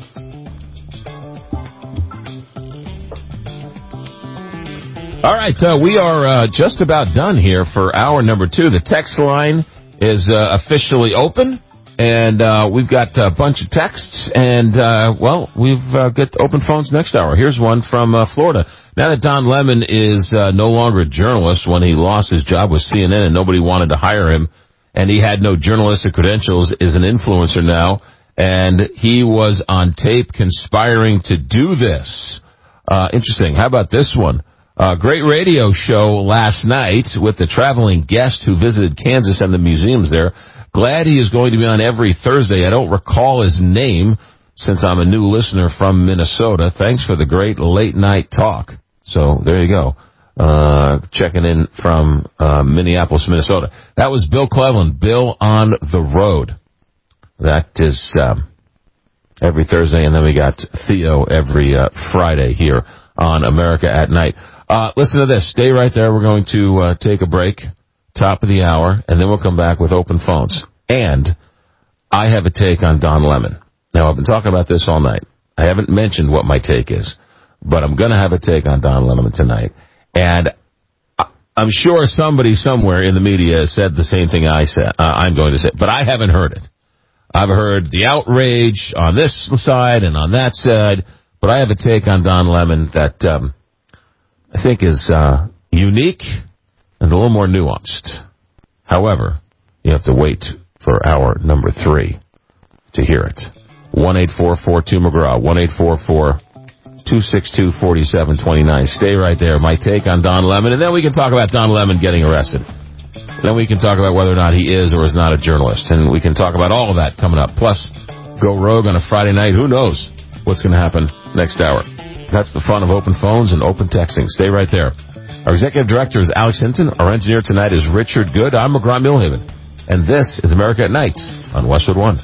Speaker 10: All right, we are just about done here for hour number 2. The text line is officially open, and we've got a bunch of texts, and, we've got open phones next hour. Here's one from Florida. Now that Don Lemon is no longer a journalist, when he lost his job with CNN and nobody wanted to hire him, and he had no journalistic credentials, is an influencer now, and he was on tape conspiring to do this. Interesting. How about this one? Great radio show last night with the traveling guest who visited Kansas and the museums there. Glad he is going to be on every Thursday. I don't recall his name since I'm a new listener from Minnesota. Thanks for the great late night talk. So there you go. Checking in from Minneapolis, Minnesota. That was Bill Cleveland, Bill on the Road. That is every Thursday, and then we got Theo every Friday here on America at Night. Listen to this. Stay right there. We're going to take a break, top of the hour, and then we'll come back with open phones. And I have a take on Don Lemon. Now, I've been talking about this all night. I haven't mentioned what my take is, but I'm going to have a take on Don Lemon tonight. And I'm sure somebody somewhere in the media said the same thing I'm going to say, but I haven't heard it. I've heard the outrage on this side and on that side, but I have a take on Don Lemon that I think is unique and a little more nuanced. However, you have to wait for hour number 3 to hear it. 1-844-2-McGraw, 1-844-262-4729. Stay right there. My take on Don Lemon, and then we can talk about Don Lemon getting arrested. Then we can talk about whether or not he is or is not a journalist, and we can talk about all of that coming up. Plus, go rogue on a Friday night. Who knows what's going to happen next hour? That's the fun of open phones and open texting. Stay right there. Our executive director is Alex Hinton. Our engineer tonight is Richard Good. I'm McGraw-Milhaven, and this is America at Night on Westwood One.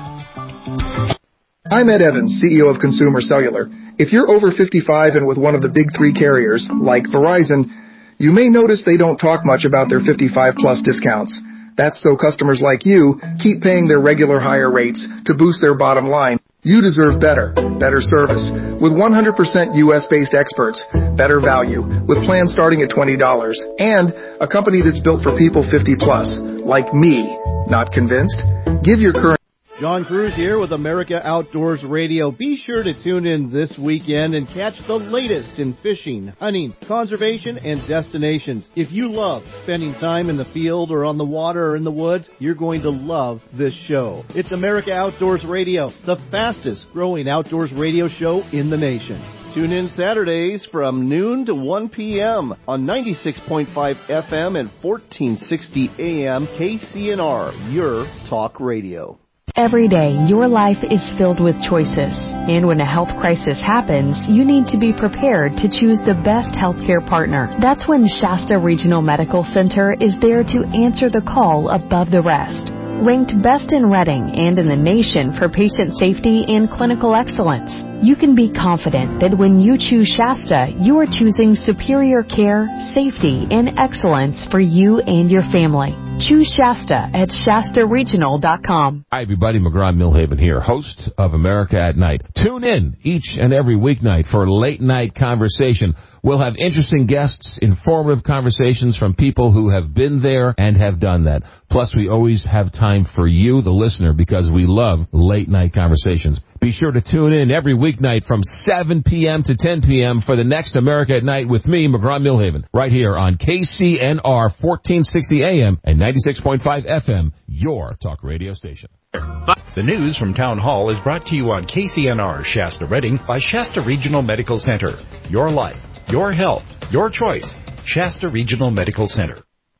Speaker 2: I'm Ed Evans, CEO of Consumer Cellular. If you're over 55 and with one of the big 3 carriers, like Verizon, you may notice they don't talk much about their 55-plus discounts. That's so customers like you keep paying their regular higher rates to boost their bottom line. You deserve better service. With 100% U.S.-based experts, better value, with plans starting at $20, and a company that's built for people 50-plus, like me. Not convinced? Give your current...
Speaker 6: John Cruz here with America Outdoors Radio. Be sure to tune in this weekend and catch the latest in fishing, hunting, conservation, and destinations. If you love spending time in the field or on the water or in the woods, you're going to love this show. It's America Outdoors Radio, the fastest growing outdoors radio show in the nation. Tune in Saturdays from noon to 1 p.m. on 96.5 FM and 1460 AM KCNR, your talk radio.
Speaker 8: Every day, your life is filled with choices. And when a health crisis happens, you need to be prepared to choose the best healthcare partner. That's when Shasta Regional Medical Center is there to answer the call above the rest. Ranked best in Reading and in the nation for patient safety and clinical excellence, you can be confident that when you choose Shasta, you are choosing superior care, safety, and excellence for you and your family. Choose Shasta at ShastaRegional.com.
Speaker 10: Hi, everybody. McGraw-Milhaven here, host of America at Night. Tune in each and every weeknight for Late Night Conversation. We'll have interesting guests, informative conversations from people who have been there and have done that. Plus, we always have time for you, the listener, because we love late night conversations. Be sure to tune in every weeknight from 7 p.m. to 10 p.m. for the next America at Night with me, McGraw-Milhaven, right here on KCNR 1460 AM and 96.5 FM, your talk radio station.
Speaker 4: The news from Town Hall is brought to you on KCNR Shasta Reading by Shasta Regional Medical Center. Your life, your health, your choice. Shasta Regional Medical Center.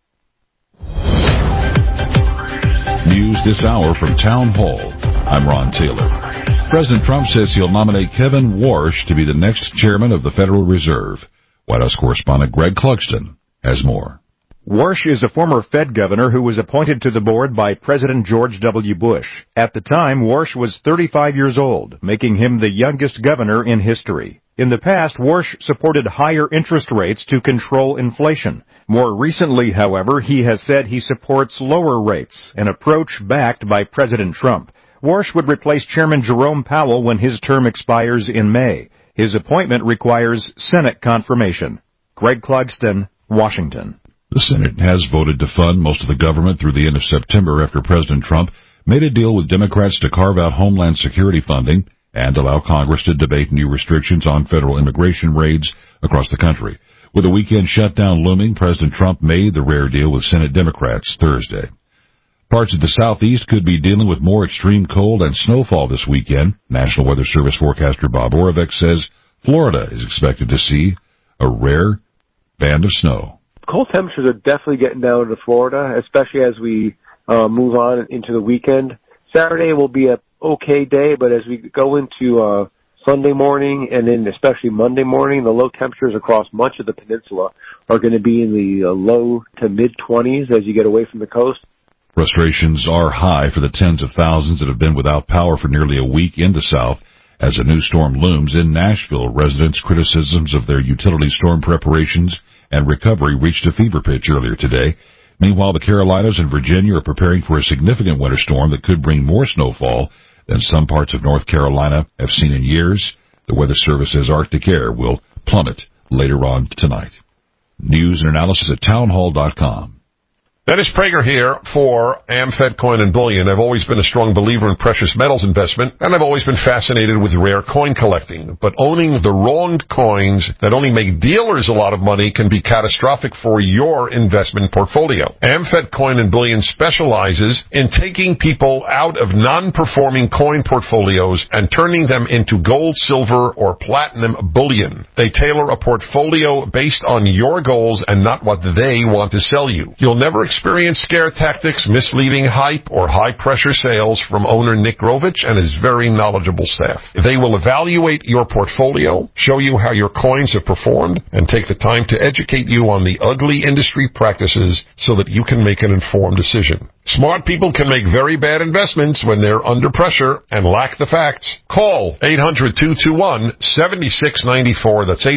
Speaker 7: News this hour from Town Hall. I'm Ron Taylor. President Trump says he'll nominate Kevin Warsh to be the next chairman of the Federal Reserve. White House correspondent Greg Clugston has more.
Speaker 11: Warsh is a former Fed governor who was appointed to the board by President George W. Bush. At the time, Warsh was 35 years old, making him the youngest governor in history. In the past, Warsh supported higher interest rates to control inflation. More recently, however, he has said he supports lower rates, an approach backed by President Trump. Warsh would replace Chairman Jerome Powell when his term expires in May. His appointment requires Senate confirmation. Greg Clugston, Washington.
Speaker 7: The Senate has voted to fund most of the government through the end of September after President Trump made a deal with Democrats to carve out Homeland Security funding and allow Congress to debate new restrictions on federal immigration raids across the country. With a weekend shutdown looming, President Trump made the rare deal with Senate Democrats Thursday. Parts of the southeast could be dealing with more extreme cold and snowfall this weekend. National Weather Service forecaster Bob Oravec says Florida is expected to see a rare band of snow.
Speaker 13: Cold temperatures are definitely getting down into Florida, especially as we move on into the weekend. Saturday will be a okay day, but as we go into Sunday morning and then especially Monday morning, the low temperatures across much of the peninsula are going to be in the low to mid-20s as you get away from the coast.
Speaker 7: Frustrations are high for the tens of thousands that have been without power for nearly a week in the South. As a new storm looms in Nashville, residents' criticisms of their utility storm preparations and recovery reached a fever pitch earlier today. Meanwhile, the Carolinas and Virginia are preparing for a significant winter storm that could bring more snowfall than some parts of North Carolina have seen in years. The Weather Service says Arctic air will plummet later on tonight. News and analysis at townhall.com.
Speaker 14: Dennis Prager here for AmFed Coin and Bullion. I've always been a strong believer in precious metals investment, and I've always been fascinated with rare coin collecting. But owning the wrong coins that only make dealers a lot of money can be catastrophic for your investment portfolio. AmFed Coin and Bullion specializes in taking people out of non-performing coin portfolios and turning them into gold, silver, or platinum bullion. They tailor a portfolio based on your goals and not what they want to sell you. You'll never experience scare tactics, misleading hype, or high-pressure sales from owner Nick Grovich and his very knowledgeable staff. They will evaluate your portfolio, show you how your coins have performed, and take the time to educate you on the ugly industry practices so that you can make an informed decision. Smart people can make very bad investments when they're under pressure and lack the facts. Call 800-221-7694. That's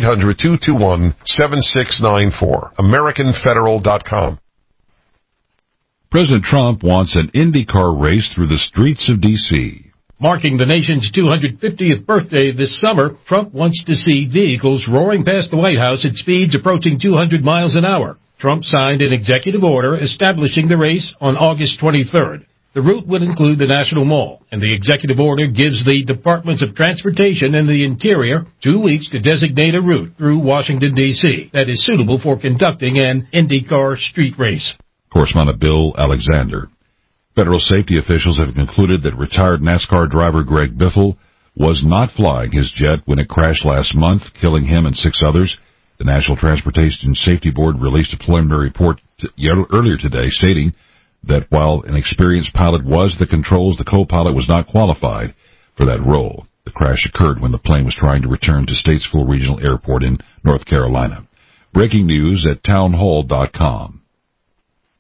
Speaker 14: 800-221-7694. AmericanFederal.com.
Speaker 7: President Trump wants an IndyCar race through the streets of D.C.
Speaker 15: Marking the nation's 250th birthday this summer, Trump wants to see vehicles roaring past the White House at speeds approaching 200 miles an hour. Trump signed an executive order establishing the race on August 23rd. The route would include the National Mall, and the executive order gives the Departments of Transportation and the Interior 2 weeks to designate a route through Washington, D.C. that is suitable for conducting an IndyCar street race.
Speaker 7: Correspondent Bill Alexander. Federal safety officials have concluded that retired NASCAR driver Greg Biffle was not flying his jet when it crashed last month, killing him and 6 others. The National Transportation Safety Board released a preliminary report earlier today stating that while an experienced pilot was the controls, the co-pilot was not qualified for that role. The crash occurred when the plane was trying to return to Statesville Regional Airport in North Carolina. Breaking news at townhall.com.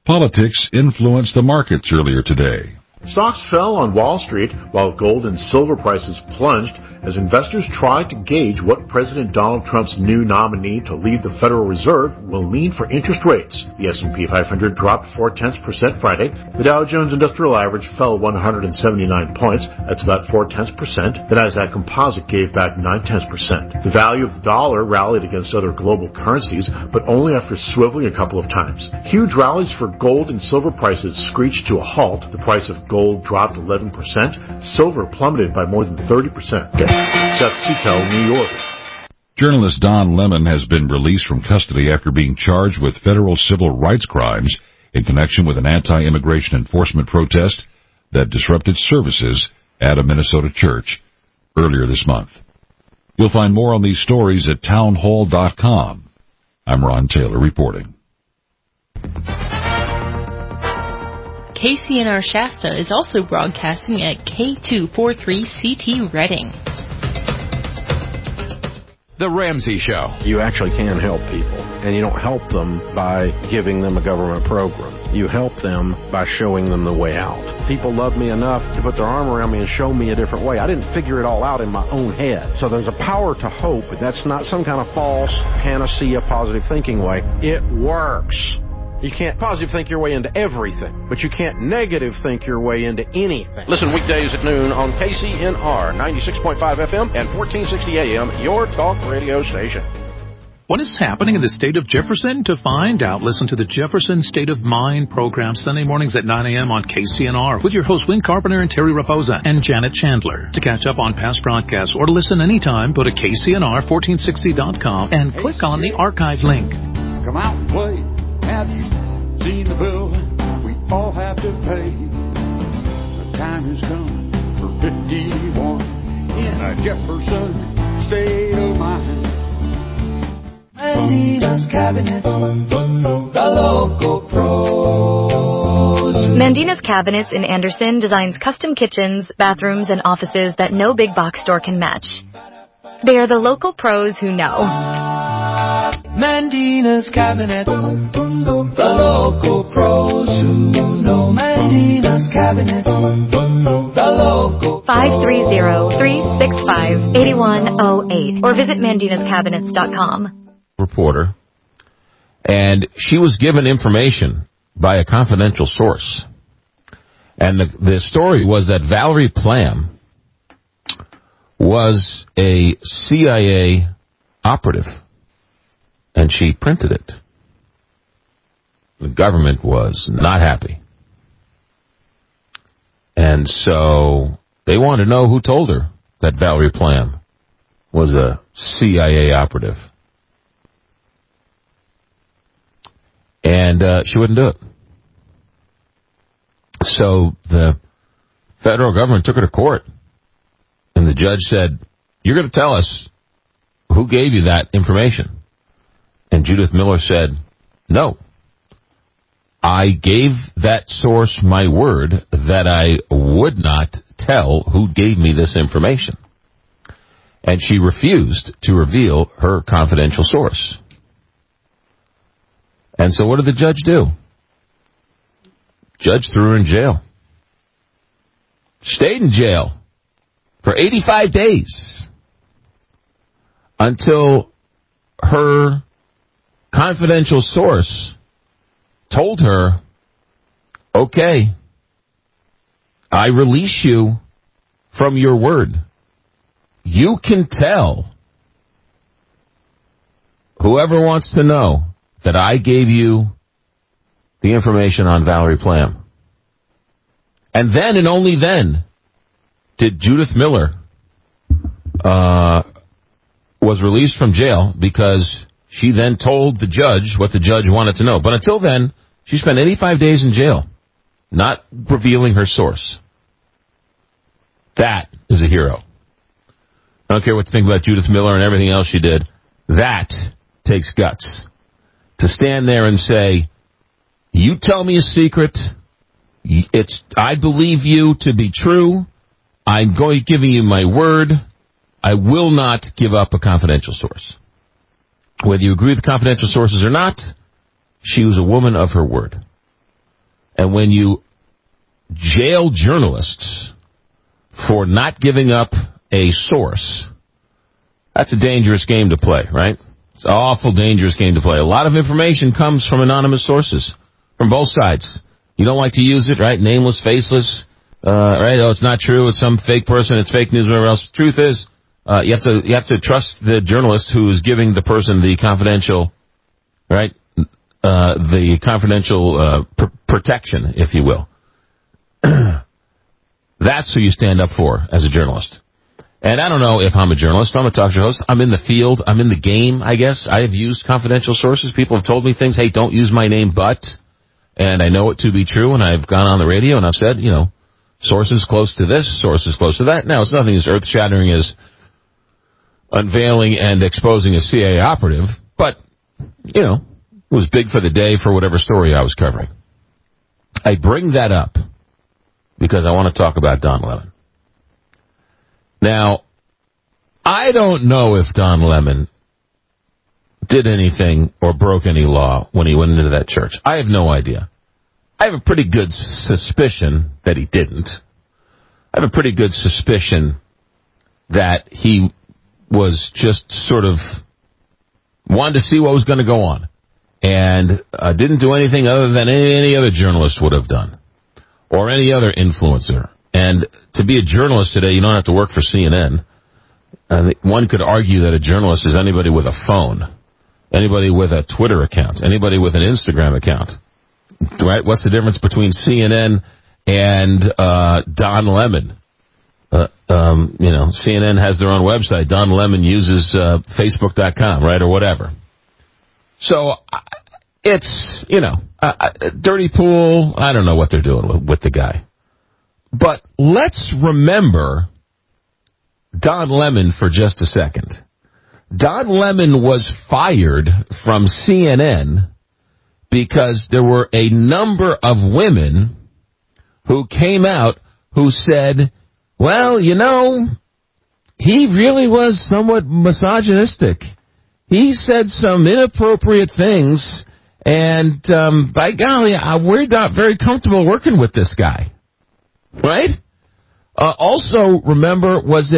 Speaker 7: Politics influenced the markets earlier today.
Speaker 16: Stocks fell on Wall Street while gold and silver prices plunged as investors tried to gauge what President Donald Trump's new nominee to lead the Federal Reserve will mean for interest rates. The S&P 500 dropped 0.4% Friday. The Dow Jones Industrial Average fell 179 points. That's about 0.4%. The Nasdaq Composite gave back 0.9%. The value of the dollar rallied against other global currencies, but only after swiveling a couple of times. Huge rallies for gold and silver prices screeched to a halt. The price of gold dropped 11%. Silver plummeted by more than 30%. Seth Sito, New York.
Speaker 7: Journalist Don Lemon has been released from custody after being charged with federal civil rights crimes in connection with an anti-immigration enforcement protest that disrupted services at a Minnesota church earlier this month. You'll find more on these stories at townhall.com. I'm Ron Taylor reporting.
Speaker 18: KCNR Shasta is also broadcasting at K243CT Reading.
Speaker 19: The Ramsey Show.
Speaker 20: You actually can help people, and you don't help them by giving them a government program. You help them by showing them the way out. People love me enough to put their arm around me and show me a different way. I didn't figure it all out in my own head. So there's a power to hope. That's not some kind of false panacea positive thinking way. It works. You can't positive think your way into everything, but you can't negative think your way into anything. Listen weekdays at noon on KCNR 96.5 FM and 1460 AM, your talk radio station.
Speaker 21: What is happening in the state of Jefferson? To find out, listen to the Jefferson State of Mind program Sunday mornings at 9 a.m. on KCNR with your hosts Win Carpenter and Terry Raposa and Janet Chandler. To catch up on past broadcasts or to listen anytime, go to KCNR1460.com and click on the archive link.
Speaker 22: Come out and play. Have you seen the bill we all have to pay? The time has come for 51 in a Jefferson state of mind.
Speaker 23: Mandina's Cabinets, the local pros.
Speaker 28: Mandina's Cabinets in Anderson designs custom kitchens, bathrooms, and offices that no big box store can match. They are the local pros who know.
Speaker 23: Mandina's Cabinets, the local pros who know. Mandina's Cabinets, the local
Speaker 28: 530-365-8108 or visit mandinascabinets.com.
Speaker 10: Reporter, and she was given information by a confidential source. And the story was that Valerie Plame was a CIA operative, and she printed it. The government was not happy. And so they wanted to know who told her that Valerie Plame was a CIA operative. And she wouldn't do it. So the federal government took her to court. And the judge said, "You're going to tell us who gave you that information." And Judith Miller said, "No. I gave that source my word that I would not tell who gave me this information." And she refused to reveal her confidential source. And so what did the judge do? Judge threw her in jail. Stayed in jail for 85 days until her confidential source told her, "Okay, I release you from your word. You can tell whoever wants to know that I gave you the information on Valerie Plame." And then and only then did Judith Miller was released from jail, because she then told the judge what the judge wanted to know. But until then, she spent 85 days in jail, not revealing her source. That is a hero. I don't care what you think about Judith Miller and everything else she did. That takes guts. To stand there and say, "You tell me a secret, I believe you to be true, I'm giving you my word, I will not give up a confidential source." Whether you agree with the confidential sources or not, she was a woman of her word. And when you jail journalists for not giving up a source, that's a dangerous game to play, right? It's an awful dangerous game to play. A lot of information comes from anonymous sources, from both sides. You don't like to use it, right? Nameless, faceless, right? Oh, it's not true. It's some fake person. It's fake news, whatever else. Truth is, you have to trust the journalist who is giving the person the confidential, right? The confidential protection, if you will. That's who you stand up for as a journalist. And I don't know if I'm a journalist. I'm a talk show host. I'm in the field. I'm in the game, I guess. I have used confidential sources. People have told me things. Hey, don't use my name, but. And I know it to be true, and I've gone on the radio and I've said, sources close to this, sources close to that. Now, it's nothing as earth-shattering as unveiling and exposing a CIA operative, but, it was big for the day for whatever story I was covering. I bring that up because I want to talk about Don Lemon. Now, I don't know if Don Lemon did anything or broke any law when he went into that church. I have no idea. I have a pretty good suspicion that he didn't. I have a pretty good suspicion that he was just sort of wanted to see what was going to go on and didn't do anything other than any other journalist would have done or any other influencer. And to be a journalist today, you don't have to work for CNN. One could argue that a journalist is anybody with a phone, anybody with a Twitter account, anybody with an Instagram account. Right? What's the difference between CNN and Don Lemon? CNN has their own website. Don Lemon uses Facebook.com, right, or whatever. So it's, dirty pool. I don't know what they're doing with the guy. But let's remember Don Lemon for just a second. Don Lemon was fired from CNN because there were a number of women who came out who said, well, he really was somewhat misogynistic. He said some inappropriate things, and by golly, we're not very comfortable working with this guy. Right? Also, remember, it was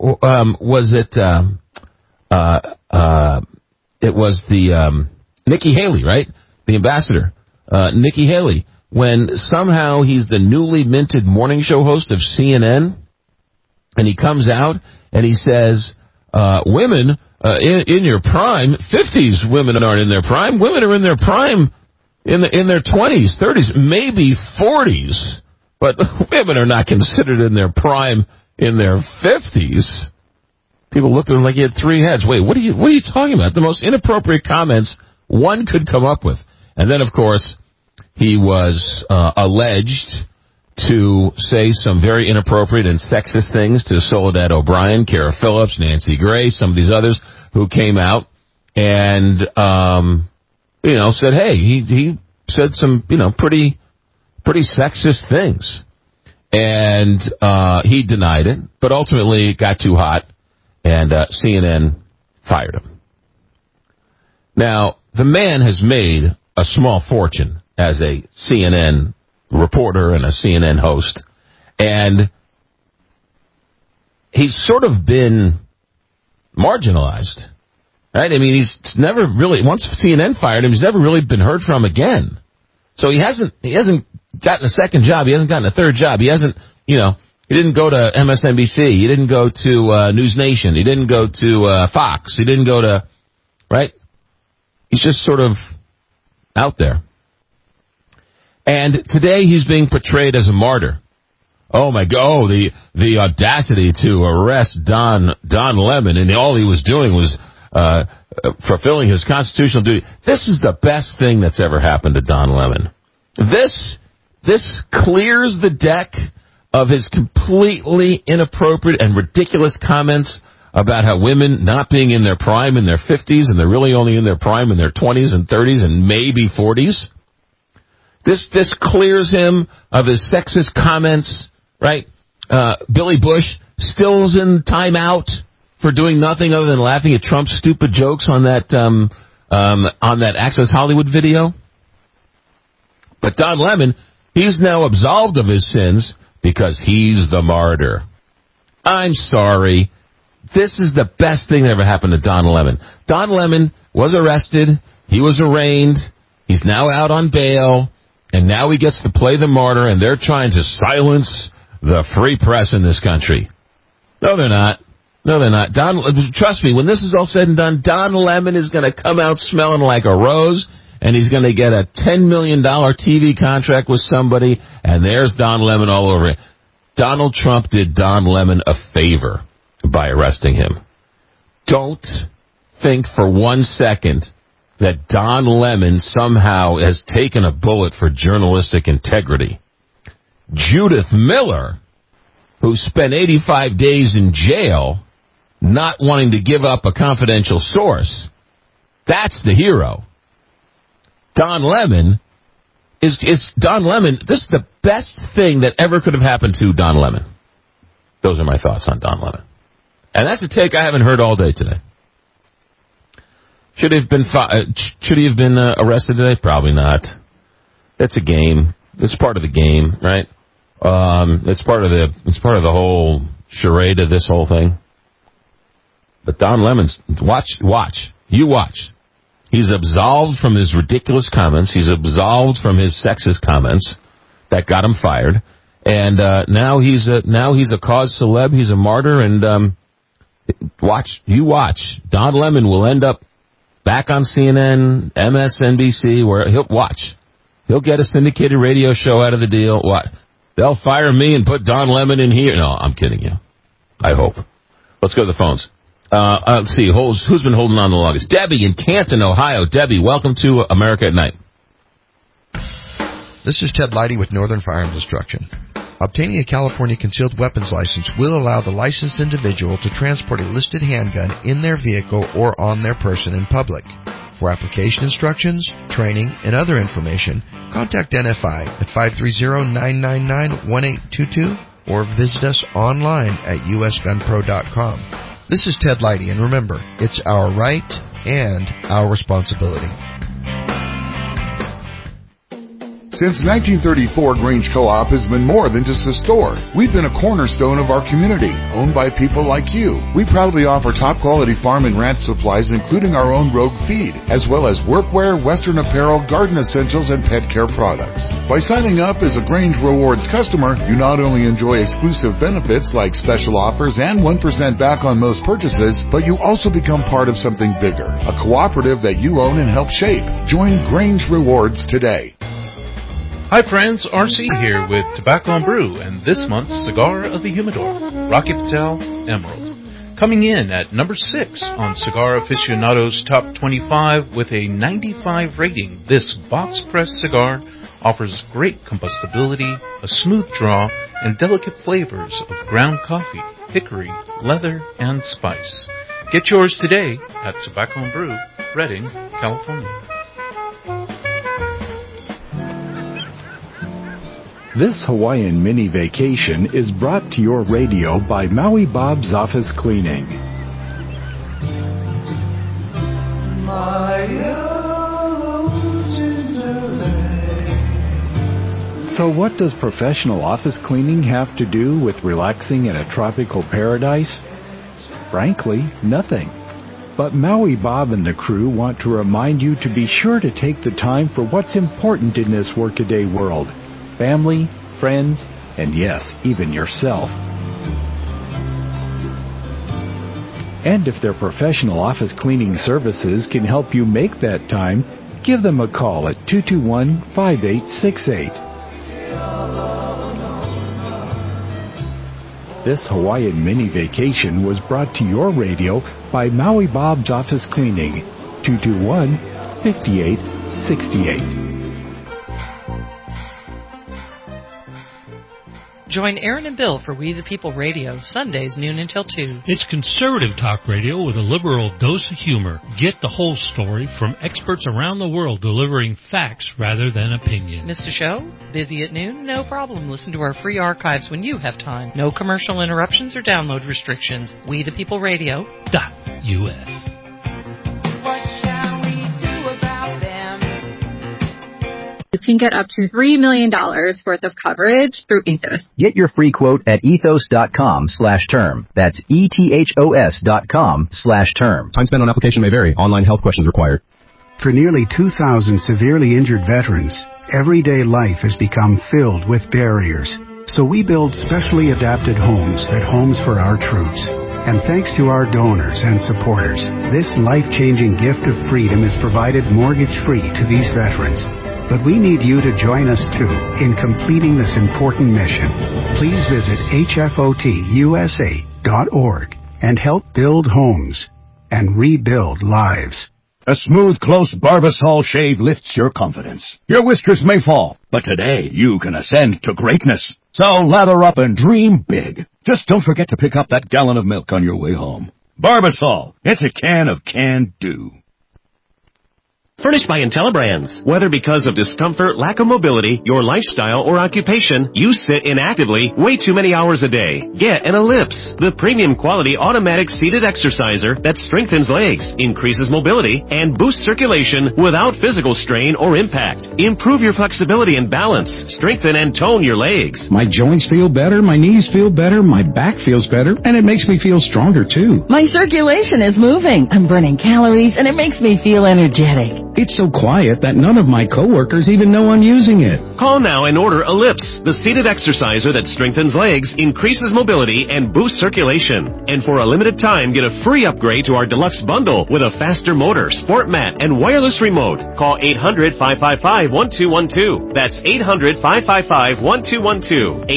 Speaker 10: the Nikki Haley, right? The ambassador, Nikki Haley, when somehow he's the newly minted morning show host of CNN, and he comes out and he says, women in your prime, 50s women aren't in their prime. Women are in their prime in their 20s, 30s, maybe 40s. But women are not considered in their prime in their 50s. People looked at him like he had three heads. Wait, what are you talking about? The most inappropriate comments one could come up with. And then, of course, he was alleged to say some very inappropriate and sexist things to Soledad O'Brien, Kara Phillips, Nancy Grace, some of these others who came out and, said, hey, he said some, pretty sexist things. And he denied it, but ultimately it got too hot, and CNN fired him. Now, the man has made a small fortune as a CNN reporter and a CNN host, and he's sort of been marginalized, right? I mean, he's never really, once CNN fired him, he's never really been heard from again. So he hasn't gotten a second job. He hasn't gotten a third job. He hasn't, he didn't go to MSNBC. He didn't go to News Nation. He didn't go to Fox. He didn't go to, right? He's just sort of out there. And today he's being portrayed as a martyr. Oh my God, the audacity to arrest Don Lemon, and all he was doing was fulfilling his constitutional duty. This is the best thing that's ever happened to Don Lemon. This clears the deck of his completely inappropriate and ridiculous comments about how women not being in their prime in their 50s, and they're really only in their prime in their 20s and 30s and maybe 40s. This clears him of his sexist comments, right? Billy Bush still's in timeout for doing nothing other than laughing at Trump's stupid jokes on that Access Hollywood video. But Don Lemon He's now absolved of his sins because he's the martyr. I'm sorry. This is the best thing that ever happened to Don Lemon. Don Lemon was arrested. He was arraigned. He's now out on bail. And now he gets to play the martyr, and they're trying to silence the free press in this country. No, they're not. No, they're not. Trust me, when this is all said and done, Don Lemon is going to come out smelling like a rose, and he's going to get a $10 million TV contract with somebody, and there's Don Lemon all over it. Donald Trump did Don Lemon a favor by arresting him. Don't think for 1 second that Don Lemon somehow has taken a bullet for journalistic integrity. Judith Miller, who spent 85 days in jail not wanting to give up a confidential source, that's the hero. Don Lemon is Don Lemon. This is the best thing that ever could have happened to Don Lemon. Those are my thoughts on Don Lemon. And that's a take I haven't heard all day today. Should he have been arrested today? Probably not. It's a game. It's part of the game, right? It's part of the whole charade of this whole thing. But Don Lemon's watch. You watch. He's absolved from his ridiculous comments. He's absolved from his sexist comments that got him fired. And now he's a cause celeb. He's a martyr. And watch. Don Lemon will end up back on CNN, MSNBC, where he'll get a syndicated radio show out of the deal. What? They'll fire me and put Don Lemon in here? No, I'm kidding you. I hope. Let's go to the phones. Let's see. Who's been holding on the longest? Debbie in Canton, Ohio. Debbie, welcome to America at Night.
Speaker 1: This is Ted Leidy with Northern Firearms Instruction. Obtaining a California concealed weapons license will allow the licensed individual to transport a listed handgun in their vehicle or on their person in public. For application instructions, training, and other information, contact NFI at 530-999-1822 or visit us online at usgunpro.com. This is Ted Leidy, and remember, it's our right and our responsibility.
Speaker 3: Since 1934, Grange Co-op has been more than just a store. We've been a cornerstone of our community, owned by people like you. We proudly offer top-quality farm and ranch supplies, including our own Rogue feed, as well as workwear, Western apparel, garden essentials, and pet care products. By signing up as a Grange Rewards customer, you not only enjoy exclusive benefits like special offers and 1% back on most purchases, but you also become part of something bigger, a cooperative that you own and help shape. Join Grange Rewards today.
Speaker 9: Hi friends, RC here with Tobacco and Brew and this month's Cigar of the Humidor, Rocky Patel Emerald. Coming in at number 6 on Cigar Aficionado's Top 25 with a 95 rating, this box press cigar offers great combustibility, a smooth draw, and delicate flavors of ground coffee, hickory, leather, and spice. Get yours today at Tobacco and Brew, Redding, California.
Speaker 17: This Hawaiian mini vacation is brought to your radio by Maui Bob's Office Cleaning. So what does professional office cleaning have to do with relaxing in a tropical paradise? Frankly, nothing. But Maui Bob and the crew want to remind you to be sure to take the time for what's important in this workaday world. Family, friends, and yes, even yourself. And if their professional office cleaning services can help you make that time, give them a call at 221-5868. This Hawaiian mini vacation was brought to your radio by Maui Bob's Office Cleaning, 221-5868.
Speaker 12: Join Aaron and Bill for We the People Radio, Sundays noon until 2.
Speaker 15: It's conservative talk radio with a liberal dose of humor. Get the whole story from experts around the world delivering facts rather than opinion.
Speaker 12: Missed a show? Busy at noon? No problem. Listen to our free archives when you have time. No commercial interruptions or download restrictions. We the People Radio.us.
Speaker 2: You can get up to $3 million worth of coverage through Ethos.
Speaker 5: Get your free quote at ethos.com/term. That's ETHOS.com/term.
Speaker 6: Time spent on application may vary. Online health questions required.
Speaker 8: For nearly 2,000 severely injured veterans, everyday life has become filled with barriers. So we build specially adapted homes at Homes for Our Troops. And thanks to our donors and supporters, this life-changing gift of freedom is provided mortgage-free to these veterans. But we need you to join us, too, in completing this important mission. Please visit hfotusa.org and help build homes and rebuild lives.
Speaker 24: A smooth, close Barbasol shave lifts your confidence. Your whiskers may fall, but today you can ascend to greatness. So lather up and dream big. Just don't forget to pick up that gallon of milk on your way home. Barbasol. It's a can of can-do.
Speaker 25: Furnished by IntelliBrands. Whether because of discomfort, lack of mobility, your lifestyle, or occupation, you sit inactively way too many hours a day. Get an Ellipse, the premium quality automatic seated exerciser that strengthens legs, increases mobility, and boosts circulation without physical strain or impact. Improve your flexibility and balance. Strengthen and tone your legs.
Speaker 26: My joints feel better, my knees feel better, my back feels better, and it makes me feel stronger too.
Speaker 27: My circulation is moving. I'm burning calories, and it makes me feel energetic.
Speaker 26: It's so quiet that none of my coworkers even know I'm using it.
Speaker 25: Call now and order Ellipse, the seated exerciser that strengthens legs, increases mobility, and boosts circulation. And for a limited time, get a free upgrade to our deluxe bundle with a faster motor, sport mat, and wireless remote. Call 800-555-1212. That's 800-555-1212.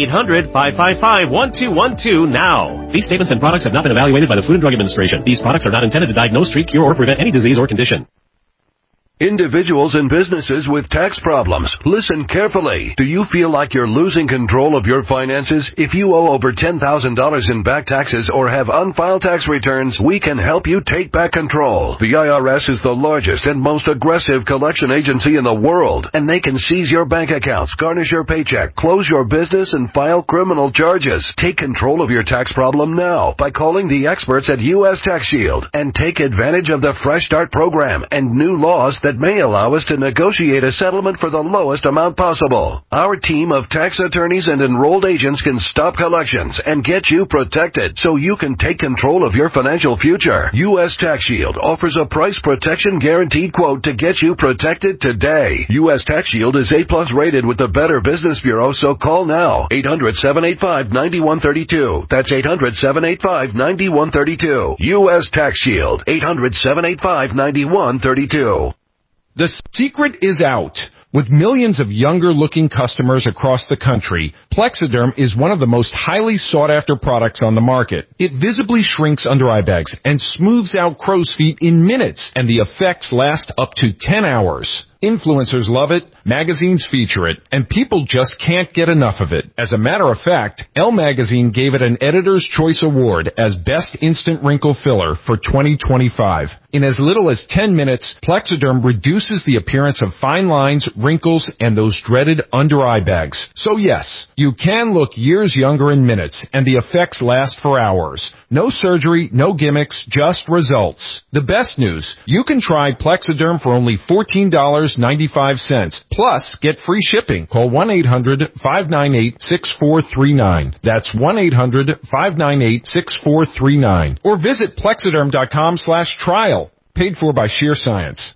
Speaker 25: 800-555-1212 now. These statements and products have not been evaluated by the Food and Drug Administration. These products are not intended to diagnose, treat, cure, or prevent any disease or condition.
Speaker 29: Individuals and businesses with tax problems, listen carefully. Do you feel like you're losing control of your finances? If you owe over $10,000 in back taxes or have unfiled tax returns, we can help you take back control. The IRS is the largest and most aggressive collection agency in the world, and they can seize your bank accounts, garnish your paycheck, close your business, and file criminal charges. Take control of your tax problem now by calling the experts at U.S. Tax Shield and take advantage of the Fresh Start program and new laws that may allow us to negotiate a settlement for the lowest amount possible. Our team of tax attorneys and enrolled agents can stop collections and get you protected so you can take control of your financial future. U.S. Tax Shield offers a price protection guaranteed quote to get you protected today. U.S. Tax Shield is A+ rated with the Better Business Bureau, so call now. 800-785-9132. That's 800-785-9132. U.S. Tax Shield. 800-785-9132.
Speaker 30: The secret is out. With millions of younger-looking customers across the country, Plexiderm is one of the most highly sought-after products on the market. It visibly shrinks under eye bags and smooths out crow's feet in minutes, and the effects last up to 10 hours. Influencers love it, magazines feature it, and people just can't get enough of it. As a matter of fact, Elle magazine gave it an Editor's Choice Award as Best Instant Wrinkle Filler for 2025. In as little as 10 minutes, Plexiderm reduces the appearance of fine lines, wrinkles, and those dreaded under-eye bags. So yes, you can look years younger in minutes, and the effects last for hours. No surgery, no gimmicks, just results. The best news, you can try Plexiderm for only $14.95, plus get free shipping. Call 1-800-598-6439. That's 1-800-598-6439. Or visit Plexiderm.com/trial. Paid for by Sheer Science.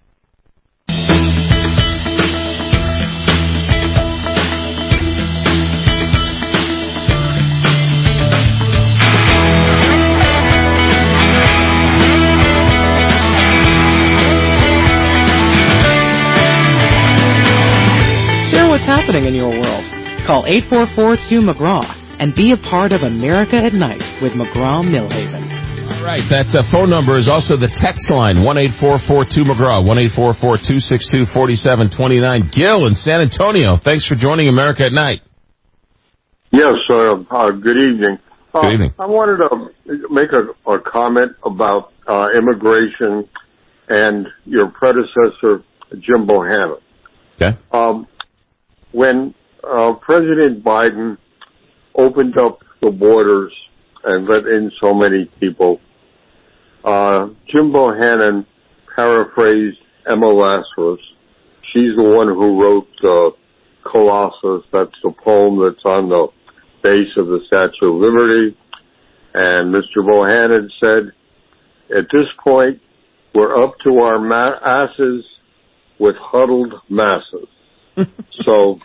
Speaker 12: What's happening in your world? Call 844-2-McGraw and be a part of America at Night with McGraw-Millhaven.
Speaker 10: All right, that phone number is also the text line, 1-844-2-McGraw, 1-844-262-4729. Gil in San Antonio, thanks for joining America at Night.
Speaker 31: Yes, good evening.
Speaker 10: Good evening.
Speaker 31: I wanted to make a comment about immigration and your predecessor, Jim Bohannon.
Speaker 10: Okay.
Speaker 31: When President Biden opened up the borders and let in so many people, Jim Bohannon paraphrased Emma Lazarus she's the one who wrote Colossus. That's the poem that's on the base of the Statue of Liberty. And Mr. Bohannon said, at this point, we're up to our asses with huddled masses. So,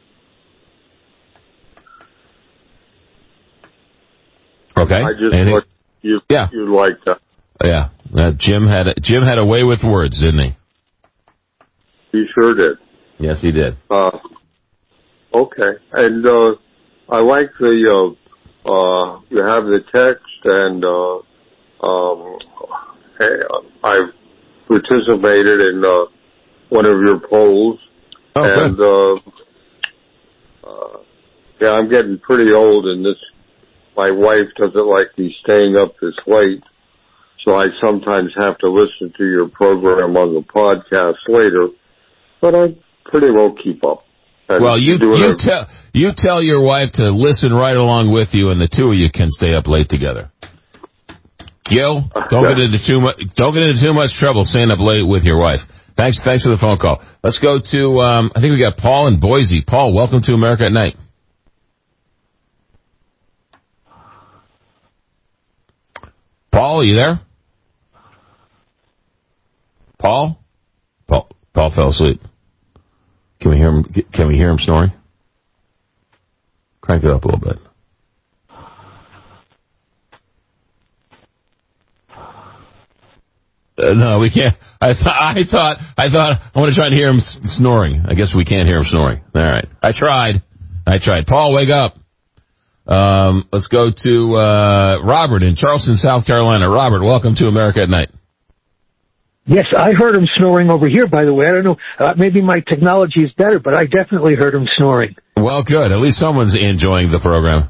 Speaker 10: okay.
Speaker 31: I just thought you'd like that.
Speaker 10: Yeah. Jim had a way with words, didn't he?
Speaker 31: He sure did.
Speaker 10: Yes, he did.
Speaker 31: Okay. And I like you have the text, and I've participated in one of your polls.
Speaker 10: Oh,
Speaker 31: and
Speaker 10: good.
Speaker 31: Yeah, I'm getting pretty old, and my wife doesn't like me staying up this late, so I sometimes have to listen to your program on the podcast later, but I pretty well keep up. And
Speaker 10: well, you tell your wife to listen right along with you, and the two of you can stay up late together. Gil, don't get into too much trouble staying up late with your wife. Thanks for the phone call. Let's go to I think we got Paul in Boise. Paul, welcome to America at Night. Paul, are you there? Paul fell asleep. Can we hear him snoring? Crank it up a little bit. No, we can't. I thought I want to try and hear him snoring. I guess we can't hear him snoring. All right. I tried. Paul, wake up. Let's go to Robert in Charleston, South Carolina. Robert, welcome to America at Night.
Speaker 4: Yes, I heard him snoring over here, by the way. I don't know, maybe my technology is better, but I definitely heard him snoring.
Speaker 10: Well, good. At least someone's enjoying the program.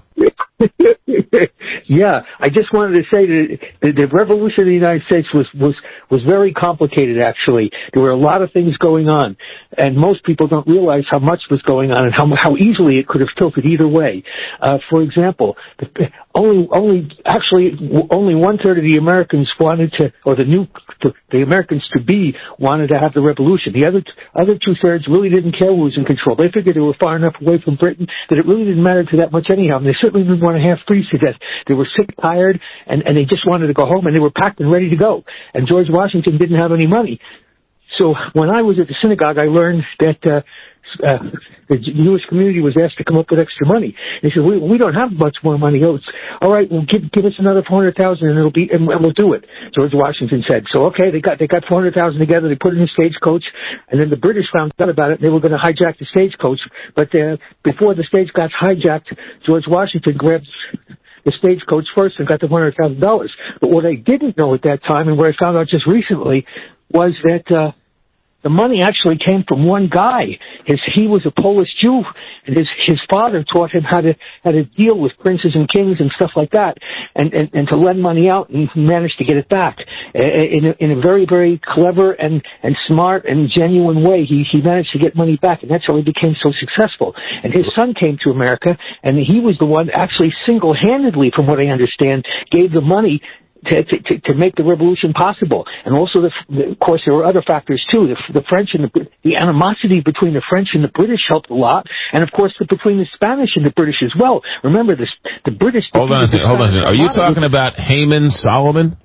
Speaker 4: Yeah, I just wanted to say that the revolution of the United States was very complicated, actually. There were a lot of things going on, and most people don't realize how much was going on and how easily it could have tilted either way. For example, only 1/3 of the Americans wanted to, or the Americans to be, wanted to have the revolution. The other 2/3 really didn't care who was in control. They figured they were far enough away from Britain that it really didn't matter to that much anyhow. And they certainly didn't want to have freeze to death. They were sick, tired, and they just wanted to go home, and they were packed and ready to go. And George Washington didn't have any money. So when I was at the synagogue, I learned that the Jewish community was asked to come up with extra money. They said, we don't have much more money. Oh, all right, well, give us another $400,000 and we'll do it. George Washington said. So okay, they got $400,000 together. They put it in a stagecoach, and then the British found out about it. And they were going to hijack the stagecoach, but before the stage got hijacked, George Washington grabbed the stagecoach first and got the $100,000. But what I didn't know at that time, and what I found out just recently, was that the money actually came from one guy. He was a Polish Jew, and his father taught him how to deal with princes and kings and stuff like that, and to lend money out, and he managed to get it back in a very, very clever and smart and genuine way. He managed to get money back, and that's how he became so successful. And his son came to America, and he was the one actually single-handedly, from what I understand, gave the money to make the revolution possible. And also, of course, there were other factors too. The French and the animosity between the French and the British helped a lot, and of course, between the Spanish and the British as well. Remember, the British.
Speaker 10: Hold on a second. Are you talking about Haman Solomon?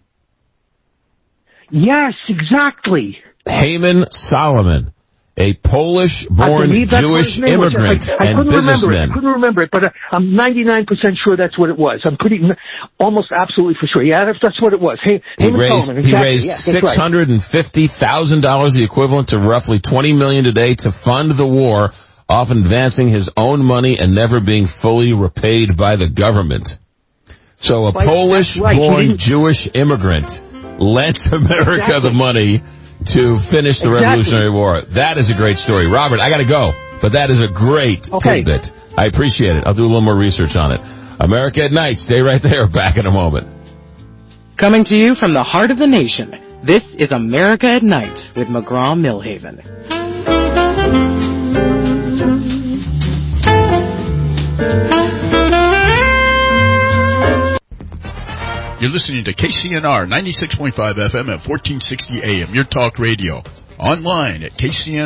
Speaker 4: Yes, exactly.
Speaker 10: Haman Solomon, a Polish-born Jewish immigrant and businessman.
Speaker 4: I couldn't remember it, but I'm 99% sure that's what it was. I'm almost absolutely for sure. Yeah, that's what it was. He
Speaker 10: raised $650,000, the equivalent to roughly $20 million today, to fund the war, often advancing his own money and never being fully repaid by the government. So a Polish-born Jewish immigrant lent America the money to finish the Revolutionary War. That is a great story. Robert, I got to go, but that is a great tidbit. I appreciate it. I'll do a little more research on it. America at Night. Stay right there. Back in a moment.
Speaker 12: Coming to you from the heart of the nation, this is America at Night with McGraw-Milhaven.
Speaker 7: You're listening to KCNR 96.5 FM at 1460 AM, your talk radio. Online at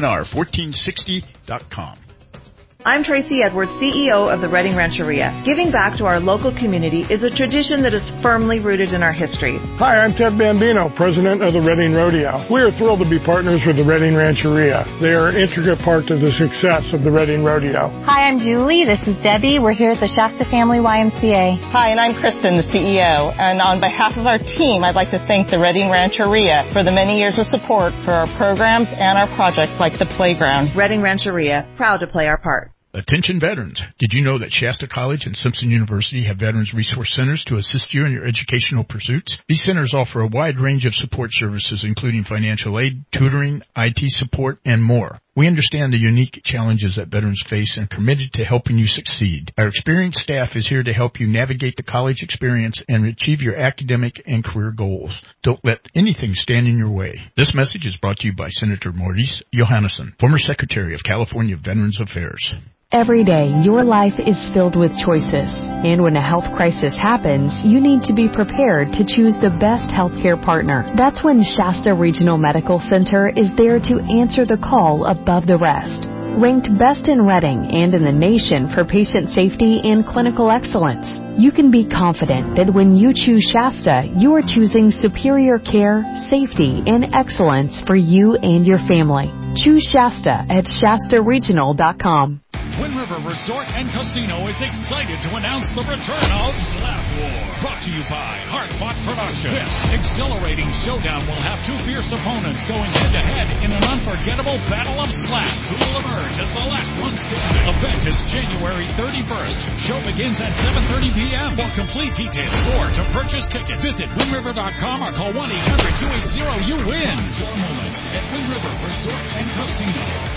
Speaker 7: kcnr1460.com.
Speaker 11: I'm Tracy Edwards, CEO of the Redding Rancheria. Giving back to our local community is a tradition that is firmly rooted in our history.
Speaker 13: Hi, I'm Ted Bambino, president of the Redding Rodeo. We are thrilled to be partners with the Redding Rancheria. They are an intricate part to the success of the Redding Rodeo.
Speaker 14: Hi, I'm Julie. This is Debbie. We're here at the Shasta Family YMCA.
Speaker 16: Hi, and I'm Kristen, the CEO. And on behalf of our team, I'd like to thank the Redding Rancheria for the many years of support for our programs and our projects like the playground.
Speaker 11: Redding Rancheria, proud to play our part.
Speaker 18: Attention veterans. Did you know that Shasta College and Simpson University have Veterans Resource Centers to assist you in your educational pursuits? These centers offer a wide range of support services, including financial aid, tutoring, IT support, and more. We understand the unique challenges that veterans face and are committed to helping you succeed. Our experienced staff is here to help you navigate the college experience and achieve your academic and career goals. Don't let anything stand in your way. This message is brought to you by Senator Maurice Johannesson, former Secretary of California Veterans Affairs.
Speaker 19: Every day, your life is filled with choices. And when a health crisis happens, you need to be prepared to choose the best healthcare partner. That's when Shasta Regional Medical Center is there to answer the call above the rest. Ranked best in Redding and in the nation for patient safety and clinical excellence, you can be confident that when you choose Shasta, you are choosing superior care, safety, and excellence for you and your family. Choose Shasta at shastaregional.com.
Speaker 20: Wind River Resort and Casino is excited to announce the return of Slap War. Brought to you by Hard Fought Productions. This exhilarating showdown will have two fierce opponents going head-to-head in an unforgettable battle of slaps. Who will emerge as the last one standing? Event is January 31st. Show begins at 7:30 p.m. For complete details or to purchase tickets, visit windriver.com or call 1-800-280-YOU-WIN. Your moment at Wind River Resort and Casino.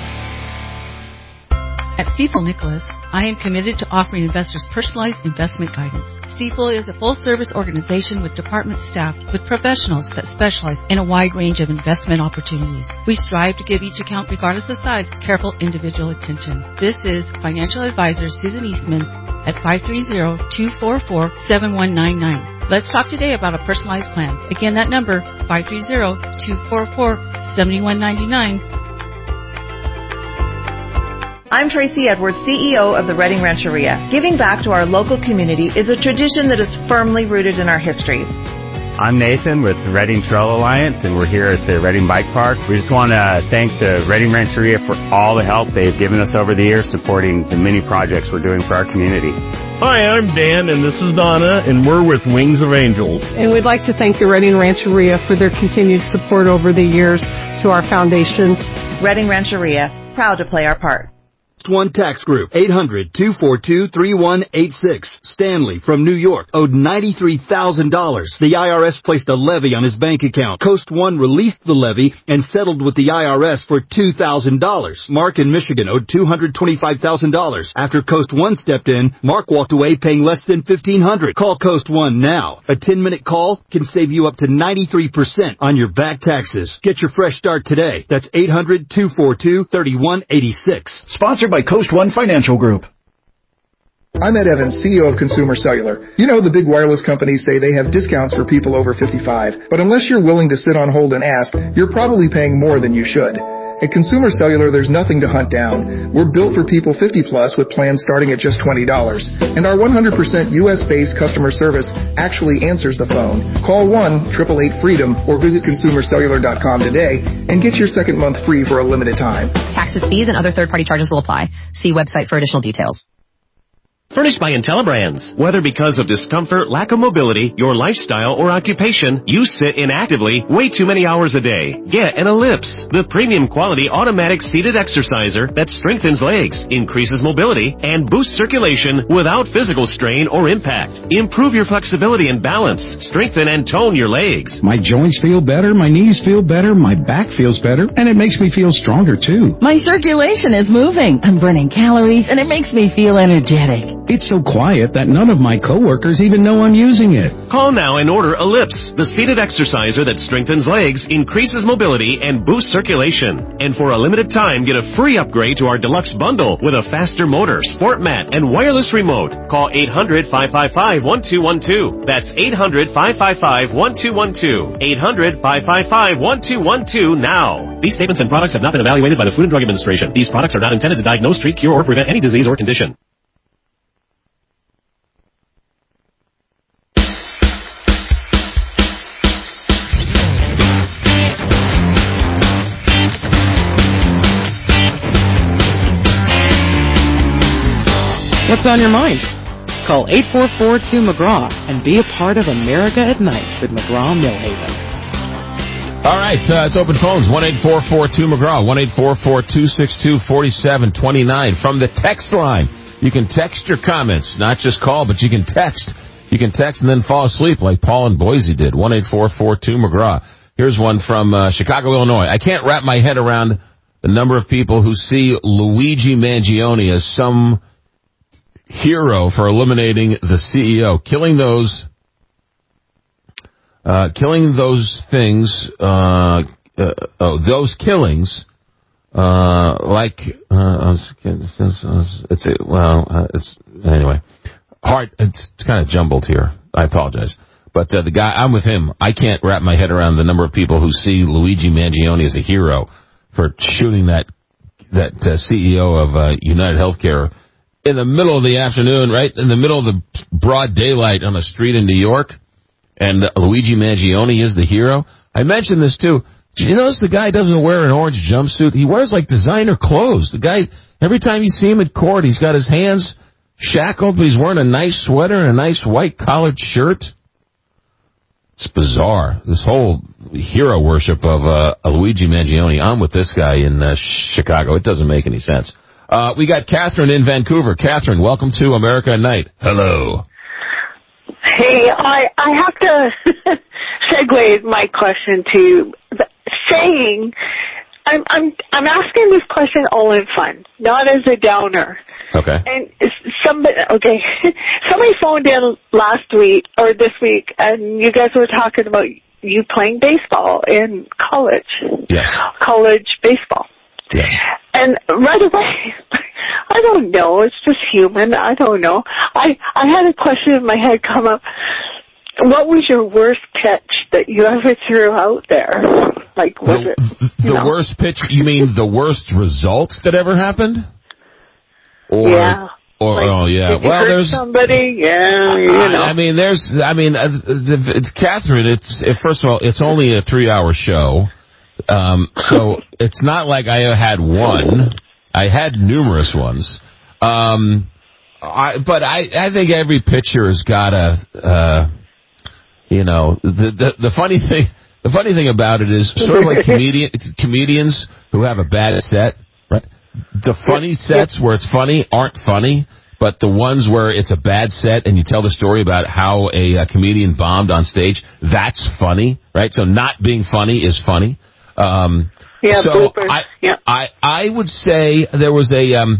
Speaker 21: At Stifel Nicholas, I am committed to offering investors personalized investment guidance. Stifel is a full-service organization with department staff with professionals that specialize in a wide range of investment opportunities. We strive to give each account, regardless of size, careful individual attention. This is financial advisor Susan Eastman at 530-244-7199. Let's talk today about a personalized plan. Again, that number, 530-244-7199.
Speaker 11: I'm Tracy Edwards, CEO of the Redding Rancheria. Giving back to our local community is a tradition that is firmly rooted in our history.
Speaker 22: I'm Nathan with the Redding Trail Alliance, and we're here at the Redding Bike Park. We just want to thank the Redding Rancheria for all the help they've given us over the years supporting the many projects we're doing for our community.
Speaker 23: Hi, I'm Dan, and this is Donna, and we're with Wings of Angels.
Speaker 32: And we'd like to thank the Redding Rancheria for their continued support over the years to our foundation.
Speaker 11: Redding Rancheria, proud to play our part.
Speaker 33: One Tax Group, 800-242-3186. Stanley from New York owed $93,000. The IRS placed a levy on his bank account. Coast One released the levy and settled with the IRS for $2,000. Mark in Michigan owed $225,000. After Coast One stepped in, Mark walked away paying less than $1,500. Call Coast One now. A 10-minute call can save you up to 93% on your back taxes. Get your fresh start today. That's 800-242-3186.
Speaker 34: Sponsored by Coast One Financial Group.
Speaker 35: I'm Ed Evans, CEO of Consumer Cellular. You know the big wireless companies say they have discounts for people over 55, but unless you're willing to sit on hold and ask, you're probably paying more than you should. At Consumer Cellular, there's nothing to hunt down. We're built for people 50 plus with plans starting at just $20. And our 100% U.S.-based customer service actually answers the phone. Call 1-888-FREEDOM or visit consumercellular.com today and get your second month free for a limited time.
Speaker 36: Taxes, fees, and other third-party charges will apply. See website for additional details.
Speaker 25: Furnished by IntelliBrands. Whether because of discomfort, lack of mobility, your lifestyle, or occupation, you sit inactively way too many hours a day. Get an Ellipse, the premium quality automatic seated exerciser that strengthens legs, increases mobility, and boosts circulation without physical strain or impact. Improve your flexibility and balance. Strengthen and tone your legs.
Speaker 26: My joints feel better, my knees feel better, my back feels better, and it makes me feel stronger too.
Speaker 27: My circulation is moving. I'm burning calories, and it makes me feel energetic.
Speaker 26: It's so quiet that none of my coworkers even know I'm using it.
Speaker 25: Call now and order Ellipse, the seated exerciser that strengthens legs, increases mobility, and boosts circulation. And for a limited time, get a free upgrade to our deluxe bundle with a faster motor, sport mat, and wireless remote. Call 800-555-1212. That's 800-555-1212. 800-555-1212 now. These statements and products have not been evaluated by the Food and Drug Administration. These products are not intended to diagnose, treat, cure, or prevent any disease or condition.
Speaker 1: What's on your mind? Call 844-2-McGraw and be a part of America at Night with McGraw-Millhaven.
Speaker 10: All right, it's open phones, 1-844-2-McGraw, 1-844-262-4729. From the text line, you can text your comments, not just call, but you can text. You can text and then fall asleep like Paul in Boise did, 1-844-2-McGraw. Here's one from Chicago, Illinois. I can't wrap my head around the number of people who see Luigi Mangione as some hero for eliminating the CEO, killing those things, those killings, anyway, hard. It's kind of jumbled here. I apologize, but the guy, I'm with him. I can't wrap my head around the number of people who see Luigi Mangione as a hero for shooting that CEO of United Healthcare in the middle of the afternoon, right in the middle of the broad daylight on a street in New York, and Luigi Mangione is the hero. I mentioned this too. Did you notice the guy doesn't wear an orange jumpsuit? He wears like designer clothes. The guy, every time you see him at court, he's got his hands shackled, but he's wearing a nice sweater and a nice white collared shirt. It's bizarre. This whole hero worship of Luigi Mangione. I'm with this guy in Chicago. It doesn't make any sense. We got Catherine in Vancouver. Catherine, welcome to America at Night. Hello.
Speaker 2: Hey, I have to segue my question to saying I'm asking this question all in fun, not as a downer.
Speaker 10: Okay.
Speaker 2: And somebody phoned in last week or this week, and you guys were talking about you playing baseball in college.
Speaker 10: Yes.
Speaker 2: College baseball.
Speaker 10: Yes.
Speaker 2: And right away, I don't know. It's just human. I don't know. I had a question in my head come up. What was your worst pitch that you ever threw out there? Like, was it
Speaker 10: the worst pitch? You mean the worst result that ever happened? Or,
Speaker 2: yeah.
Speaker 10: Or
Speaker 2: like,
Speaker 10: oh yeah.
Speaker 2: Did you
Speaker 10: well,
Speaker 2: hurt
Speaker 10: there's
Speaker 2: somebody. Yeah, you know.
Speaker 10: It's Catherine. First of all, it's only a 3-hour show. So it's not like I had one. I had numerous ones. But I think every pitcher has got the funny thing about it is sort of like comedians who have a bad set, right? The funny sets where it's funny aren't funny, but the ones where it's a bad set and you tell the story about how a comedian bombed on stage, that's funny, right? So not being funny is funny.
Speaker 2: Bloopers.
Speaker 10: I would say there was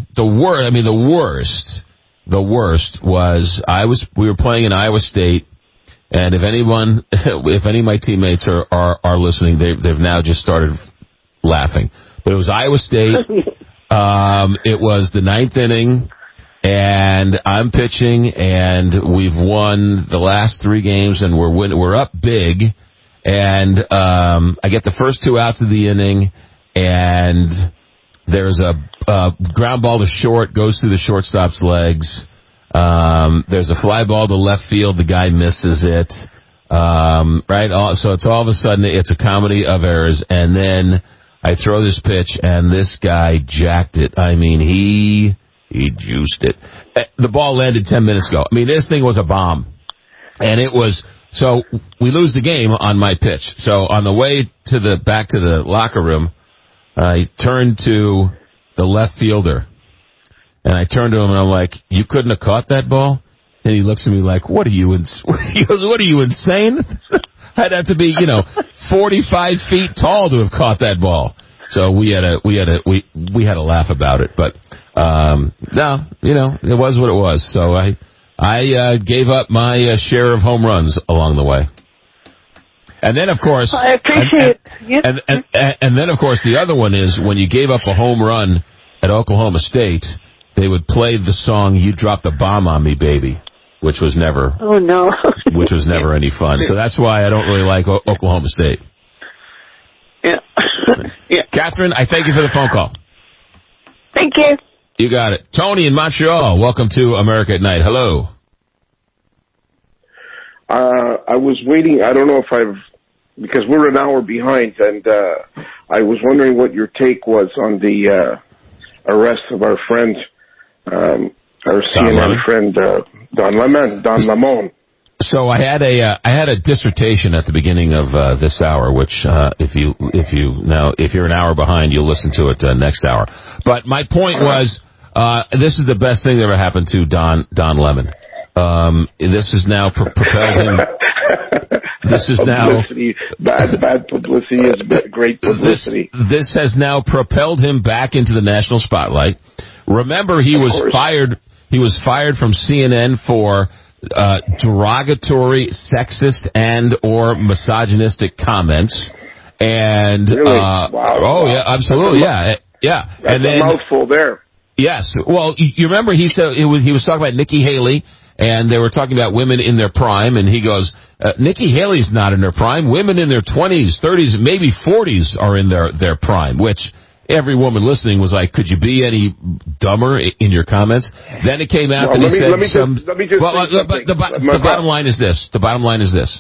Speaker 10: the worst was we were playing in Iowa State, and if any of my teammates are listening, they've now just started laughing. But it was Iowa State. It was the 9th inning, and I'm pitching, and we've won the last 3 games, and we're up big. And I get the first 2 outs of the inning, and there's a ground ball to short, goes through the shortstop's legs. There's a fly ball to left field. The guy misses it. Right? So it's all of a sudden, it's a comedy of errors. And then I throw this pitch, and this guy jacked it. I mean, he juiced it. The ball landed 10 minutes ago. I mean, this thing was a bomb. And it was... So we lose the game on my pitch. So on the way back to the locker room, I turned to the left fielder, and I turned to him and I'm like, "You couldn't have caught that ball?" And he looks at me like, "What are you?" He goes, "What are you, insane? I'd have to be 45 feet tall to have caught that ball." So we had a laugh about it. But No, it was what it was. So I gave up my share of home runs along the way. And then, of course,
Speaker 2: I appreciate it.
Speaker 10: And then, of course, the other one is when you gave up a home run at Oklahoma State, they would play the song "You Dropped a Bomb on Me, Baby," which was never any fun. So that's why I don't really like Oklahoma State.
Speaker 2: Yeah. Yeah.
Speaker 10: Catherine, I thank you for the phone call.
Speaker 2: Thank you.
Speaker 10: You got it. Tony in Montreal, welcome to America at Night. Hello.
Speaker 3: I was waiting. I don't know if because we're an hour behind, and I was wondering what your take was on the arrest of our friend, our CNN friend, Don Lemon.
Speaker 10: So I had a dissertation at the beginning of this hour, which if you're an hour behind, you'll listen to it next hour. But my point was, this is the best thing that ever happened to Don Lemon. This has now propelled him. This is now
Speaker 3: bad publicity is great publicity.
Speaker 10: This has now propelled him back into the national spotlight. Remember, he was fired. He was fired from CNN for derogatory, sexist, and/or misogynistic comments. And
Speaker 3: really? Wow.
Speaker 10: Yeah, absolutely, yeah.
Speaker 3: That's
Speaker 10: and then,
Speaker 3: a mouthful there.
Speaker 10: Yes. Well, you remember he said he was talking about Nikki Haley. And they were talking about women in their prime, and he goes, Nikki Haley's not in her prime. Women in their 20s, 30s, maybe 40s are in their prime, which every woman listening was like, could you be any dumber in your comments? Then it came out that he said some... The bottom line is this. The bottom line is this.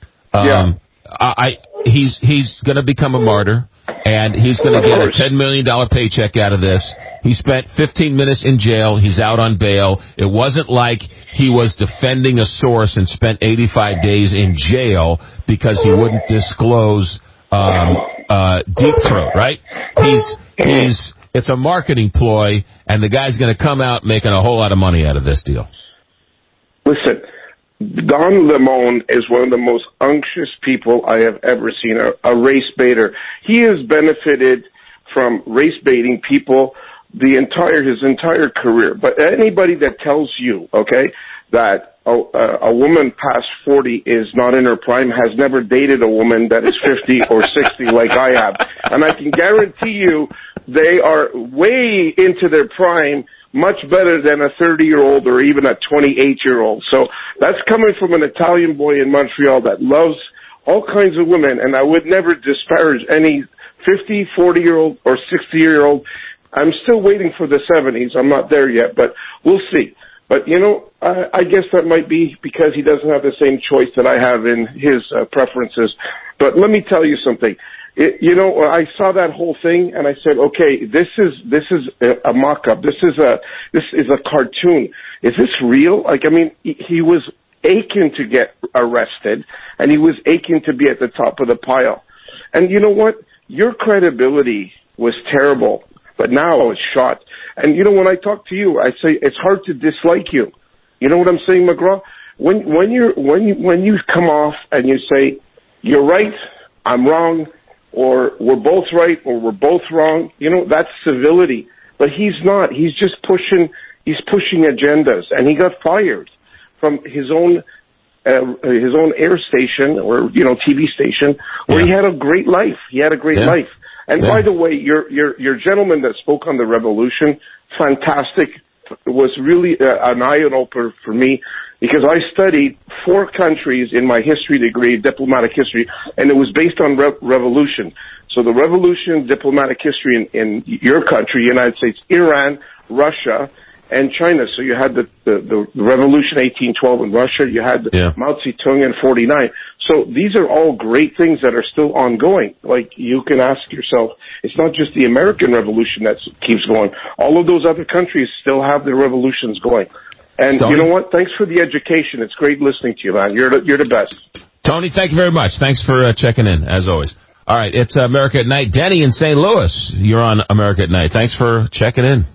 Speaker 10: He's going to become a martyr, and he's going to get a $10 million paycheck out of this. He spent 15 minutes in jail. He's out on bail. It wasn't like he was defending a source and spent 85 days in jail because he wouldn't disclose Deep Throat, right? It's a marketing ploy, and the guy's going to come out making a whole lot of money out of this deal.
Speaker 3: Listen, Don Lemon is one of the most unctuous people I have ever seen, a race baiter. He has benefited from race baiting people his entire career. But anybody that tells you, that a woman past 40 is not in her prime has never dated a woman that is 50 or 60 like I have. And I can guarantee you they are way into their prime, much better than a 30-year-old or even a 28-year-old. So that's coming from an Italian boy in Montreal that loves all kinds of women, and I would never disparage any 50, 40-year-old or 60-year-old. I'm still waiting for the 70s. I'm not there yet, but we'll see. But, I guess that might be because he doesn't have the same choice that I have in his preferences. But let me tell you something. I saw that whole thing and I said, okay, this is a mock-up. This is a cartoon. Is this real? He was aching to get arrested and he was aching to be at the top of the pile. And you know what? Your credibility was terrible, but now it's shot. And when I talk to you, I say it's hard to dislike you. You know what I'm saying, McGraw? When you come off and you say you're right, I'm wrong, or we're both right, or we're both wrong, that's civility. But he's not. He's just pushing agendas, and he got fired from his own air station or TV station where he had a great life. He had a great life. And by the way, your gentleman that spoke on the revolution, fantastic, was really an eye-opener for me because I studied 4 countries in my history degree, diplomatic history, and it was based on revolution. So the revolution, diplomatic history in your country, United States, Iran, Russia, and China. So you had the revolution 1812 in Russia. You had Mao Zedong in 49. So these are all great things that are still ongoing. Like you can ask yourself, it's not just the American Revolution that keeps going. All of those other countries still have their revolutions going. And you know what? Thanks for the education. It's great listening to you, man. You're the best.
Speaker 10: Tony, thank you very much. Thanks for checking in, as always. All right, it's America at Night. Denny in St. Louis, you're on America at Night. Thanks for checking in.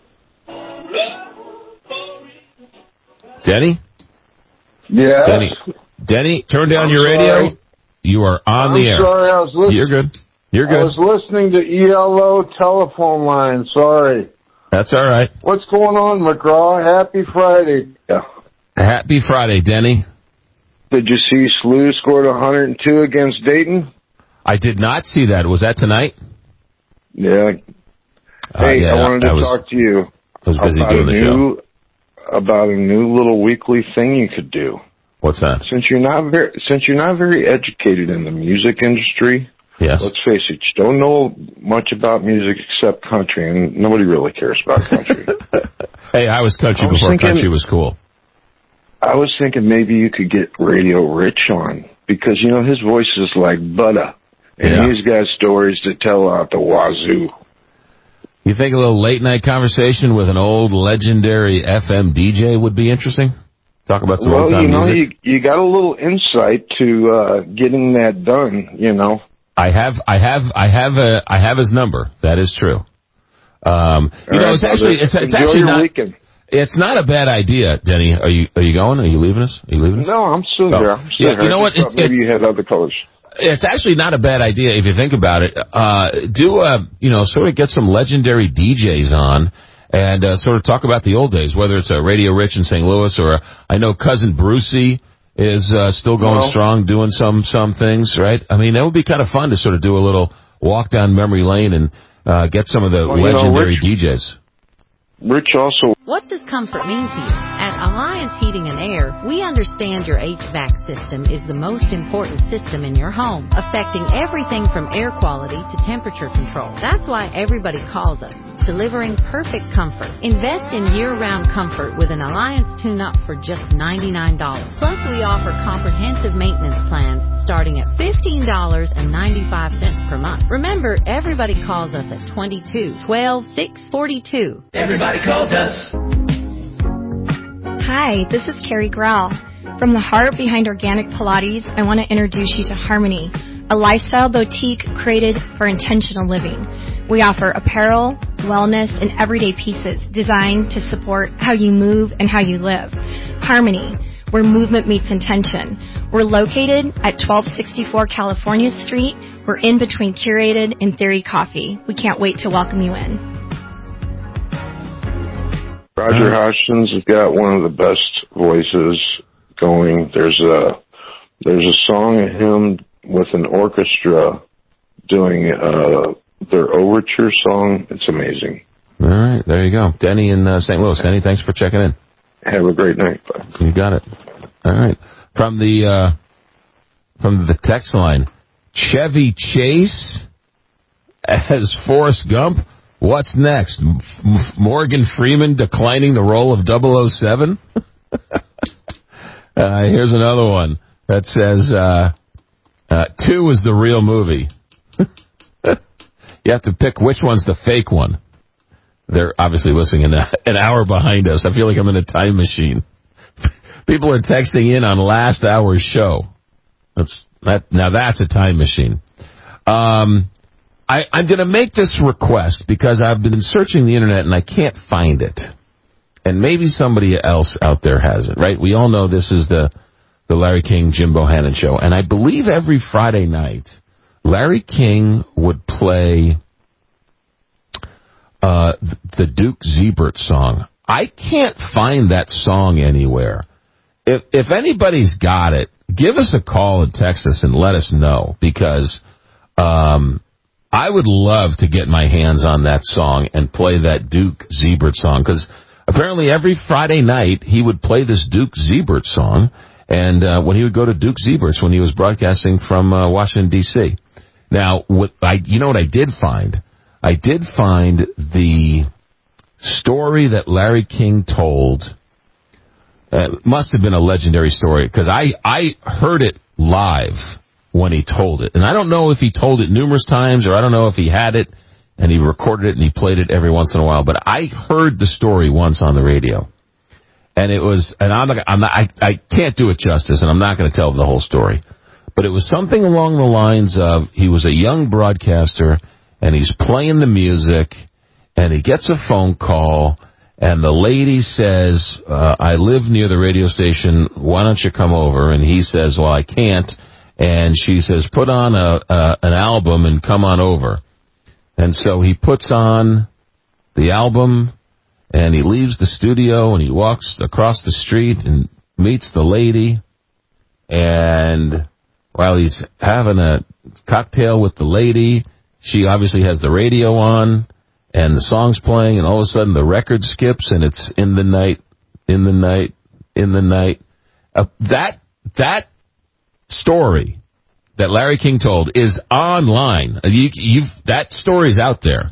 Speaker 10: Denny?
Speaker 4: Yeah.
Speaker 10: Denny, turn down your radio. You are on the air.
Speaker 4: Sorry, I was listening.
Speaker 10: You're good. You're good.
Speaker 4: I was listening to ELO telephone line. Sorry.
Speaker 10: That's all right.
Speaker 4: What's going on, McGraw? Happy Friday.
Speaker 3: Yeah.
Speaker 10: Happy Friday, Denny.
Speaker 3: Did you see SLU scored 102 against Dayton?
Speaker 10: I did not see that. Was that tonight?
Speaker 3: Yeah. Hey, I wanted to talk to you about a new little weekly thing you could do.
Speaker 10: What's that?
Speaker 3: Since you're not very educated in the music industry,
Speaker 10: yes.
Speaker 3: Let's face it, you don't know much about music except country, and nobody really cares about country.
Speaker 10: Hey, I was country before country was cool.
Speaker 3: I was thinking maybe you could get Radio Rich on, because, you know, his voice is like butter, and he's got stories to tell out the wazoo.
Speaker 10: You think a little late-night conversation with an old legendary FM DJ would be interesting? Talk about some old-time music?
Speaker 3: You got a little insight to getting that done, you know.
Speaker 10: I have his number. That is true. It's actually not. Weekend. It's not a bad idea, Denny. Are you going? Are you leaving us?
Speaker 3: No, I'm still here.
Speaker 10: You know what?
Speaker 3: Maybe you had other colors.
Speaker 10: It's actually not a bad idea if you think about it. Sort of get some legendary DJs on and sort of talk about the old days, whether it's a Radio Rich in St. Louis or I know Cousin Brucey is still going strong, doing some things, right? I mean, that would be kind of fun to sort of do a little walk down memory lane and get some of the legendary DJs.
Speaker 3: Rich also...
Speaker 5: What does comfort mean to you? At Alliance Heating and Air, we understand your HVAC system is the most important system in your home, affecting everything from air quality to temperature control. That's why everybody calls us, delivering perfect comfort. Invest in year-round comfort with an Alliance tune-up for just $99. Plus, we offer comprehensive maintenance plans starting at $15.95 per month. Remember, everybody calls us at 22-12-642.
Speaker 6: Everybody calls us.
Speaker 7: Hi, this is Carrie Grau. From the heart behind Organic Pilates, I want to introduce you to Harmony, a lifestyle boutique created for intentional living. We offer apparel, wellness, and everyday pieces designed to support how you move and how you live. Harmony, where movement meets intention. We're located at 1264 California Street. We're in between Curated and Theory Coffee. We can't wait to welcome you in.
Speaker 3: Roger Hodgson's has got one of the best voices going. There's a song of him with an orchestra doing their overture song. It's amazing.
Speaker 10: All right, there you go. Denny in St. Louis. Denny, thanks for checking in.
Speaker 3: Have a great night. Bye.
Speaker 10: You got it. All right. From the text line, Chevy Chase as Forrest Gump. What's next? Morgan Freeman declining the role of 007? Here's another one that says 2 is the real movie. You have to pick which one's the fake one. They're obviously listening an hour behind us. I feel like I'm in a time machine. People are texting in on last hour's show. Now that's a time machine. I'm going to make this request because I've been searching the internet and I can't find it. And maybe somebody else out there has it, right? We all know this is the Larry King, Jim Bohannon show. And I believe every Friday night, Larry King would play the Duke Zebert song. I can't find that song anywhere. If anybody's got it, give us a call and text us and let us know, because I would love to get my hands on that song and play that Duke Zebert song, because apparently every Friday night he would play this Duke Zebert song, and when he would go to Duke Zebert's when he was broadcasting from Washington, D.C. Now, you know what I did find? I did find the story that Larry King told. Must have been a legendary story, because I heard it live when he told it. And I don't know if he told it numerous times, or I don't know if he had it and he recorded it and he played it every once in a while. But I heard the story once on the radio. And it was, and I can't do it justice, and I'm not going to tell the whole story. But it was something along the lines of, he was a young broadcaster, and he's playing the music, and he gets a phone call, and the lady says, I live near the radio station, why don't you come over? And he says, well, I can't. And she says, put on an album and come on over. And so he puts on the album, and he leaves the studio and he walks across the street and meets the lady. And while he's having a cocktail with the lady, she obviously has the radio on and the song's playing, and all of a sudden the record skips and it's In the Night, In the Night, In the Night. That story that Larry King told is online. That story's out there.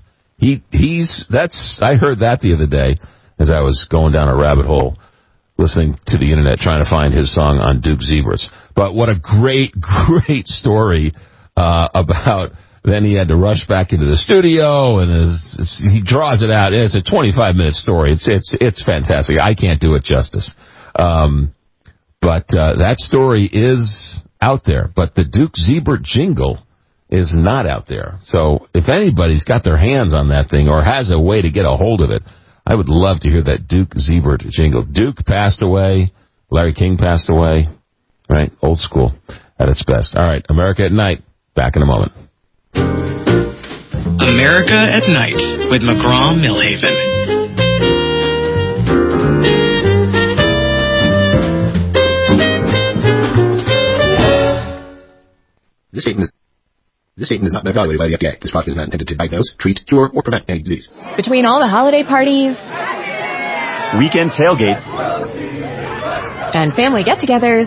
Speaker 10: I heard that the other day as I was going down a rabbit hole listening to the internet trying to find his song on Duke Zebra's. But what a great, great story about then he had to rush back into the studio and he draws it out. It's a 25-minute story. It's fantastic. I can't do it justice. But that story is out there. But the Duke Zebra jingle is not out there. So if anybody's got their hands on that thing or has a way to get a hold of it, I would love to hear that Duke Zebra jingle. Duke passed away. Larry King passed away. Right? Old school at its best. All right. America at Night. Back in a moment.
Speaker 1: America at Night with McGraw-Milhaven.
Speaker 6: This statement is not evaluated by the FDA. This product is not intended to diagnose, treat, cure, or prevent any disease.
Speaker 36: Between all the holiday parties,
Speaker 8: weekend tailgates,
Speaker 36: and family get-togethers,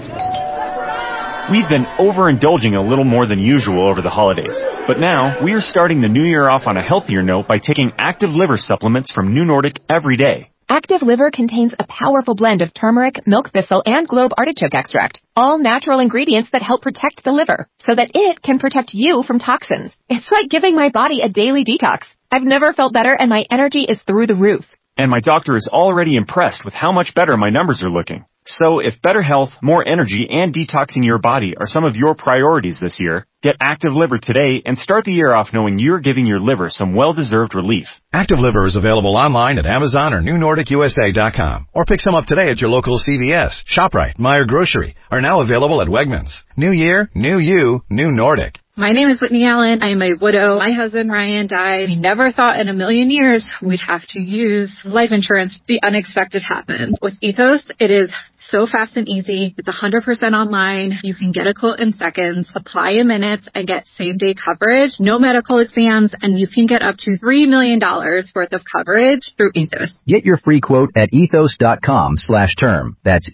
Speaker 8: we've been overindulging a little more than usual over the holidays. But now, we are starting the new year off on a healthier note by taking Active Liver supplements from New Nordic every day.
Speaker 36: Active Liver contains a powerful blend of turmeric, milk thistle, and globe artichoke extract. All natural ingredients that help protect the liver so that it can protect you from toxins. It's like giving my body a daily detox. I've never felt better and my energy is through the roof.
Speaker 8: And my doctor is already impressed with how much better my numbers are looking. So if better health, more energy, and detoxing your body are some of your priorities this year, get Active Liver today and start the year off knowing you're giving your liver some well-deserved relief.
Speaker 9: Active Liver is available online at Amazon or NewNordicUSA.com. Or pick some up today at your local CVS, ShopRite, Meijer Grocery. Are now available at Wegmans. New year, new you, New Nordic.
Speaker 12: My name is Whitney Allen. I am a widow. My husband, Ryan, died. We never thought in a million years we'd have to use life insurance. The unexpected happened. With Ethos, it is so fast and easy. It's 100% online. You can get a quote in seconds, apply in minutes, and get same-day coverage. No medical exams, and you can get up to $3 million worth of coverage through Ethos.
Speaker 34: Get your free quote at ethos.com/term. That's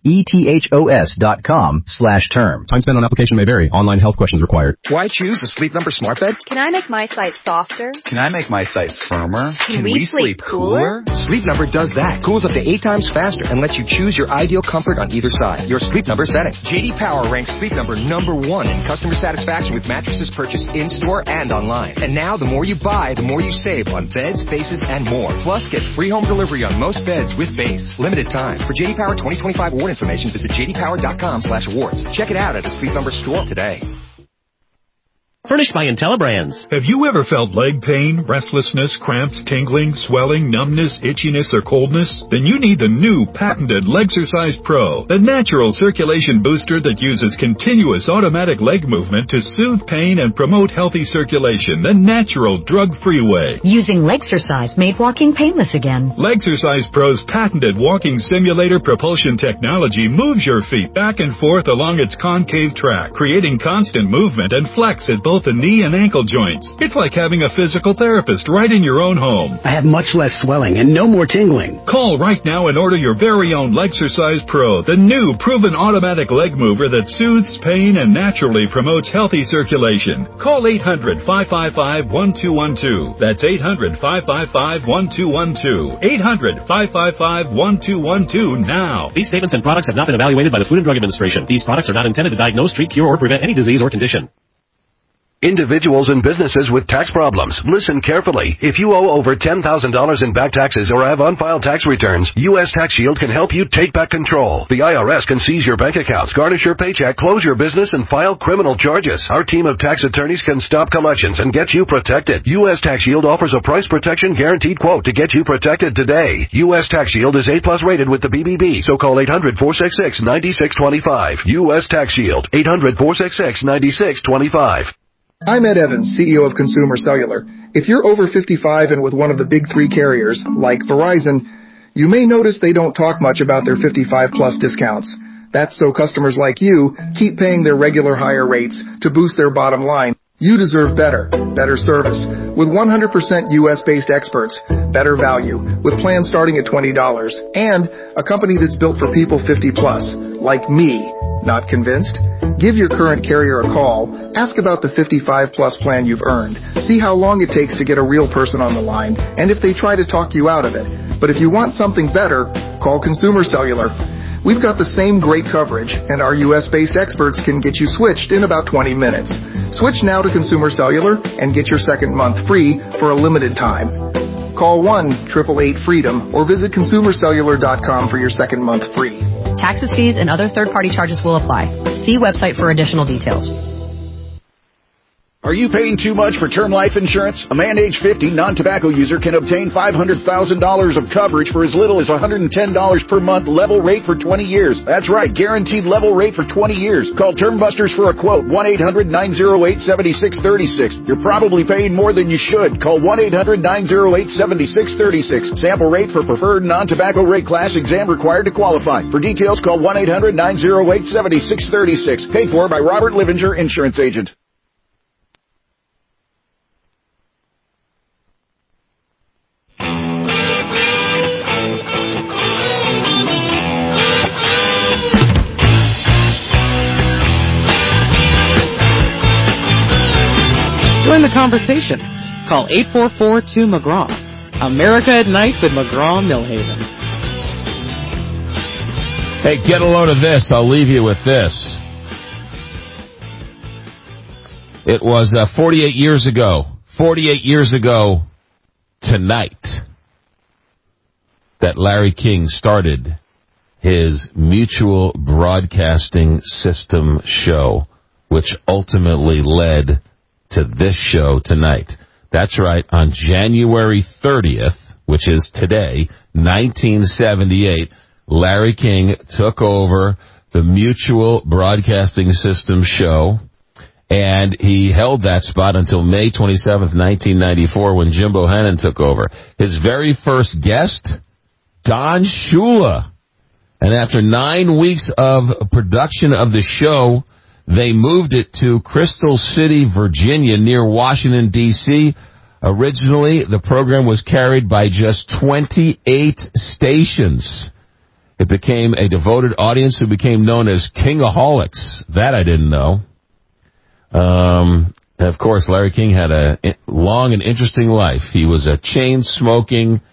Speaker 34: ethos.com/term.
Speaker 9: Time spent on application may vary. Online health questions required.
Speaker 13: Why choose a Sleep Number smart bed?
Speaker 36: Can I make my site softer?
Speaker 13: Can I make my site firmer?
Speaker 36: Can we sleep cooler?
Speaker 13: Sleep Number does that. Cools up to 8 times faster and lets you choose your ideal comfort on either side. Your Sleep Number setting. J.D. Power ranks Sleep Number #1 in customer satisfaction with mattresses purchased in-store and online. And now, the more you buy, the more you save on beds, bases, and more. Plus, get free home delivery on most beds with base. Limited time. For J.D. Power 2025 award information, visit jdpower.com/awards. Check it out at a Sleep Number store today.
Speaker 25: Furnished by IntelliBrands.
Speaker 23: Have you ever felt leg pain, restlessness, cramps, tingling, swelling, numbness, itchiness, or coldness? Then you need the new patented Legsercise Pro, the natural circulation booster that uses continuous automatic leg movement to soothe pain and promote healthy circulation the natural, drug-free way.
Speaker 27: Using Legsercise made walking painless again.
Speaker 23: Legsercise Pro's patented walking simulator propulsion technology moves your feet back and forth along its concave track, creating constant movement and flex at both the knee and ankle joints. It's like having a physical therapist right in your own home.
Speaker 14: I have much less swelling and no more tingling.
Speaker 23: Call right now and order your very own Legsercise Pro, the new proven automatic leg mover that soothes pain and naturally promotes healthy circulation. Call 800-555-1212. That's 800-555-1212. 800-555-1212 now.
Speaker 25: These statements and products have not been evaluated by the Food and Drug Administration. These products are not intended to diagnose, treat, cure, or prevent any disease or condition.
Speaker 15: Individuals and businesses with tax problems, listen carefully. If you owe over $10,000 in back taxes or have unfiled tax returns, U.S. Tax Shield can help you take back control. The IRS can seize your bank accounts, garnish your paycheck, close your business, and file criminal charges. Our team of tax attorneys can stop collections and get you protected. U.S. Tax Shield offers a price protection guaranteed quote to get you protected today. U.S. Tax Shield is A+ rated with the BBB, so call 800-466-9625. U.S. Tax Shield, 800-466-9625.
Speaker 35: I'm Ed Evans, CEO of Consumer Cellular. If you're over 55 and with one of the big 3 carriers, like Verizon, You may notice they don't talk much about their 55-plus discounts. That's so customers like you keep paying their regular higher rates to boost their bottom line. You deserve better service. With 100% U.S.-based experts, better value, with plans starting at $20, and a company that's built for people 50-plus, like me. Not convinced? Give your current carrier a call. Ask about the 55-plus plan you've earned. See how long it takes to get a real person on the line, and if they try to talk you out of it. But if you want something better, call Consumer Cellular. We've got the same great coverage, and our U.S.-based experts can get you switched in about 20 minutes. Switch now to Consumer Cellular and get your second month free for a limited time. Call 1-888-FREEDOM or visit ConsumerCellular.com for your second month free.
Speaker 11: Taxes, fees, and other third-party charges will apply. See website for additional details.
Speaker 16: Are you paying too much for term life insurance? A man age 50 non-tobacco user can obtain $500,000 of coverage for as little as $110 per month, level rate for 20 years. That's right, guaranteed level rate for 20 years. Call Term Busters for a quote, 1-800-908-7636. You're probably paying more than you should. Call 1-800-908-7636. Sample rate for preferred non-tobacco rate class, exam required to qualify. For details, call 1-800-908-7636. Paid for by Robert Livinger, Insurance Agent.
Speaker 1: Join the conversation. Call 844-2-McGraw. America at Night with McGraw-Millhaven.
Speaker 10: Hey, get a load of this. I'll leave you with this. It was 48 years ago tonight, that Larry King started his Mutual Broadcasting System show, which ultimately led to this show tonight. That's right, on January 30th, which is today, 1978, Larry King took over the Mutual Broadcasting System show, and he held that spot until May 27th, 1994, when Jim Bohannon took over. His very first guest, Don Shula. And after 9 weeks of production of the show, they moved it to Crystal City, Virginia, near Washington, D.C. Originally, the program was carried by just 28 stations. It became a devoted audience who became known as Kingaholics. That I didn't know. And of course, Larry King had a long and interesting life. He was a chain-smoking,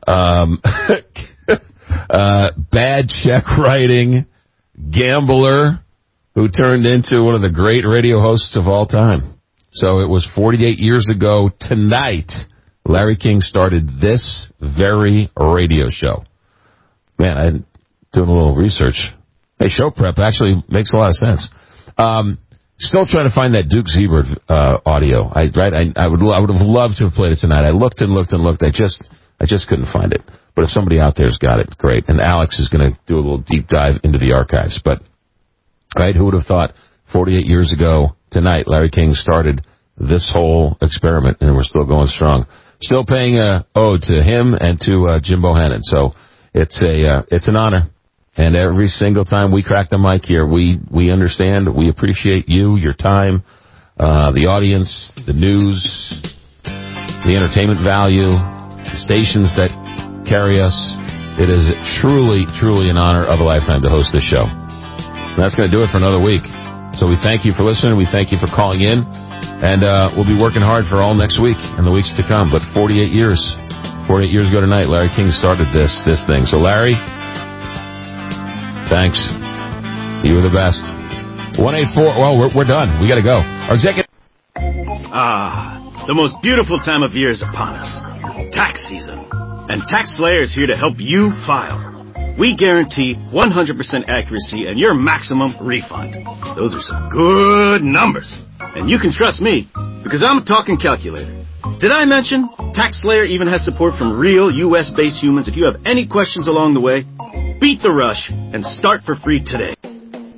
Speaker 10: bad check-writing gambler who turned into one of the great radio hosts of all time. So it was 48 years ago tonight, Larry King started this very radio show. Man, I'm doing a little research. Hey, show prep actually makes a lot of sense. Still trying to find that Duke Seabird audio. I would have loved to have played it tonight. I looked and looked and looked. I just couldn't find it. But if somebody out there's got it, great. And Alex is going to do a little deep dive into the archives. But right, who would have thought 48 years ago tonight Larry King started this whole experiment, and we're still going strong. Still paying a ode to him and to Jim Bohannon. So it's an honor. And every single time we crack the mic here, we understand, we appreciate you, your time, the audience, the news, the entertainment value, the stations that carry us. It is truly, truly an honor of a lifetime to host this show. And that's going to do it for another week. So we thank you for listening. We thank you for calling in. And we'll be working hard for all next week and the weeks to come. But 48 years ago tonight, Larry King started this thing. So Larry, thanks. You were the best. 184. Well, we're done. We got to go. Our executive.
Speaker 17: The most beautiful time of year is upon us. Tax season. And TaxSlayer is here to help you file. We guarantee 100% accuracy and your maximum refund. Those are some good numbers. And you can trust me, because I'm a talking calculator. Did I mention TaxSlayer even has support from real U.S.-based humans? If you have any questions along the way, beat the rush and start for free today.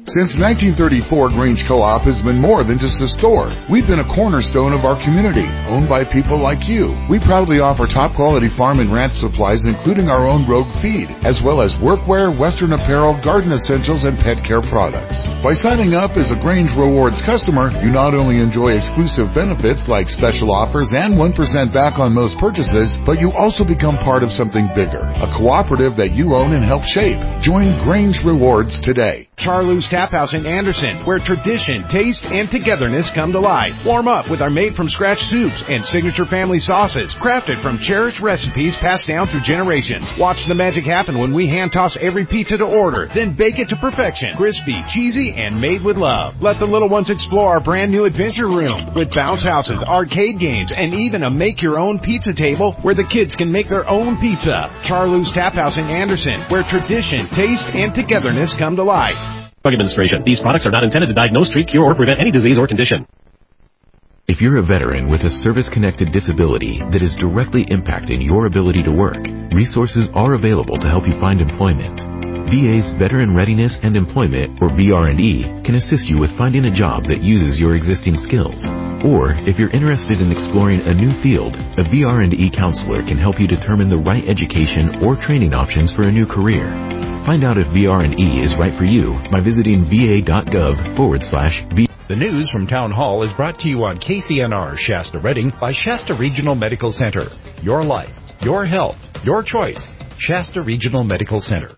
Speaker 2: Since 1934, Grange Co-op has been more than just a store. We've been a cornerstone of our community, owned by people like you. We proudly offer top-quality farm and ranch supplies, including our own Rogue feed, as well as workwear, Western apparel, garden essentials, and pet care products. By signing up as a Grange Rewards customer, you not only enjoy exclusive benefits like special offers and 1% back on most purchases, but you also become part of something bigger, a cooperative that you own and help shape. Join Grange Rewards today.
Speaker 4: Charlou's Tap House in Anderson, where tradition, taste, and togetherness come to life. Warm up with our made-from-scratch soups and signature family sauces, crafted from cherished recipes passed down through generations. Watch the magic happen when we hand-toss every pizza to order, then bake it to perfection. Crispy, cheesy, and made with love. Let the little ones explore our brand-new adventure room with bounce houses, arcade games, and even a make-your-own pizza table where the kids can make their own pizza. Charlou's Tap House in Anderson, where tradition, taste, and togetherness come to life.
Speaker 25: Drug Administration. These products are not intended to diagnose, treat, cure, or prevent any disease or condition.
Speaker 5: If you're a veteran with a service-connected disability that is directly impacting your ability to work, resources are available to help you find employment. VA's Veteran Readiness and Employment, or VR&E, can assist you with finding a job that uses your existing skills. Or, if you're interested in exploring a new field, a VR&E counselor can help you determine the right education or training options for a new career. Find out if VR&E is right for you by visiting va.gov/V.
Speaker 18: The news from Town Hall is brought to you on KCNR Shasta Redding by Shasta Regional Medical Center. Your life, your health, your choice. Shasta Regional Medical Center.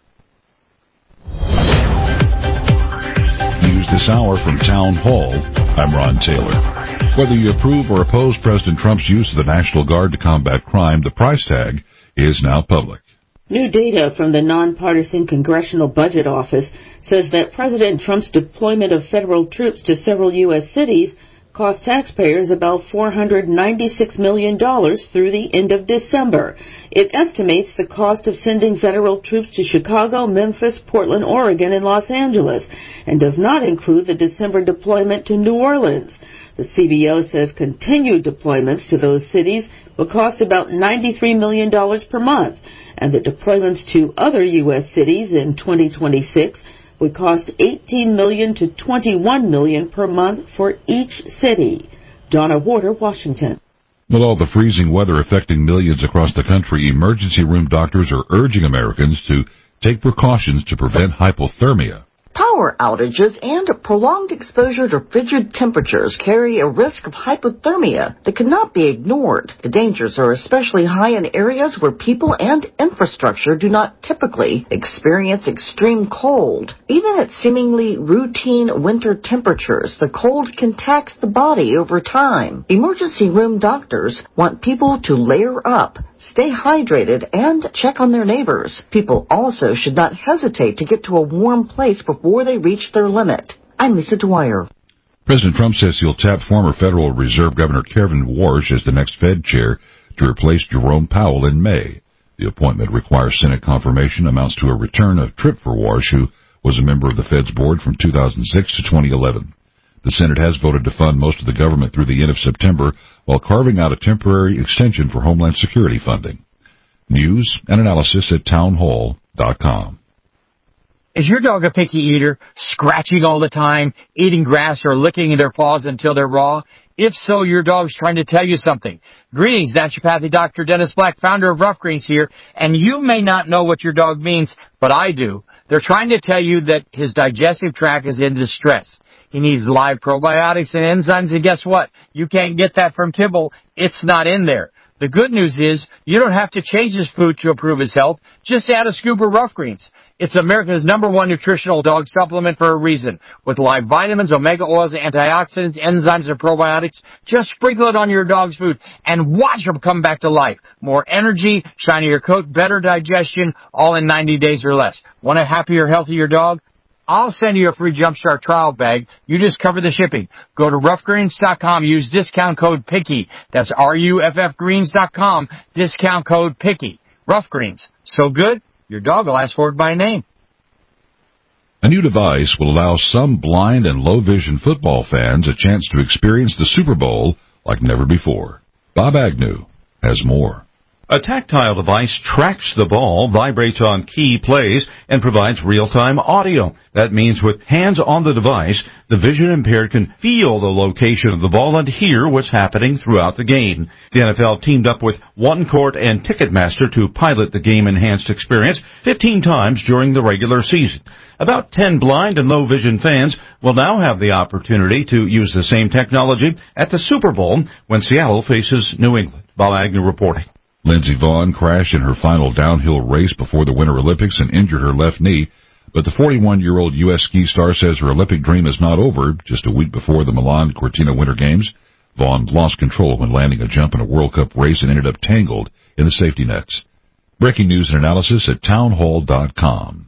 Speaker 19: News this hour from Town Hall. I'm Ron Taylor. Whether you approve or oppose President Trump's use of the National Guard to combat crime, the price tag is now public.
Speaker 20: New data from the Nonpartisan Congressional Budget Office says that President Trump's deployment of federal troops to several U.S. cities cost taxpayers about $496 million through the end of December. It estimates the cost of sending federal troops to Chicago, Memphis, Portland, Oregon, and Los Angeles, and does not include the December deployment to New Orleans. The CBO says continued deployments to those cities will cost about $93 million per month, and the deployments to other U.S. cities in 2026 would cost $18 million to $21 million per month for each city. Donna Warder, Washington.
Speaker 19: With all the freezing weather affecting millions across the country, emergency room doctors are urging Americans to take precautions to prevent hypothermia.
Speaker 27: Power outages and prolonged exposure to frigid temperatures carry a risk of hypothermia that cannot be ignored. The dangers are especially high in areas where people and infrastructure do not typically experience extreme cold. Even at seemingly routine winter temperatures, the cold can tax the body over time. Emergency room doctors want people to layer up, stay hydrated, and check on their neighbors. People also should not hesitate to get to a warm place before they reach their limit. I'm Lisa Dwyer.
Speaker 19: President Trump says he'll tap former Federal Reserve Governor Kevin Warsh as the next Fed chair to replace Jerome Powell in May. The appointment requires Senate confirmation, amounts to a return of trip for Warsh, who was a member of the Fed's board from 2006 to 2011. The Senate has voted to fund most of the government through the end of September, while carving out a temporary extension for Homeland Security funding. News and analysis at townhall.com.
Speaker 21: Is your dog a picky eater, scratching all the time, eating grass, or licking their paws until they're raw? If so, your dog's trying to tell you something. Greetings, naturopathic Dr. Dennis Black, founder of Rough Greens here, and you may not know what your dog means, but I do. They're trying to tell you that his digestive tract is in distress. He needs live probiotics and enzymes, and guess what? You can't get that from kibble. It's not in there. The good news is you don't have to change his food to improve his health. Just add a scoop of Rough Greens. It's America's #1 nutritional dog supplement for a reason. With live vitamins, omega oils, antioxidants, enzymes, and probiotics, just sprinkle it on your dog's food and watch them come back to life. More energy, shinier coat, better digestion, all in 90 days or less. Want a happier, healthier dog? I'll send you a free Jumpstart trial bag. You just cover the shipping. Go to roughgreens.com. Use discount code PICKY. That's RUFFgreens.com. Discount code PICKY. Rough Greens. So good, your dog will ask for it by name.
Speaker 19: A new device will allow some blind and low-vision football fans a chance to experience the Super Bowl like never before. Bob Agnew has more.
Speaker 3: A tactile device tracks the ball, vibrates on key plays, and provides real-time audio. That means with hands on the device, the vision impaired can feel the location of the ball and hear what's happening throughout the game. The NFL teamed up with One Court and Ticketmaster to pilot the game-enhanced experience 15 times during the regular season. About 10 blind and low vision fans will now have the opportunity to use the same technology at the Super Bowl when Seattle faces New England. Bob Agnew reporting.
Speaker 19: Lindsey Vonn crashed in her final downhill race before the Winter Olympics and injured her left knee, but the 41-year-old U.S. ski star says her Olympic dream is not over. Just a week before the Milan Cortina Winter Games, Vonn lost control when landing a jump in a World Cup race and ended up tangled in the safety nets. Breaking news and analysis at townhall.com.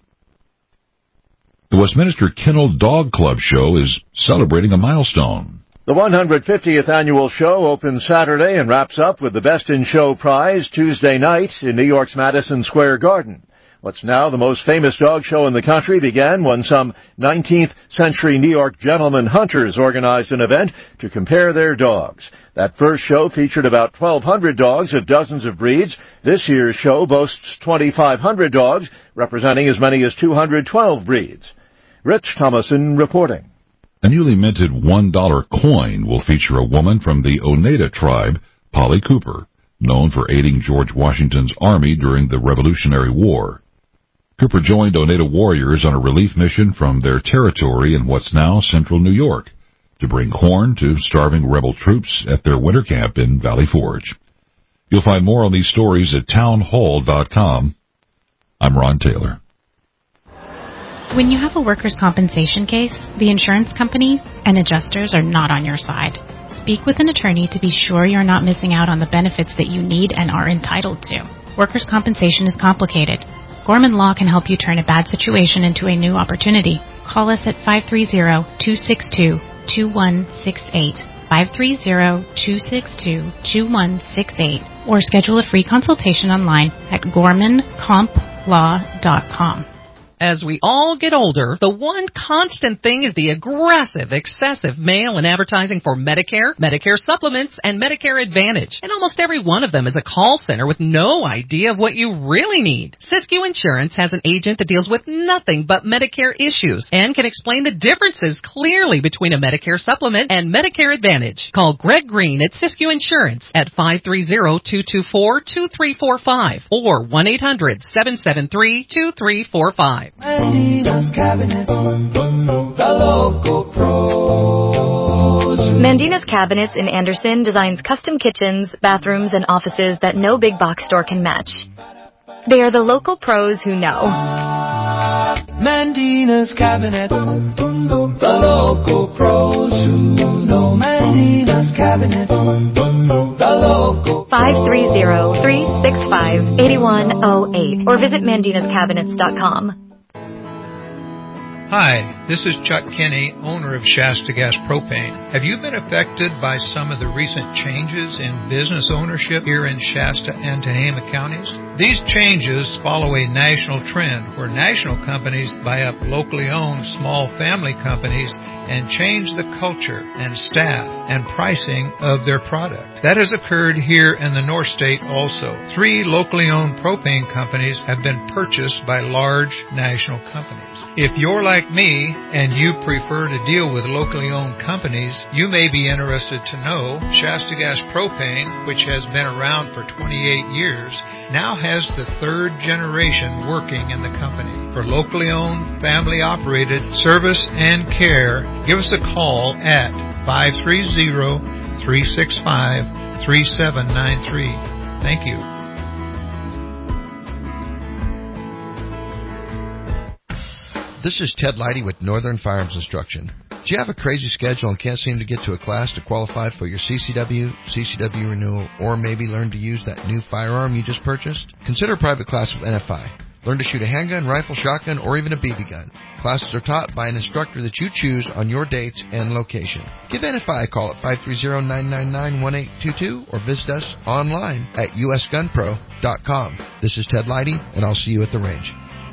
Speaker 19: The Westminster Kennel Dog Club show is celebrating a milestone.
Speaker 6: The 150th annual show opens Saturday and wraps up with the Best in Show prize Tuesday night in New York's Madison Square Garden. What's now the most famous dog show in the country began when some 19th century New York gentleman hunters organized an event to compare their dogs. That first show featured about 1,200 dogs of dozens of breeds. This year's show boasts 2,500 dogs, representing as many as 212 breeds. Rich Thomason reporting.
Speaker 19: A newly minted $1 coin will feature a woman from the Oneida tribe, Polly Cooper, known for aiding George Washington's army during the Revolutionary War. Cooper joined Oneida warriors on a relief mission from their territory in what's now central New York to bring corn to starving rebel troops at their winter camp in Valley Forge. You'll find more on these stories at townhall.com. I'm Ron Taylor.
Speaker 7: When you have a workers' compensation case, the insurance companies and adjusters are not on your side. Speak with an attorney to be sure you're not missing out on the benefits that you need and are entitled to. Workers' compensation is complicated. Gorman Law can help you turn a bad situation into a new opportunity. Call us at 530-262-2168, 530-262-2168, or schedule a free consultation online at gormancomplaw.com.
Speaker 8: As we all get older, the one constant thing is the aggressive, excessive mail and advertising for Medicare, Medicare supplements, and Medicare Advantage. And almost every one of them is a call center with no idea of what you really need. Siskiyou Insurance has an agent that deals with nothing but Medicare issues and can explain the differences clearly between a Medicare supplement and Medicare Advantage. Call Greg Green at Siskiyou Insurance at 530-224-2345 or 1-800-773-2345.
Speaker 9: Mandina's Cabinets, the local pros.
Speaker 12: Mandina's Cabinets in Anderson designs custom kitchens, bathrooms, and offices that no big box store can match. They are the local pros who know.
Speaker 9: Mandina's Cabinets, the local pros who know. Mandina's Cabinets, the local
Speaker 12: 530-365-8108 or visit mandinascabinets.com.
Speaker 22: Hi, this is Chuck Kinney, owner of Shasta Gas Propane. Have you been affected by some of the recent changes in business ownership here in Shasta and Tehama counties? These changes follow a national trend where national companies buy up locally owned small family companies and change the culture and staff and pricing of their product. That has occurred here in the North State also. 3 locally owned propane companies have been purchased by large national companies. If you're like me and you prefer to deal with locally owned companies, you may be interested to know Shasta Gas Propane, which has been around for 28 years, now has the 3rd generation working in the company. For locally owned, family operated service and care, give us a call at 530-365-3793. Thank you.
Speaker 24: This is Ted Leidy with Northern Firearms Instruction. Do you have a crazy schedule and can't seem to get to a class to qualify for your CCW renewal, or maybe learn to use that new firearm you just purchased? Consider a private class with NFI. Learn to shoot a handgun, rifle, shotgun, or even a BB gun. Classes are taught by an instructor that you choose on your dates and location. Give NFI a call at 530-999-1822 or visit us online at usgunpro.com. This is Ted Leidy, and I'll see you at the range.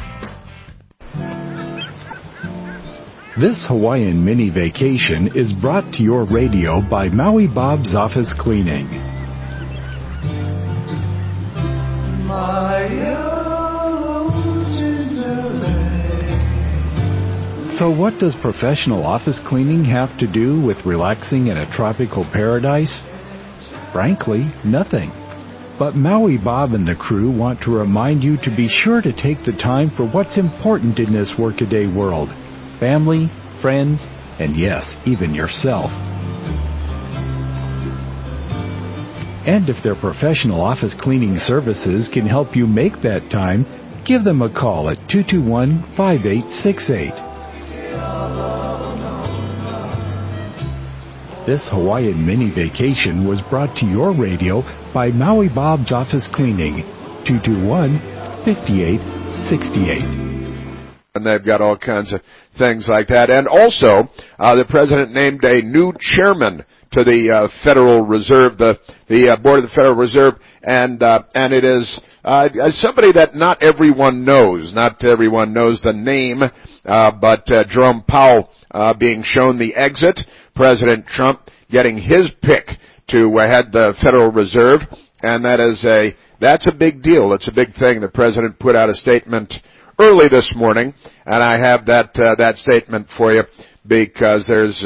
Speaker 26: This Hawaiian mini vacation is brought to your radio by Maui Bob's Office Cleaning. So what does professional office cleaning have to do with relaxing in a tropical paradise? Frankly, nothing. But Maui Bob and the crew want to remind you to be sure to take the time for what's important in this workaday world. Family, friends, and yes, even yourself. And if their professional office cleaning services can help you make that time, give them a call at 221-5868. This Hawaiian mini vacation was brought to your radio by Maui Bob's Office Cleaning, 221-5868.
Speaker 1: And they've got all kinds of things like that. And also, the president named a new chairman to the Federal Reserve, the board of the Federal Reserve, and it is somebody that not everyone knows. Not everyone knows the name, but Jerome Powell being shown the exit. President Trump getting his pick to head the Federal Reserve, and that's a big deal. It's a big thing. The president put out a statement early this morning, and I have that statement for you because there's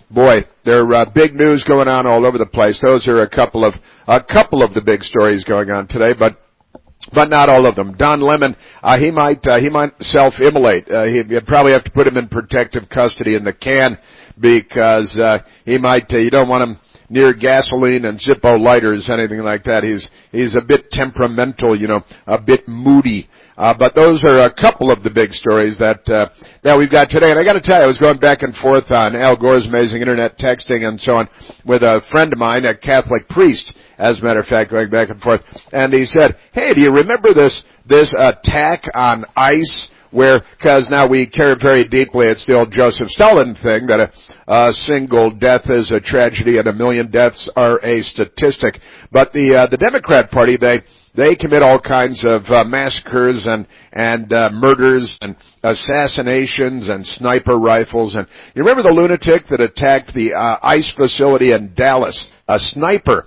Speaker 1: big news going on all over the place. Those are a couple of the big stories going on today, but not all of them. Don Lemon, he might self-immolate. You'd probably have to put him in protective custody in the can because he might. You don't want him near gasoline and Zippo lighters, anything like that. He's a bit temperamental, a bit moody. But those are a couple of the big stories that we've got today. And I got to tell you, I was going back and forth on Al Gore's amazing internet texting and so on with a friend of mine, a Catholic priest, as a matter of fact, going back and forth. And he said, "Hey, do you remember this attack on ICE because now we care very deeply, it's the old Joseph Stalin thing that a single death is a tragedy and a million deaths are a statistic. But the Democrat Party, they commit all kinds of massacres and murders and assassinations and sniper rifles. And you remember the lunatic that attacked the ICE facility in Dallas? A sniper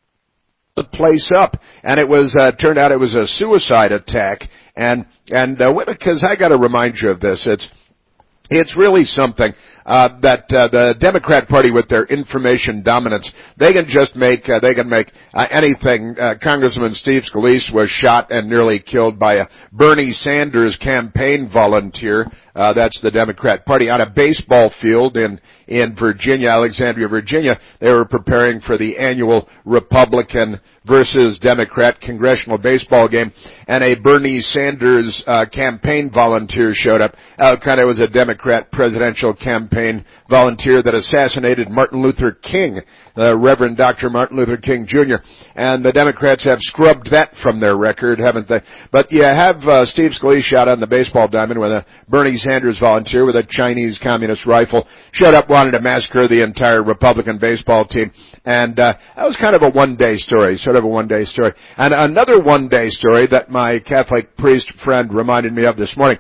Speaker 1: the place up, and it was turned out it was a suicide attack. And because I got to remind you of this, it's really something that the Democrat Party, with their information dominance, they can make anything. Congressman Steve Scalise was shot and nearly killed by a Bernie Sanders campaign volunteer. That's the Democrat Party on a baseball field in Virginia, Alexandria, Virginia. They were preparing for the annual Republican versus Democrat congressional baseball game, and a Bernie Sanders campaign volunteer showed up. It was a Democrat presidential campaign volunteer that assassinated Martin Luther King, Reverend Dr. Martin Luther King Jr., and the Democrats have scrubbed that from their record, haven't they? But you have Steve Scalise shot on the baseball diamond with a Bernie Sanders volunteer with a Chinese communist rifle, showed up, wanted to massacre the entire Republican baseball team. And that was kind of a one-day story, sort of a one-day story. And another one-day story that my Catholic priest friend reminded me of this morning.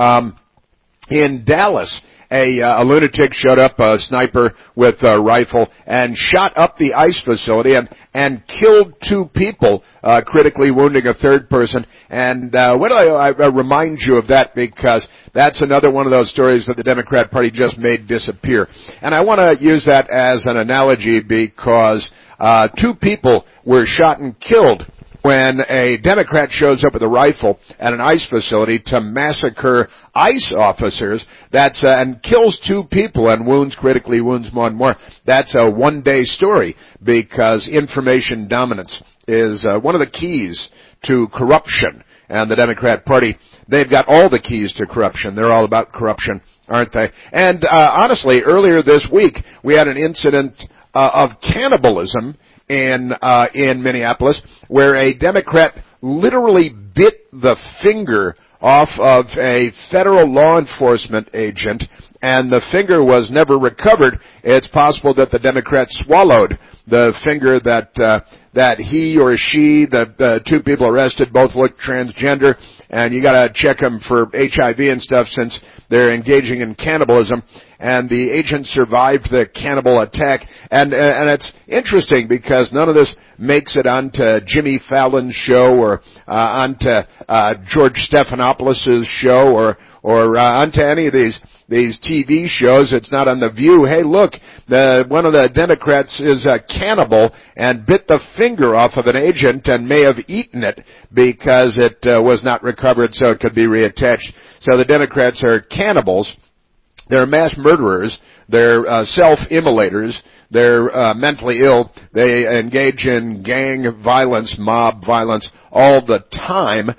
Speaker 1: In Dallas, a lunatic showed up, a sniper with a rifle, and shot up the ICE facility and killed 2 people, critically wounding a third person. And I remind you of that because that's another one of those stories that the Democrat Party just made disappear. And I want to use that as an analogy because 2 people were shot and killed when a Democrat shows up with a rifle at an ICE facility to massacre ICE officers, and kills 2 people and critically wounds more and more. That's a one-day story because information dominance is one of the keys to corruption. And the Democrat Party, they've got all the keys to corruption. They're all about corruption, aren't they? And honestly, earlier this week, we had an incident of cannibalism in Minneapolis, where a Democrat literally bit the finger off of a federal law enforcement agent and the finger was never recovered. It's possible that the Democrats swallowed the finger that he or she, the two people arrested, both look transgender, and you gotta check them for HIV and stuff since they're engaging in cannibalism. And the agent survived the cannibal attack. And it's interesting because none of this makes it onto Jimmy Fallon's show or onto George Stephanopoulos' show or onto any of these TV shows. It's not on The View. Hey, look, one of the Democrats is a cannibal and bit the finger off of an agent and may have eaten it because it was not recovered so it could be reattached. So the Democrats are cannibals. They're mass murderers. They're self-immolators. They're mentally ill. They engage in gang violence, mob violence all the time.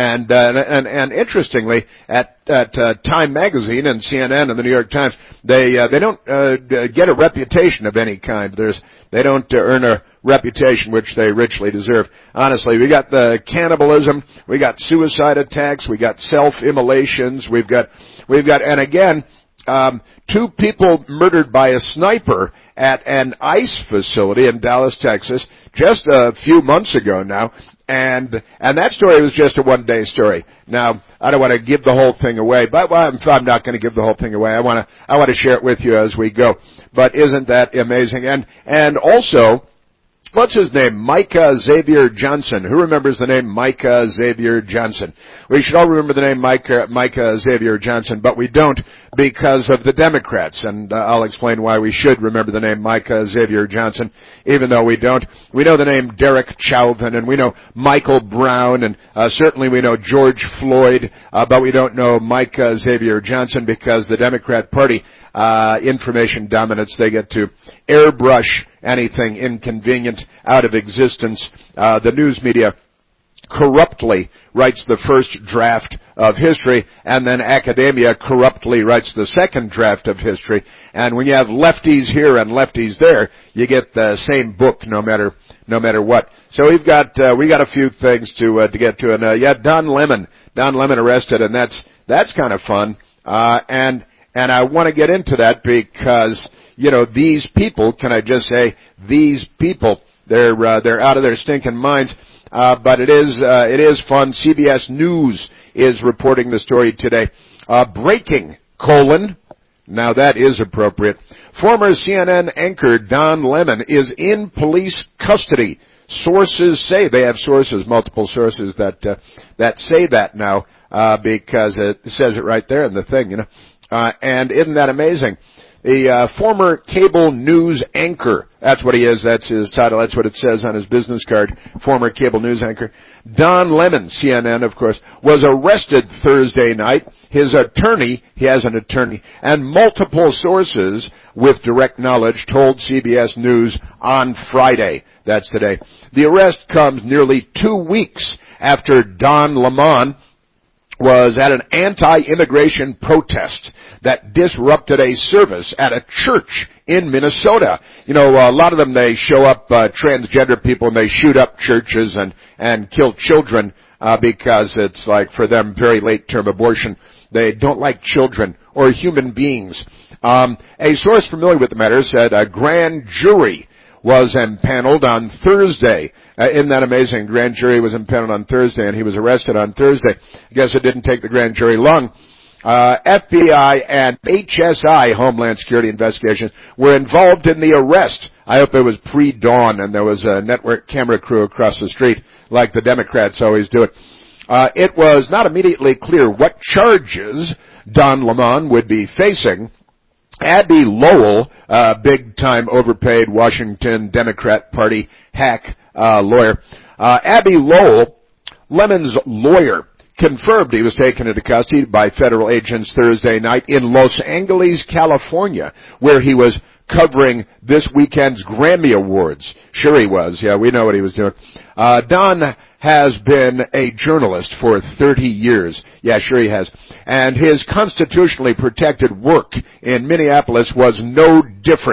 Speaker 1: And interestingly, at Time Magazine and CNN and the New York Times, they don't get a reputation of any kind. They don't earn a reputation which they richly deserve. Honestly, we got the cannibalism, we got suicide attacks, we got self-immolations, we've got, and again, 2 people murdered by a sniper at an ICE facility in Dallas, Texas, just a few months ago now. And that story was just a one-day story. Now, I don't want to give the whole thing away, but I'm not going to give the whole thing away. I want to share it with you as we go. But isn't that amazing? And also, what's his name? Micah Xavier Johnson. Who remembers the name Micah Xavier Johnson? We should all remember the name Micah Xavier Johnson, but we don't because of the Democrats. And I'll explain why we should remember the name Micah Xavier Johnson, even though we don't. We know the name Derek Chauvin, and we know Michael Brown, and certainly we know George Floyd, but we don't know Micah Xavier Johnson because the Democrat Party, information dominance, they get to airbrush anything inconvenient out of existence. The news media corruptly writes the first draft of history, and then academia corruptly writes the second draft of history. And when you have lefties here and lefties there, you get the same book no matter what. So we got a few things to get to. And Don Lemon arrested, and that's kind of fun. And I want to get into that because, these people, can I just say, these people, they're out of their stinking minds. But it is fun. CBS News is reporting the story today. Breaking, now that is appropriate. Former CNN anchor Don Lemon is in police custody. Sources say, they have sources, multiple sources that say that now, because it says it right there in the thing, and isn't that amazing? The former cable news anchor, that's what he is, that's his title, that's what it says on his business card, former cable news anchor. Don Lemon, CNN, of course, was arrested Thursday night. His attorney, he has an attorney, and multiple sources with direct knowledge told CBS News on Friday, that's today. The arrest comes nearly 2 weeks after Don Lemon was at an anti-immigration protest that disrupted a service at a church in Minnesota. A lot of them, they show up, transgender people, and they shoot up churches and kill children, because it's like, for them, very late-term abortion. They don't like children or human beings. A source familiar with the matter said a grand jury was impaneled on Thursday. Isn't that amazing? Grand jury was impaneled on Thursday, and he was arrested on Thursday. I guess it didn't take the grand jury long. FBI and HSI, Homeland Security Investigations, were involved in the arrest. I hope it was pre-dawn and there was a network camera crew across the street like the Democrats always do it. It was not immediately clear what charges Don Lemon would be facing. Abby Lowell, big-time overpaid Washington Democrat Party hack lawyer. Abby Lowell, Lemon's lawyer, confirmed he was taken into custody by federal agents Thursday night in Los Angeles, California, where he was covering this weekend's Grammy Awards. Sure he was. Yeah, we know what he was doing. Don has been a journalist for 30 years. Yeah, sure he has. And his constitutionally protected work in Minneapolis was no different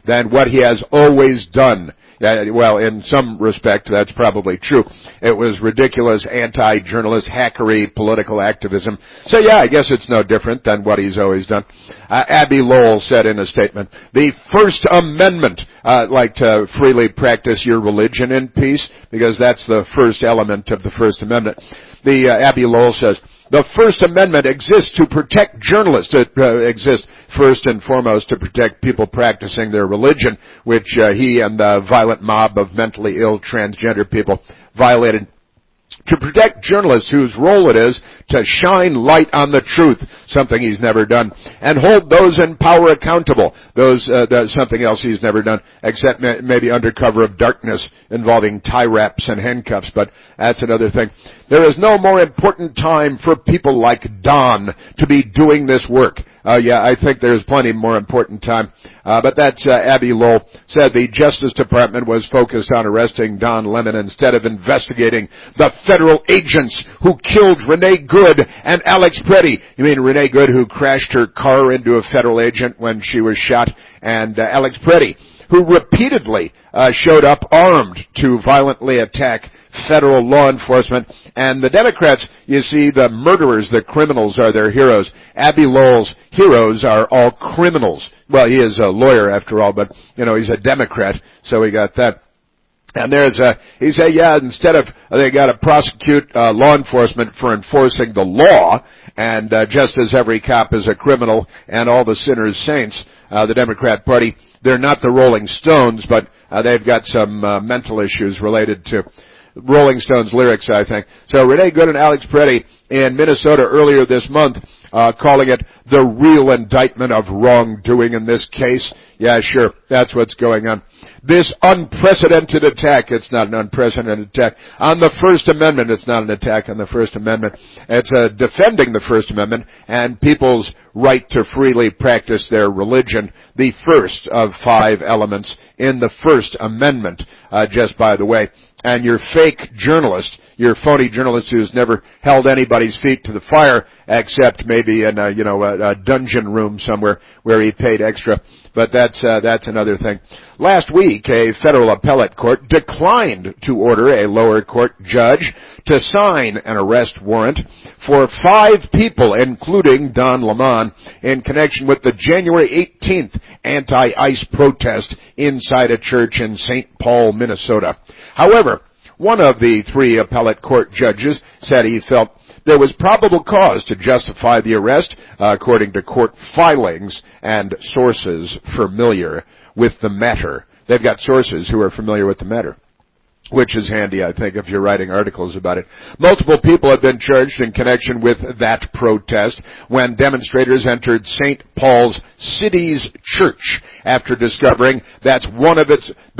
Speaker 1: than what he has always done. Well, in some respect, that's probably true. It was ridiculous, anti-journalist, hackery, political activism. So yeah, I guess it's no different than what he's always done. Abby Lowell said in a statement, the First Amendment, like to freely practice your religion in peace, because that's the first element of the First Amendment. Abby Lowell says, the First Amendment exists to protect journalists. It exists first and foremost to protect people practicing their religion, which he and the violent mob of mentally ill transgender people violated. To protect journalists whose role it is to shine light on the truth, something he's never done, and hold those in power accountable. That's something else he's never done, except maybe under cover of darkness involving tie wraps and handcuffs, but that's another thing. There is no more important time for people like Don to be doing this work. Yeah, I think there's plenty more important time. But that's Abby Lowell said the Justice Department was focused on arresting Don Lemon instead of investigating the federal agents who killed Renee Good and Alex Preddy. You mean Renee Good, who crashed her car into a federal agent when she was shot, and Alex Preddy, who repeatedly showed up armed to violently attack federal law enforcement. And the Democrats, you see, the murderers, the criminals are their heroes. Abby Lowell's heroes are all criminals. Well, he is a lawyer after all, but, he's a Democrat, so we got that. And he said, yeah, instead of, they gotta prosecute, law enforcement for enforcing the law, and, just as every cop is a criminal and all the sinners saints, the Democrat Party, they're not the Rolling Stones, but, they've got some, mental issues related to Rolling Stones lyrics, I think. So Renee Good and Alex Preddy in Minnesota earlier this month, calling it the real indictment of wrongdoing in this case. Yeah, sure, that's what's going on. This unprecedented attack, it's not an unprecedented attack, on the First Amendment. It's not an attack on the First Amendment. It's defending the First Amendment and people's right to freely practice their religion, the first of 5 elements in the First Amendment, just by the way. And your fake journalist, your phony journalist who's never held anybody's feet to the fire, except maybe in a dungeon room somewhere where he paid extra. But that's another thing. Last week, a federal appellate court declined to order a lower court judge to sign an arrest warrant for 5 people, including Don Lemon, in connection with the January 18th anti-ICE protest inside a church in St. Paul, Minnesota. However, one of the 3 appellate court judges said he felt there was probable cause to justify the arrest, according to court filings and sources familiar with the matter. They've got sources who are familiar with the matter, which is handy, I think, if you're writing articles about it. Multiple people have been charged in connection with that protest when demonstrators entered St. Paul's City's Church after discovering that one of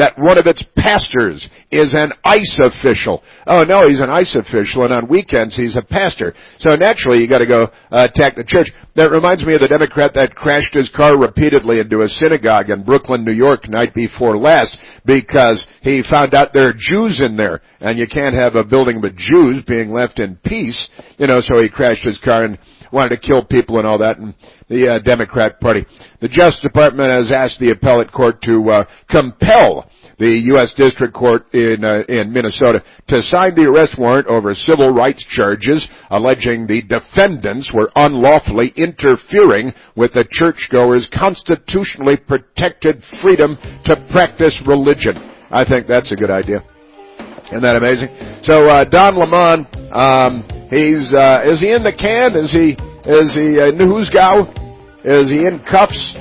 Speaker 1: its pastors is an ICE official. Oh no, he's an ICE official, and on weekends he's a pastor. So naturally you gotta go attack the church. That reminds me of the Democrat that crashed his car repeatedly into a synagogue in Brooklyn, New York, night before last, because he found out there are Jews in there, and you can't have a building with Jews being left in peace, so he crashed his car and wanted to kill people and all that, and the Democrat Party. The Justice Department has asked the appellate court to compel the U.S. District Court in Minnesota to sign the arrest warrant over civil rights charges alleging the defendants were unlawfully interfering with the churchgoers' constitutionally protected freedom to practice religion. I think that's a good idea. Isn't that amazing? So, Don Lemon, is he in the can? Is he Newsgow? Is he in cuffs?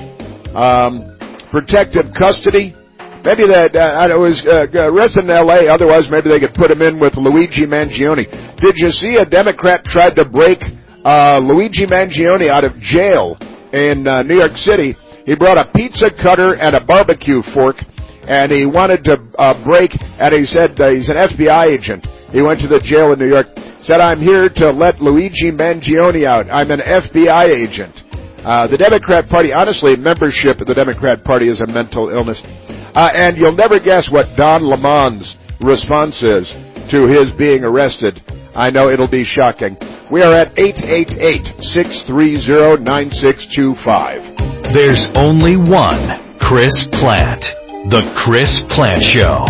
Speaker 1: Protective custody? Maybe I was arrested in L.A., otherwise maybe they could put him in with Luigi Mangione. Did you see a Democrat tried to break Luigi Mangione out of jail in New York City? He brought a pizza cutter and a barbecue fork, and he wanted to break, and he said he's an FBI agent. He went to the jail in New York, said, I'm here to let Luigi Mangione out. I'm an FBI agent. The Democrat Party, honestly, membership of the Democrat Party is a mental illness. And you'll never guess what Don Lemon's response is to his being arrested. I know it'll be shocking. We are at 888-630-9625.
Speaker 10: There's only one Chris Plant. The Chris Plant Show.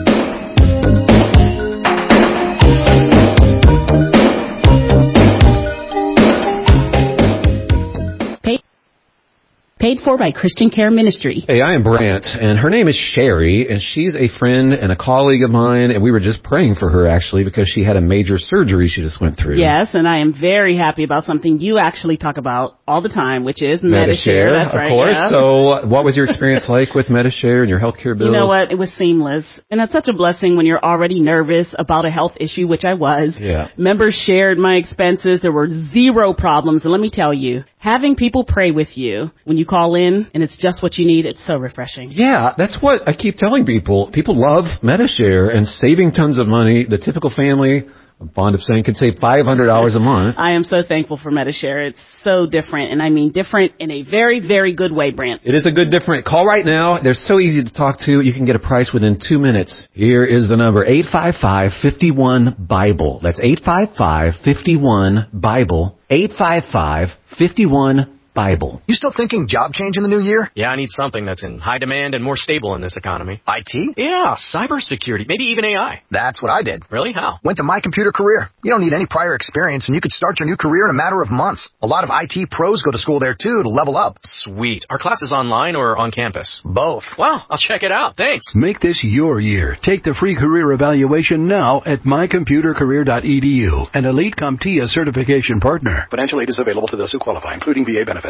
Speaker 11: Paid for by Christian Care Ministry.
Speaker 13: Hey, I am Brant, and her name is Sherry, and she's a friend and a colleague of mine, and we were just praying for her, actually, because she had a major surgery she just went through.
Speaker 11: Yes, and I am very happy about something you actually talk about all the time, which is Medi-Share. That's right,
Speaker 13: of course.
Speaker 11: Yeah.
Speaker 13: So what was your experience like with Medi-Share and your healthcare bills?
Speaker 11: You know what? It was seamless. And it's such a blessing when you're already nervous about a health issue, which I was.
Speaker 13: Yeah.
Speaker 11: Members shared my expenses. There were zero problems. And let me tell you, having people pray with you when you call in and it's just what you need, it's so refreshing.
Speaker 13: Yeah, that's what I keep telling people. People love Medi-Share and saving tons of money. The typical family, I'm fond of saying, can save $500 a month.
Speaker 11: I am so thankful for Medi-Share. It's so different, and I mean different in a very, very good way, Brent.
Speaker 13: It is a good different. Call right now. They're so easy to talk to. You can get a price within 2 minutes. Here is the number, 855-51-BIBLE. That's 855-51-BIBLE. 855-51-BIBLE.
Speaker 14: You still thinking job change in the new year?
Speaker 15: Yeah, I need something that's in high demand and more stable in this economy.
Speaker 14: IT?
Speaker 15: Yeah, cybersecurity, maybe even AI.
Speaker 14: That's what I did.
Speaker 15: Really? How?
Speaker 14: Went to My Computer Career. You don't need any prior experience, and you could start your new career in a matter of months. A lot of IT pros go to school there, too, to level up.
Speaker 15: Sweet. Are classes online or on campus?
Speaker 14: Both.
Speaker 15: Wow, I'll check it out. Thanks.
Speaker 16: Make this your year. Take the free career evaluation now at mycomputercareer.edu, an Elite CompTIA certification partner.
Speaker 23: Financial aid is available to those who qualify, including VA benefits.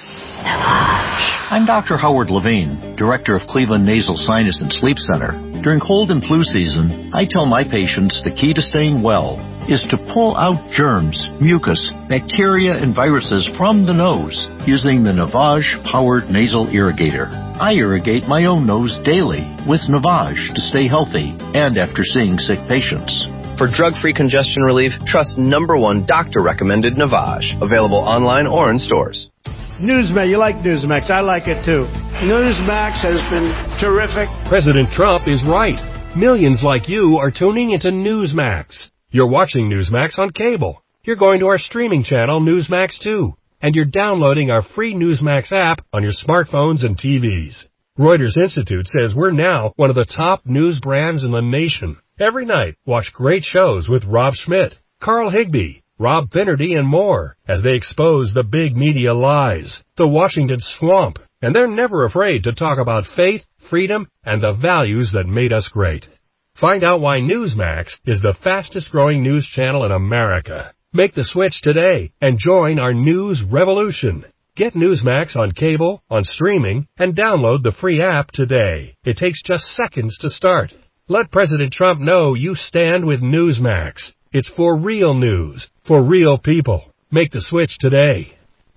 Speaker 28: I'm Dr. Howard Levine, Director of Cleveland Nasal Sinus and Sleep Center. During cold and flu season, I tell my patients the key to staying well is to pull out germs, mucus, bacteria, and viruses from the nose using the Navage Powered Nasal Irrigator. I irrigate my own nose daily with Navage to stay healthy and after seeing sick patients.
Speaker 29: For drug-free congestion relief, trust #1 doctor-recommended Navage. Available online or in stores.
Speaker 30: Newsmax, you like Newsmax. I like it too. Newsmax has been terrific.
Speaker 31: President Trump is right. Millions like you are tuning into Newsmax. You're watching Newsmax on cable. You're going to our streaming channel, Newsmax 2. And you're downloading our free Newsmax app on your smartphones and TVs. Reuters Institute says we're now one of the top news brands in the nation. Every night, watch great shows with Rob Schmidt, Carl Higbee, Rob Finnerty, and more as they expose the big media lies, the Washington swamp, and they're never afraid to talk about faith, freedom, and the values that made us great. Find out why Newsmax is the fastest growing news channel in America. Make the switch today and join our news revolution. Get Newsmax on cable, on streaming, and download the free app today. It takes just seconds to start. Let President Trump know you stand with Newsmax. It's for real news, for real people. Make the switch today.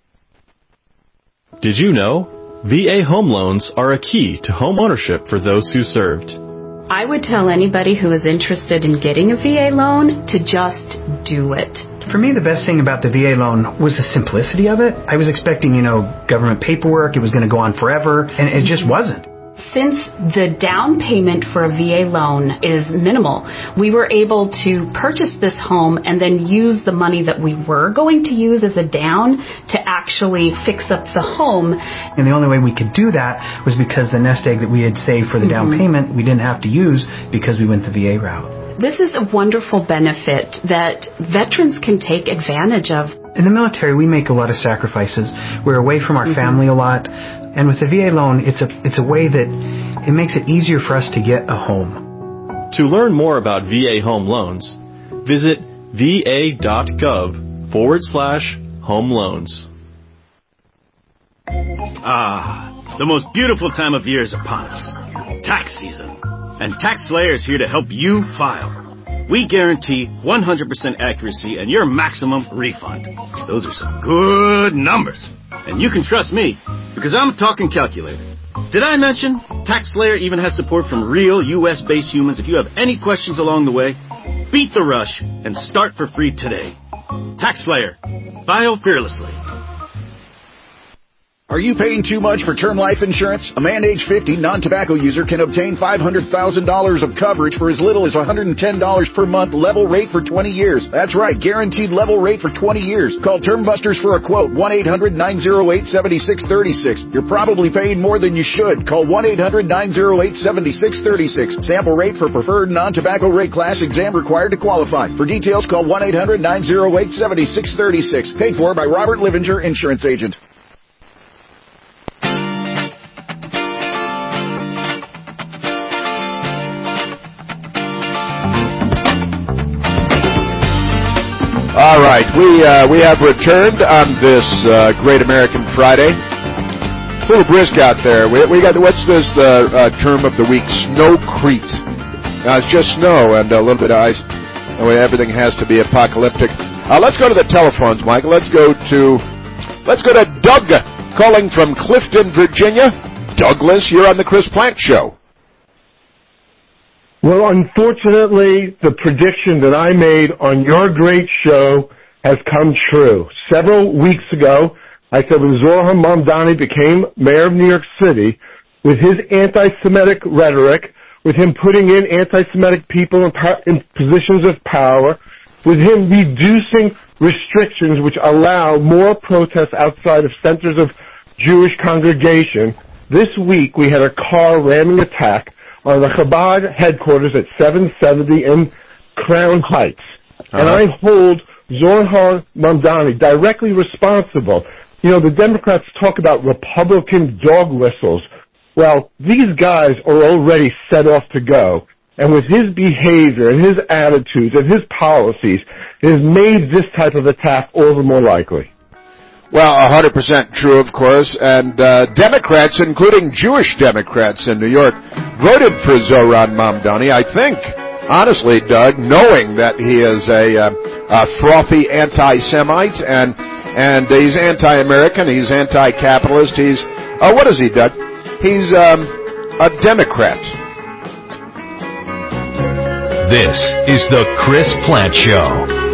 Speaker 32: Did you know? VA home loans are a key to home ownership for those who served.
Speaker 33: I would tell anybody who is interested in getting a VA loan to just do it.
Speaker 34: For me, the best thing about the VA loan was the simplicity of it. I was expecting, government paperwork. It was going to go on forever, and it just wasn't.
Speaker 33: Since the down payment for a VA loan is minimal, we were able to purchase this home and then use the money that we were going to use as a down to actually fix up the home.
Speaker 34: And the only way we could do that was because the nest egg that we had saved for the down payment, we didn't have to use because we went the VA route.
Speaker 33: This is a wonderful benefit that veterans can take advantage of.
Speaker 34: In the military, we make a lot of sacrifices. We're away from our family a lot. And with the VA loan, it's a way that it makes it easier for us to get a home.
Speaker 32: To learn more about VA home loans, visit va.gov/home loans.
Speaker 17: The most beautiful time of year is upon us. Tax season. And TaxSlayer is here to help you file. We guarantee 100% accuracy and your maximum refund. Those are some good numbers. And you can trust me, because I'm a talking calculator. Did I mention TaxSlayer even has support from real U.S.-based humans? If you have any questions along the way, beat the rush and start for free today. TaxSlayer. File fearlessly.
Speaker 23: Are you paying too much for term life insurance? A man age 50, non-tobacco user can obtain $500,000 of coverage for as little as $110 per month, level rate for 20 years. That's right, guaranteed level rate for 20 years. Call Term Busters for a quote, 1-800-908-7636. You're probably paying more than you should. Call 1-800-908-7636. Sample rate for preferred non-tobacco rate class, exam required to qualify. For details, call 1-800-908-7636. Paid for by Robert Livinger, Insurance Agent.
Speaker 1: All right, we have returned on this Great American Friday. It's a little brisk out there. We got what's this term of the week? Snowcrete. It's just snow and a little bit of ice. Everything has to be apocalyptic. Let's go to the telephones, Michael. Let's go to Doug calling from Clifton, Virginia. Douglas, you're on the Chris Plante Show.
Speaker 2: Well, unfortunately, the prediction that I made on your great show has come true. Several weeks ago, I said when Zohar Mamdani became mayor of New York City, with his anti-Semitic rhetoric, with him putting in anti-Semitic people in positions of power, with him reducing restrictions which allow more protests outside of centers of Jewish congregation, this week we had a car ramming attack on the Chabad headquarters at 770 in Crown Heights. And I hold Zohar Mamdani directly responsible. You know, the Democrats talk about Republican dog whistles. Well, these guys are already set off to go. And with his behavior and his attitudes and his policies, it has made this type of attack all the more likely.
Speaker 1: Well, 100% true, of course, and Democrats, including Jewish Democrats in New York, voted for Zohar Mamdani, I think, honestly, Doug, knowing that he is a frothy anti-Semite, and he's anti-American, he's anti-capitalist, he's, what is he, Doug? He's a Democrat.
Speaker 10: This is the Chris Plante Show.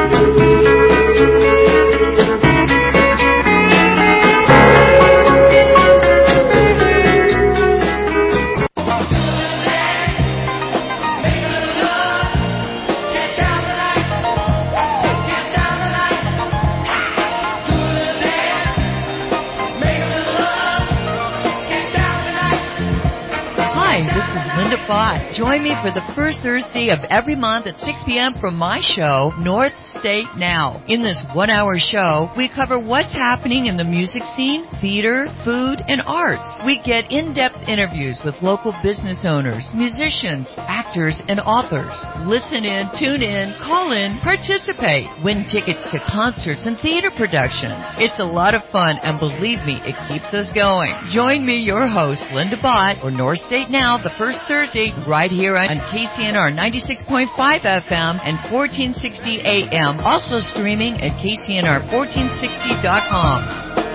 Speaker 3: Join me for the first Thursday of every month at 6 p.m. for my show, North State Now. In this one-hour show, we cover what's happening in the music scene, theater, food, and arts. We get in-depth interviews with local business owners, musicians, actors, and authors. Listen in, tune in, call in, participate, win tickets to concerts and theater productions. It's a lot of fun, and believe me, it keeps us going. Join me, your host, Linda Bott, or North State Now, the first Thursday, right here on KCNR 96.5 FM and 1460 AM. Also streaming at KCNR1460.com.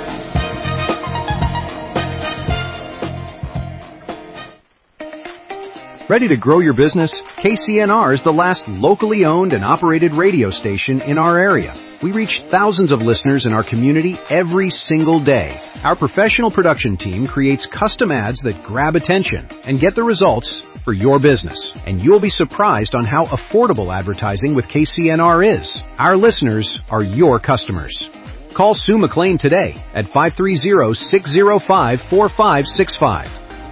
Speaker 4: Ready to grow your business? KCNR is the last locally owned and operated radio station in our area. We reach thousands of listeners in our community every single day. Our professional production team creates custom ads that grab attention and get the results for your business. And you'll be surprised on how affordable advertising with KCNR is. Our listeners are your customers. Call Sue McLean today at 530-605-4565.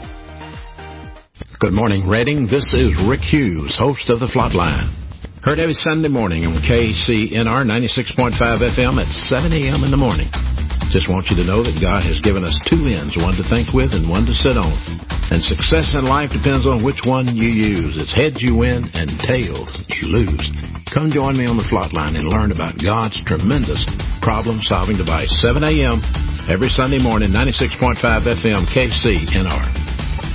Speaker 5: Good morning, Reading. This is Rick Hughes, host of The Flatline. Heard every Sunday morning on KCNR 96.5 FM at 7 a.m. in the morning. Just want you to know that God has given us two ends, one to think with and one to sit on. And success in life depends on which one you use. It's heads you win and tails you lose. Come join me on The Flatline and learn about God's tremendous problem-solving device. 7 a.m. every Sunday morning, 96.5 FM, KCNR.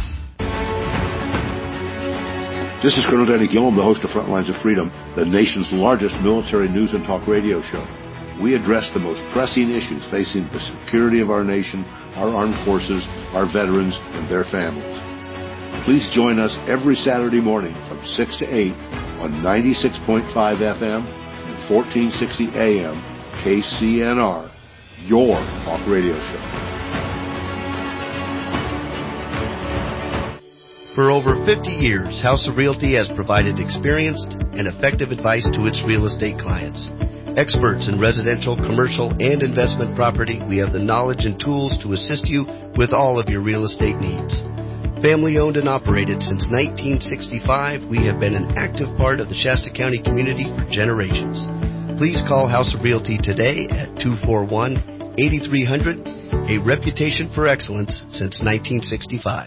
Speaker 6: This is Colonel Danny Gillum, the host of Frontlines of Freedom, the nation's largest military news and talk radio show. We address the most pressing issues facing the security of our nation, our armed forces, our veterans, and their families. Please join us every Saturday morning from 6 to 8 on 96.5 FM and 1460 AM KCNR, your talk radio show.
Speaker 7: For over 50 years, House of Realty has provided experienced and effective advice to its real estate clients. Experts in residential, commercial, and investment property, we have the knowledge and tools to assist you with all of your real estate needs. Family owned and operated since 1965, we have been an active part of the Shasta County community for generations. Please call House of Realty today at 241-8300, a reputation for excellence since 1965.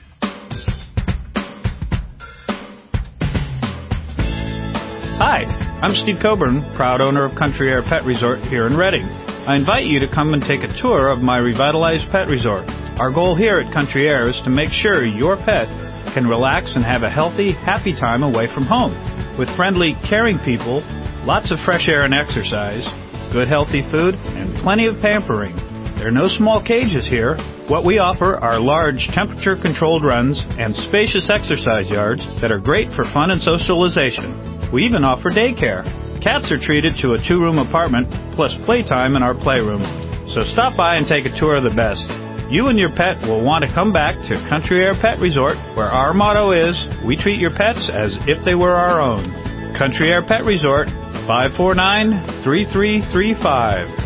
Speaker 8: Hi, I'm Steve Coburn, proud owner of Country Air Pet Resort here in Redding. I invite you to come and take a tour of my revitalized pet resort. Our goal here at Country Air is to make sure your pet can relax and have a healthy, happy time away from home. With friendly, caring people, lots of fresh air and exercise, good healthy food, and plenty of pampering. There are no small cages here. What we offer are large temperature-controlled runs and spacious exercise yards that are great for fun and socialization. We even offer daycare. Cats are treated to a 2-room apartment plus playtime in our playroom. So stop by and take a tour of the best. You and your pet will want to come back to Country Air Pet Resort, where our motto is, we treat your pets as if they were our own. Country Air Pet Resort, 549-3335.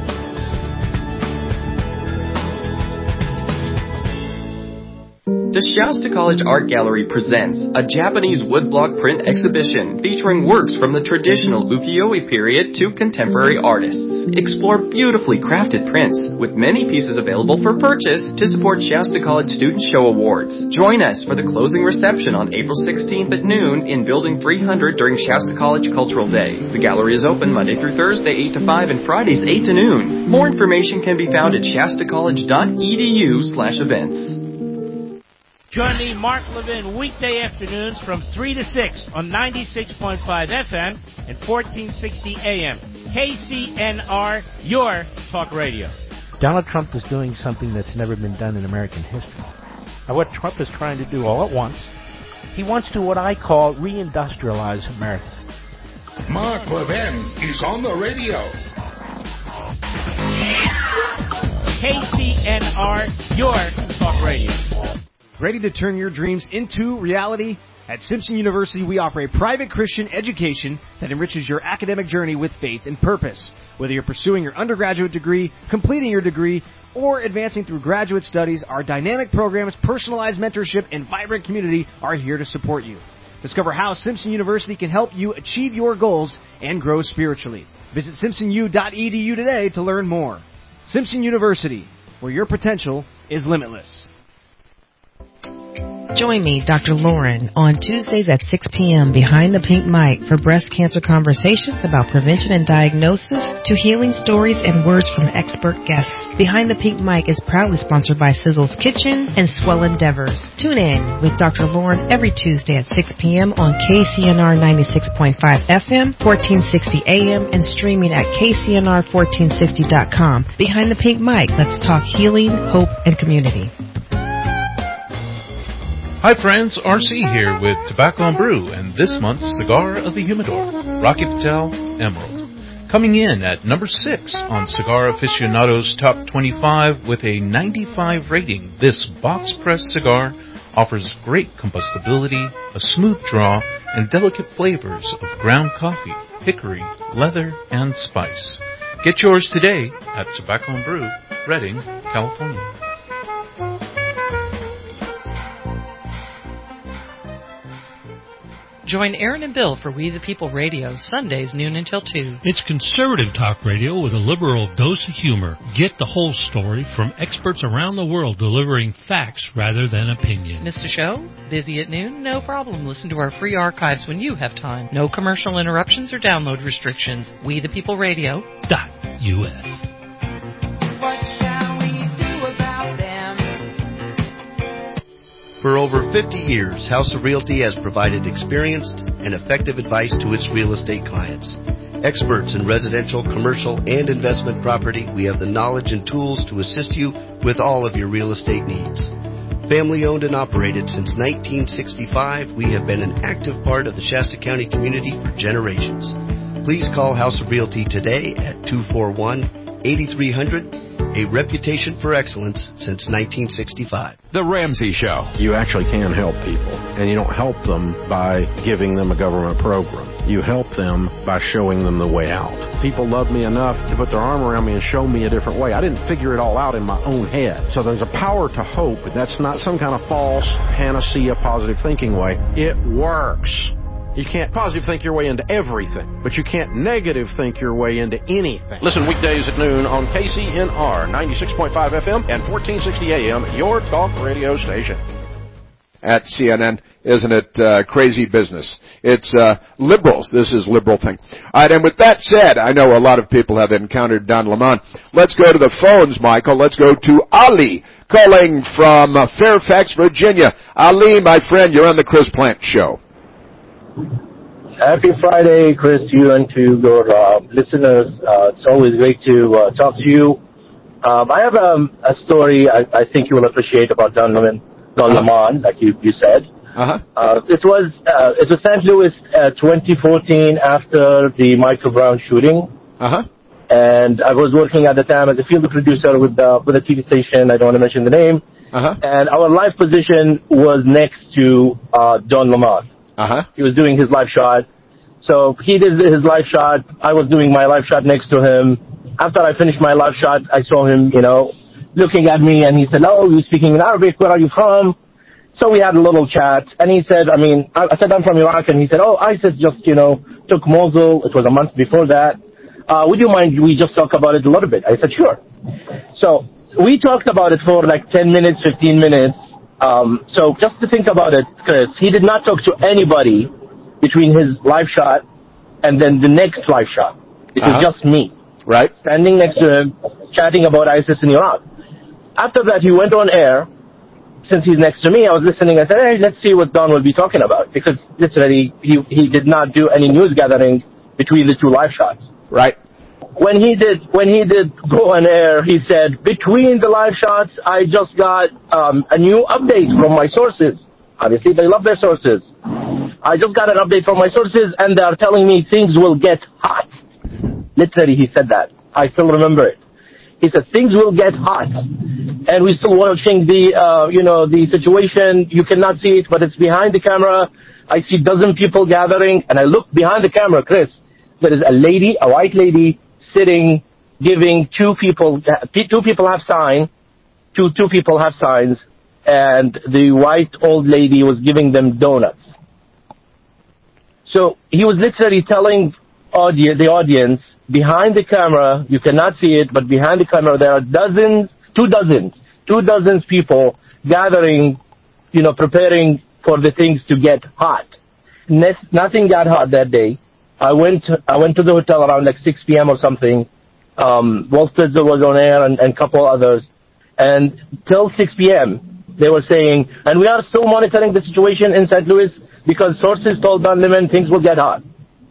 Speaker 29: The Shasta College Art Gallery presents a Japanese woodblock print exhibition featuring works from the traditional ukiyo-e period to contemporary artists. Explore beautifully crafted prints with many pieces available for purchase to support Shasta College Student Show Awards. Join us for the closing reception on April 16th at noon in Building 300 during Shasta College Cultural Day. The gallery is open Monday through Thursday 8 to 5 and Fridays 8 to noon. More information can be found at shastacollege.edu/events.
Speaker 9: Join me, Mark Levin, weekday afternoons from 3 to 6 on 96.5 FM and 1460 AM. KCNR, your talk radio.
Speaker 11: Donald Trump is doing something that's never been done in American history. Now, what Trump is trying to do all at once, he wants to what I call reindustrialize America.
Speaker 12: Mark Levin is on the radio.
Speaker 9: KCNR, your talk radio.
Speaker 18: Ready to turn your dreams into reality? At Simpson University, we offer a private Christian education that enriches your academic journey with faith and purpose. Whether you're pursuing your undergraduate degree, completing your degree, or advancing through graduate studies, our dynamic programs, personalized mentorship, and vibrant community are here to support you. Discover how Simpson University can help you achieve your goals and grow spiritually. Visit simpsonu.edu today to learn more. Simpson University, where your potential is limitless.
Speaker 19: Join me, Dr. Lauren, on Tuesdays at 6 p.m. behind the pink mic for breast cancer conversations about prevention and diagnosis to healing stories and words from expert guests. Behind the Pink Mic is proudly sponsored by Sizzle's Kitchen and Swell Endeavors. Tune in with Dr. Lauren every Tuesday at 6 p.m. on KCNR 96.5 FM, 1460 AM, and streaming at KCNR1460.com. Behind the Pink Mic, let's talk healing, hope, and community.
Speaker 20: Hi friends, RC here with Tobacco and Brew and this month's Cigar of the Humidor, Rocky Patel Emerald. Coming in at number 6 on Cigar Aficionado's Top 25 with a 95 rating, this box press cigar offers great combustibility, a smooth draw, and delicate flavors of ground coffee, hickory, leather, and spice. Get yours today at Tobacco and Brew, Redding, California.
Speaker 21: Join Aaron and Bill for We the People Radio, Sundays noon until 2.
Speaker 31: It's conservative talk radio with a liberal dose of humor. Get the whole story from experts around the world delivering facts rather than opinion.
Speaker 21: Missed a show? Busy at noon? No problem. Listen to our free archives when you have time. No commercial interruptions or download restrictions. We the People Radio.us.
Speaker 7: For over 50 years, House of Realty has provided experienced and effective advice to its real estate clients. Experts in residential, commercial, and investment property, we have the knowledge and tools to assist you with all of your real estate needs. Family owned and operated since 1965, we have been an active part of the Shasta County community for generations. Please call House of Realty today at 241-8300, a reputation for excellence since 1965.
Speaker 10: The Ramsey Show.
Speaker 13: You actually can help people, and you don't help them by giving them a government program. You help them by showing them the way out. People love me enough to put their arm around me and show me a different way. I didn't figure it all out in my own head. So there's a power to hope. That's not some kind of false panacea positive thinking way. It works. You can't positive think your way into everything, but you can't negative think your way into anything. Listen weekdays at noon on KCNR 96.5 FM and 1460 AM, your talk radio station.
Speaker 1: At CNN, isn't it crazy business? It's liberals. This is liberal thing. All right, and with that said, I know a lot of people have encountered Don Lemon. Let's go to the phones, Michael. Let's go to Ali, calling from Fairfax, Virginia. Ali, my friend, you're on the Chris Plant Show.
Speaker 14: Happy Friday, Chris, you and to your listeners. It's always great to talk to you. I have a story I think you will appreciate about Don Lemon, like you said. It was St. Louis 2014 after the Michael Brown shooting. And I was working at the time as a field producer with a TV station. I don't want to mention the name. And our live position was next to Don Lemon. He was doing his live shot. So he did his live shot. I was doing my live shot next to him. After I finished my live shot, I saw him, looking at me, and he said, "Oh, you're speaking in Arabic. Where are you from?" So we had a little chat, and he said, I said, "I'm from Iraq," and he said, "Oh, ISIS just, took Mosul. It was a month before that. Would you mind we just talk about it a little bit?" I said, "Sure." So we talked about it for like 10 minutes, 15 minutes. So just to think about it, Chris, he did not talk to anybody between his live shot and then the next live shot. It was just me.
Speaker 1: Right.
Speaker 14: Standing next to him, chatting about ISIS in Iraq. After that, he went on air. Since he's next to me, I was listening. I said, "Hey, let's see what Don will be talking about." Because literally, he did not do any news gathering between the two live shots.
Speaker 1: Right.
Speaker 14: When he did go on air, he said, "Between the live shots, I just got a new update from my sources." Obviously, they love their sources. "I just got an update from my sources, and they are telling me things will get hot." Literally, he said that. I still remember it. He said, "Things will get hot." And we're still watching the situation. You cannot see it, but it's behind the camera. I see dozen people gathering, and I look behind the camera, Chris. There is a white lady, sitting, giving two people have signs, and the white old lady was giving them donuts. So he was literally telling the audience, behind the camera, you cannot see it, but behind the camera there are two dozens people gathering, preparing for the things to get hot. Nothing got hot that day. I went to the hotel around like 6 p.m. or something. Walt Spitzer was on air and a couple others. And till 6 p.m. they were saying, and we are still monitoring the situation in St. Louis because sources told Don Lemon things will get hot.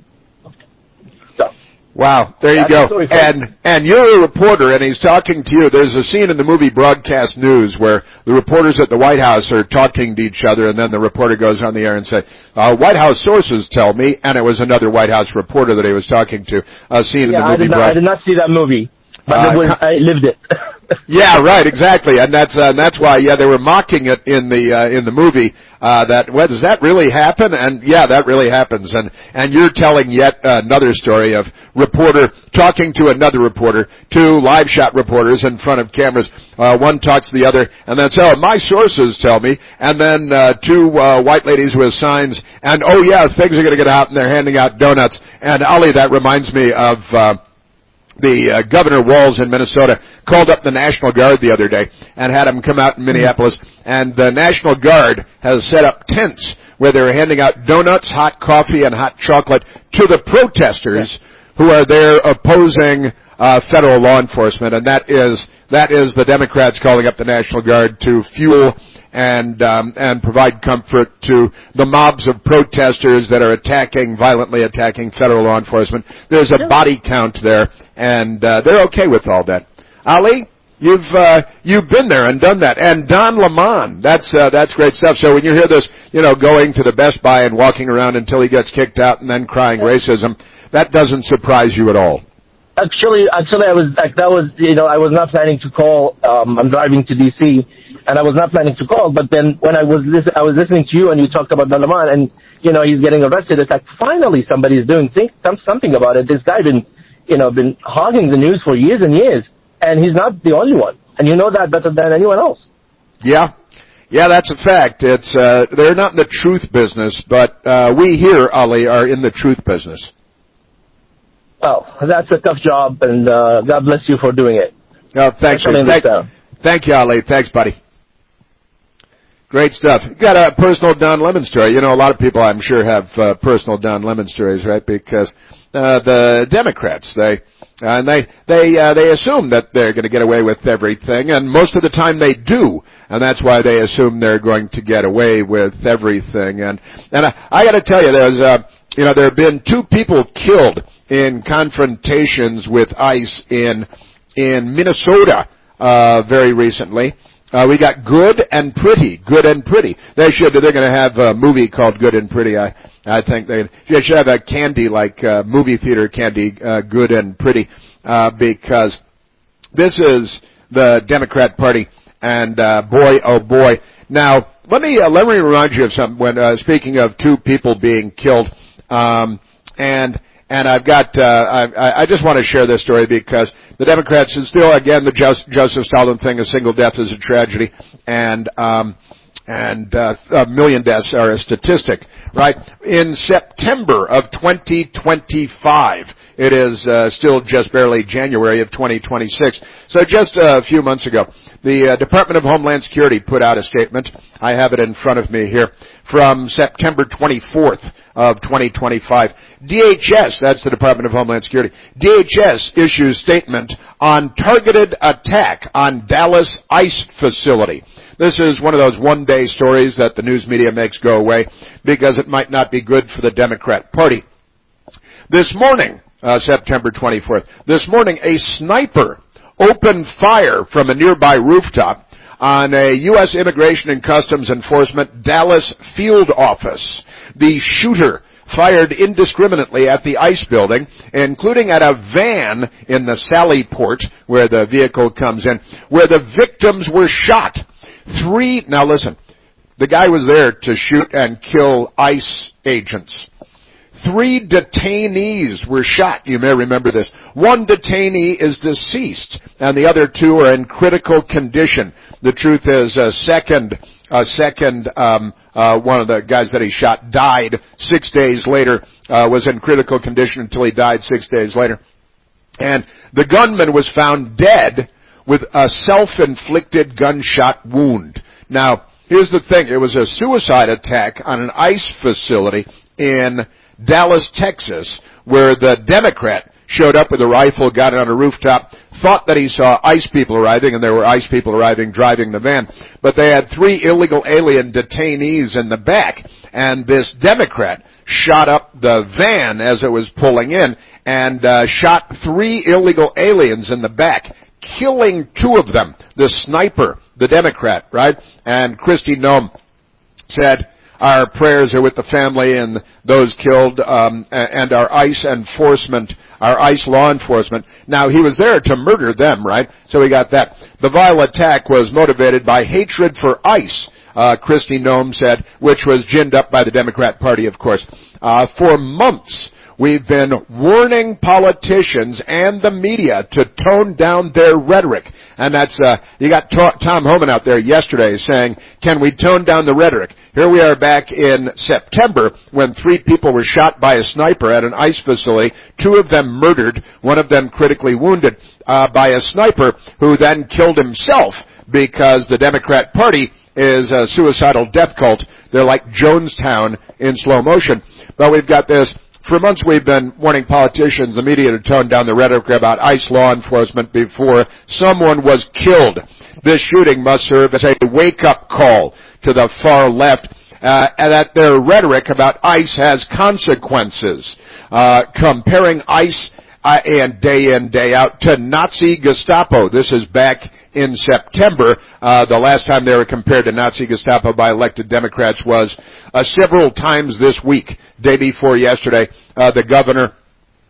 Speaker 14: So.
Speaker 1: Wow, there you go. And you're a reporter, and he's talking to you. There's a scene in the movie Broadcast News where the reporters at the White House are talking to each other, and then the reporter goes on the air and says, "White House sources tell me," and it was another White House reporter that he was talking to. A scene in the movie.
Speaker 14: I did not see that movie, but I lived it.
Speaker 1: Yeah, right, exactly, and that's why they were mocking it in the movie. Does that really happen? And yeah, that really happens. And you're telling yet another story of reporter talking to another reporter, two live shot reporters in front of cameras. One talks to the other, and then says, "Oh, my sources tell me." And then two white ladies with signs, and oh yeah, things are going to get hot, and they're handing out donuts. And Ali, that reminds me of. The Governor Walz in Minnesota called up the National Guard the other day and had them come out in Minneapolis. And the National Guard has set up tents where they're handing out donuts, hot coffee, and hot chocolate to the protesters who are there opposing federal law enforcement. And that is the Democrats calling up the National Guard to fuel and provide comfort to the mobs of protesters that are violently attacking federal law enforcement. There's a body count there, and they're okay with all that. Ali, you've been there and done that. And Don Lemon, that's great stuff. So when you hear this, going to the Best Buy and walking around until he gets kicked out and then crying racism, that doesn't surprise you at all.
Speaker 14: Actually, I was like, I was not planning to call. I'm driving to DC, and I was not planning to call. But then when I was listening to you, and you talked about Don Lemon, and he's getting arrested. It's like finally somebody's doing something about it. This guy been hogging the news for years and years, and he's not the only one. And you know that better than anyone else.
Speaker 1: Yeah, that's a fact. It's they're not in the truth business, but we here, Ali, are in the truth business.
Speaker 14: Oh, that's a tough job, and God bless you for doing it.
Speaker 1: Oh, thank you, Ali. Thanks, buddy. Great stuff. You got a personal Don Lemon story. A lot of people, I'm sure, have personal Don Lemon stories, right? Because the Democrats, they assume that they're going to get away with everything, and most of the time they do, and that's why they assume they're going to get away with everything. And I got to tell you, there have been 2 people killed in confrontations with ICE in Minnesota very recently. We got Good and Pretty. They're going to have a movie called Good and Pretty. I think they should have a candy like movie theater candy, Good and Pretty, because this is the Democrat Party, and boy, oh boy. Now, let me remind you of something. When speaking of 2 people being killed, and I've got I just want to share this story because the Democrats, and still again the Joseph Stalin thing, a single death is a tragedy, and a million deaths are a statistic, right? In September of 2025, it is still just barely January of 2026. So just a few months ago, the Department of Homeland Security put out a statement. I have it in front of me here from September 24th of 2025. DHS, that's the Department of Homeland Security, DHS issues statement on targeted attack on Dallas ICE facility. This is one of those one-day stories that the news media makes go away because it might not be good for the Democrat Party. This morning, September 24th, this morning a sniper opened fire from a nearby rooftop on a U.S. Immigration and Customs Enforcement Dallas field office. The shooter fired indiscriminately at the ICE building, including at a van in the Sally Port, where the vehicle comes in, where the victims were shot. Now listen, the guy was there to shoot and kill ICE agents. 3 detainees were shot. You may remember this. 1 detainee is deceased, and the other 2 are in critical condition. The truth is, one of the guys that he shot died 6 days later, was in critical condition until he died 6 days later. And the gunman was found dead with a self-inflicted gunshot wound. Now, here's the thing. It was a suicide attack on an ICE facility in Dallas, Texas, where the Democrat showed up with a rifle, got it on a rooftop, thought that he saw ICE people arriving, and there were ICE people arriving driving the van. But they had 3 illegal alien detainees in the back, and this Democrat shot up the van as it was pulling in and shot 3 illegal aliens in the back, killing 2 of them. The sniper, the Democrat, right? And Kristi Noem said, our prayers are with the family and those killed, and our ICE law enforcement. Now, he was there to murder them, right? So we got that. The vile attack was motivated by hatred for ICE, Kristi Noem said, which was ginned up by the Democrat Party, of course. For months, we've been warning politicians and the media to tone down their rhetoric. And that's, you got Tom Homan out there yesterday saying, can we tone down the rhetoric? Here we are back in September when 3 people were shot by a sniper at an ICE facility, 2 of them murdered, 1 of them critically wounded, by a sniper who then killed himself because the Democrat Party is a suicidal death cult. They're like Jonestown in slow motion. But we've got this. For months we've been warning politicians, the media, to tone down the rhetoric about ICE law enforcement before someone was killed. This shooting must serve as a wake-up call to the far left, and that their rhetoric about ICE has consequences. Comparing ICE and day in, day out to Nazi Gestapo. This is back in September. The last time they were compared to Nazi Gestapo by elected Democrats was several times this week. Day before yesterday, the governor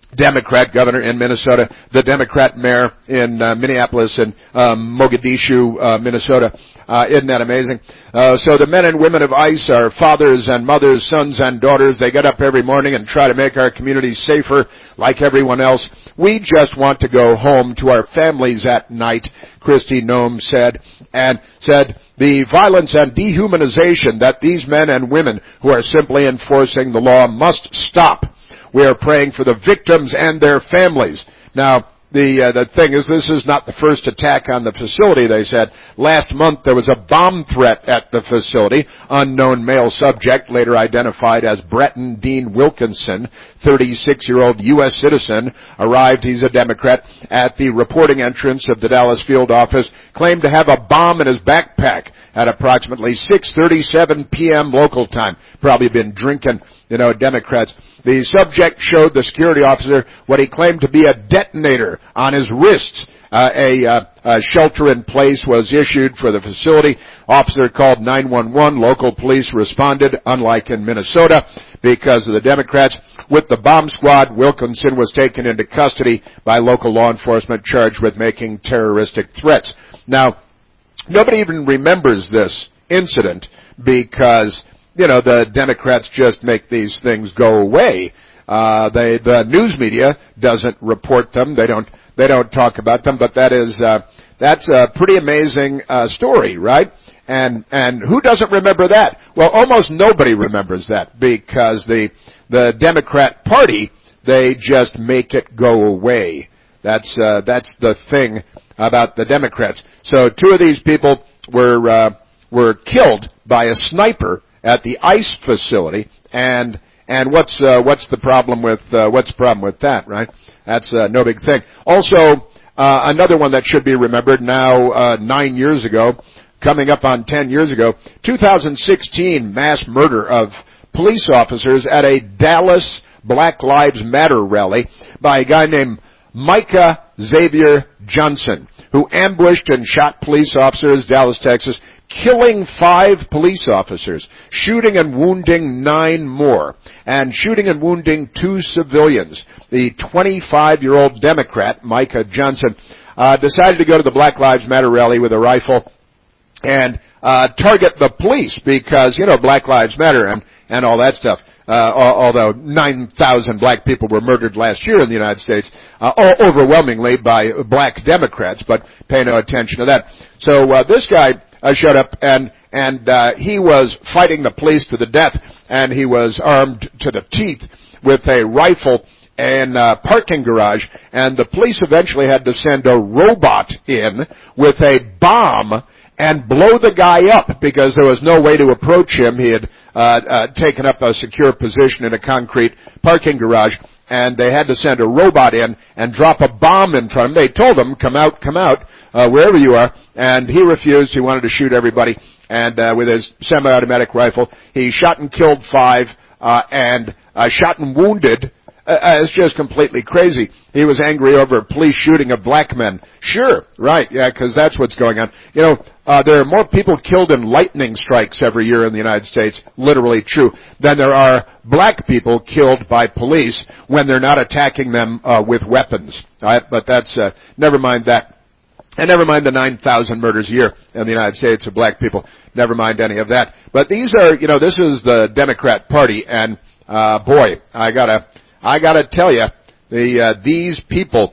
Speaker 1: Democrat governor in Minnesota, the Democrat mayor in Minneapolis and Mogadishu, Minnesota. Isn't that amazing? So the men and women of ICE are fathers and mothers, sons and daughters. They get up every morning and try to make our communities safer like everyone else. We just want to go home to our families at night, Kristi Noem said, and said the violence and dehumanization that these men and women who are simply enforcing the law must stop. We are praying for the victims and their families. Now, the thing is, this is not the first attack on the facility, they said. Last month, there was a bomb threat at the facility. Unknown male subject, later identified as Breton Dean Wilkinson, 36-year-old U.S. citizen, arrived, he's a Democrat, at the reporting entrance of the Dallas field office, claimed to have a bomb in his backpack at approximately 6:37 p.m. local time. Probably been drinking, Democrats. The subject showed the security officer what he claimed to be a detonator on his wrists. A shelter in place was issued for the facility. Officer called 911. Local police responded, unlike in Minnesota, because of the Democrats. With the bomb squad, Wilkinson was taken into custody by local law enforcement charged with making terroristic threats. Now, nobody even remembers this incident because the Democrats just make these things go away. The news media doesn't report them. They don't talk about them, but that's a pretty amazing story, right? And who doesn't remember that? Well, almost nobody remembers that because the Democrat Party, they just make it go away. That's the thing about the Democrats. So two of these people were killed by a sniper at the ICE facility, and what's the problem with that, right? That's no big thing. Also, another one that should be remembered now, 9 years ago, coming up on 10 years ago, 2016 mass murder of police officers at a Dallas Black Lives Matter rally by a guy named Micah Xavier Johnson, who ambushed and shot police officers, Dallas, Texas, killing 5 police officers, shooting and wounding 9 more, and shooting and wounding 2 civilians. The 25-year-old Democrat, Micah Johnson, decided to go to the Black Lives Matter rally with a rifle and target the police because, Black Lives Matter and all that stuff. Although 9,000 black people were murdered last year in the United States, overwhelmingly by black Democrats, but pay no attention to that. So this guy showed up and he was fighting the police to the death, and he was armed to the teeth with a rifle in a parking garage, and the police eventually had to send a robot in with a bomb and blow the guy up because there was no way to approach him. He had taken up a secure position in a concrete parking garage, and they had to send a robot in and drop a bomb in front of him. They told him, come out, wherever you are, and he refused. He wanted to shoot everybody, and with his semi-automatic rifle, he shot and killed 5, and shot and wounded. It's just completely crazy. He was angry over police shooting of black men. Sure, right, yeah, because that's what's going on. There are more people killed in lightning strikes every year in the United States, literally true, than there are black people killed by police when they're not attacking them with weapons. Right? But that's, never mind that. And never mind the 9,000 murders a year in the United States of black people. Never mind any of that. But these are, this is the Democrat Party, and boy, I gotta tell you, these people,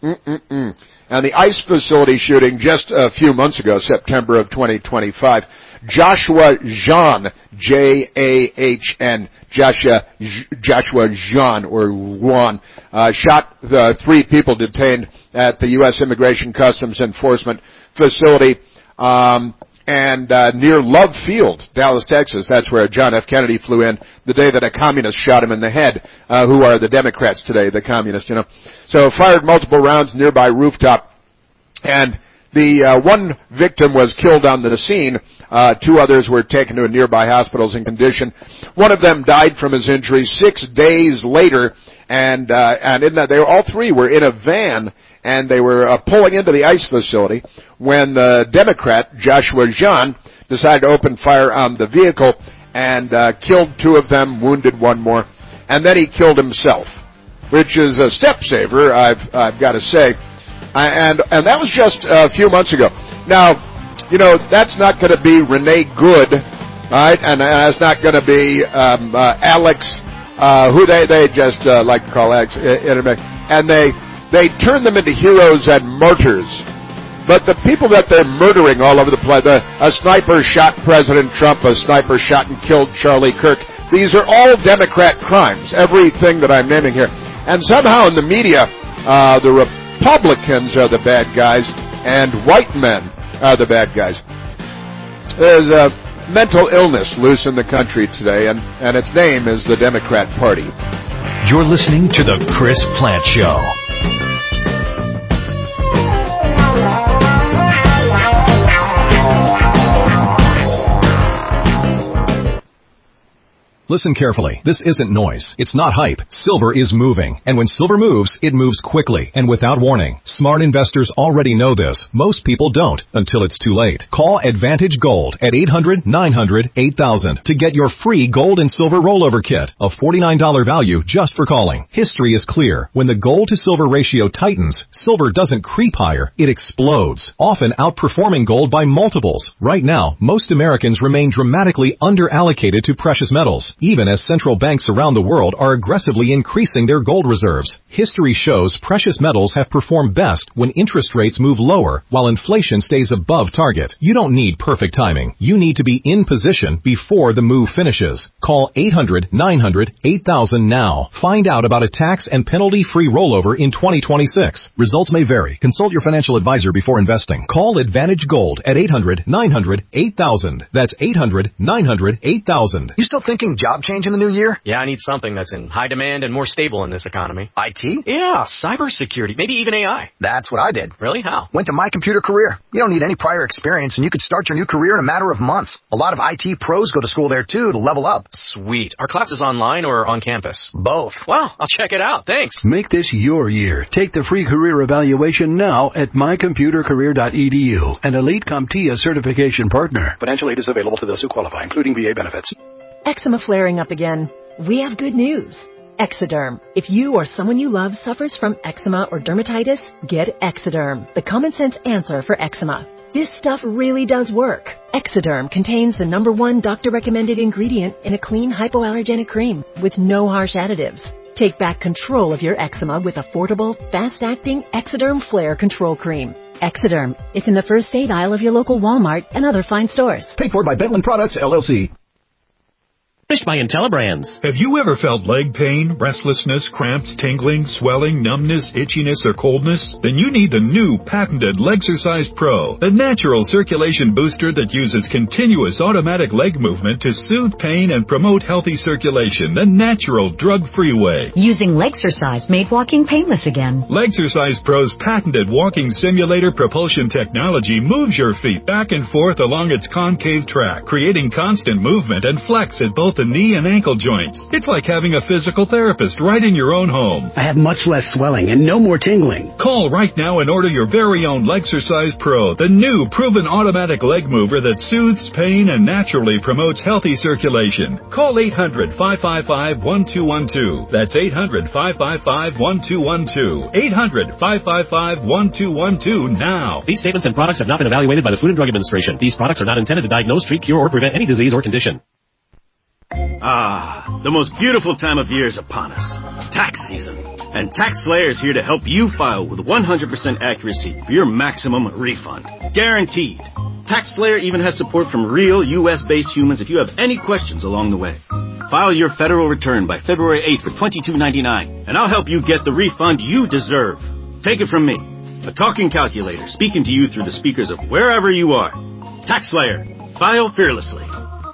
Speaker 1: And the ICE facility shooting just a few months ago, September of 2025, Joshua Jean, J-A-H-N, Joshua Jean, or Juan, shot the 3 people detained at the U.S. Immigration Customs Enforcement facility, and near Love Field, Dallas, Texas. That's where John F. Kennedy flew in the day that a communist shot him in the head, who are the Democrats today, the communists, you know. So fired multiple rounds nearby rooftop, and the one victim was killed on the scene. 2 others were taken to nearby hospitals in condition. One of them died from his injuries 6 days later, and in that all 3 were in a van, and they were pulling into the ICE facility when the Democrat, Joshua Jean, decided to open fire on the vehicle and killed 2 of them, wounded 1 more, and then he killed himself. which is a step saver, I've got to say. And that was just a few months ago. Now, you know, that's not going to be Renee Good, right? And that's not going to be Alex, who they just like to call Alex. And they turn them into heroes and martyrs. But the people that they're murdering all over the place, a sniper shot President Trump, a sniper shot and killed Charlie Kirk. These are all Democrat crimes, everything that I'm naming here. And somehow in the media, the Republicans are the bad guys and white men are the bad guys. There's a mental illness loose in the country today, and its name is the Democrat Party.
Speaker 10: You're listening to The Chris Plante Show.
Speaker 15: Listen carefully. This isn't noise. It's not hype. Silver is moving. And when silver moves, it moves quickly and without warning. Smart investors already know this. Most people don't until it's too late. Call Advantage Gold at 800-900-8000 to get your free gold and silver rollover kit, a $49 value just for calling. History is clear. When the gold to silver ratio tightens, silver doesn't creep higher. It explodes, often outperforming gold by multiples. Right now, most Americans remain dramatically underallocated to precious metals, even as central banks around the world are aggressively increasing their gold reserves. History shows precious metals have performed best when interest rates move lower while inflation stays above target. You don't need perfect timing. You need to be in position before the move finishes. Call 800-900-8000 now. Find out about a tax and penalty-free rollover in 2026. Results may vary. Consult your financial advisor before investing. Call Advantage Gold at 800-900-8000. That's 800-900-8000.
Speaker 16: You still thinking job change in the new year? Yeah, I need something that's in high demand and more stable in this economy. IT? Yeah, cybersecurity, maybe even AI. That's what I did. Really? How? Went to My Computer Career. You don't need any prior experience, and you could start your new career in a matter of months. A lot of IT pros go to school there, too, to level up. Sweet. Are classes online or on campus? Both. Wow, I'll check it out. Thanks.
Speaker 17: Make this your year. Take the free career evaluation now at mycomputercareer.edu, an Elite CompTIA certification partner.
Speaker 22: Financial aid is available to those who qualify, including VA benefits.
Speaker 23: Eczema flaring up again. We have good news. Exoderm. If you or someone you love suffers from eczema or dermatitis, get Exoderm, the common sense answer for eczema. This stuff really does work. Exoderm contains the #1 doctor-recommended ingredient in a clean hypoallergenic cream with no harsh additives. Take back control of your eczema with affordable, fast-acting Exoderm Flare Control Cream. Exoderm. It's in the first aid aisle of your local Walmart and other fine stores.
Speaker 22: Paid for by Bentland Products, LLC.
Speaker 24: By IntelliBrands.
Speaker 12: Have you ever felt leg pain, restlessness, cramps, tingling, swelling, numbness, itchiness, or coldness? Then you need the new patented Legsercise Pro, the natural circulation booster that uses continuous automatic leg movement to soothe pain and promote healthy circulation the natural, drug-free way.
Speaker 25: Using Legsercise made walking painless again.
Speaker 12: Legsercise Pro's patented walking simulator propulsion technology moves your feet back and forth along its concave track, creating constant movement and flex at both the knee and ankle joints. It's like having a physical therapist right in your own home.
Speaker 22: I have much less swelling and no more tingling.
Speaker 12: Call right now and order your very own Legsercise Pro, the new proven automatic leg mover that soothes pain and naturally promotes healthy circulation. Call 800-555-1212. That's 800-555-1212. 800-555-1212 now.
Speaker 24: These statements and products have not been evaluated by the Food and Drug Administration. These products are not intended to diagnose, treat, cure, or prevent any disease or condition.
Speaker 26: Ah, the most beautiful time of year is upon us. Tax season. And TaxSlayer is here to help you file with 100% accuracy for your maximum refund. Guaranteed. TaxSlayer even has support from real U.S.-based humans if you have any questions along the way. File your federal return by February 8th for $22.99, and I'll help you get the refund you deserve. Take it from me, a talking calculator speaking to you through the speakers of wherever you are. TaxSlayer. File fearlessly.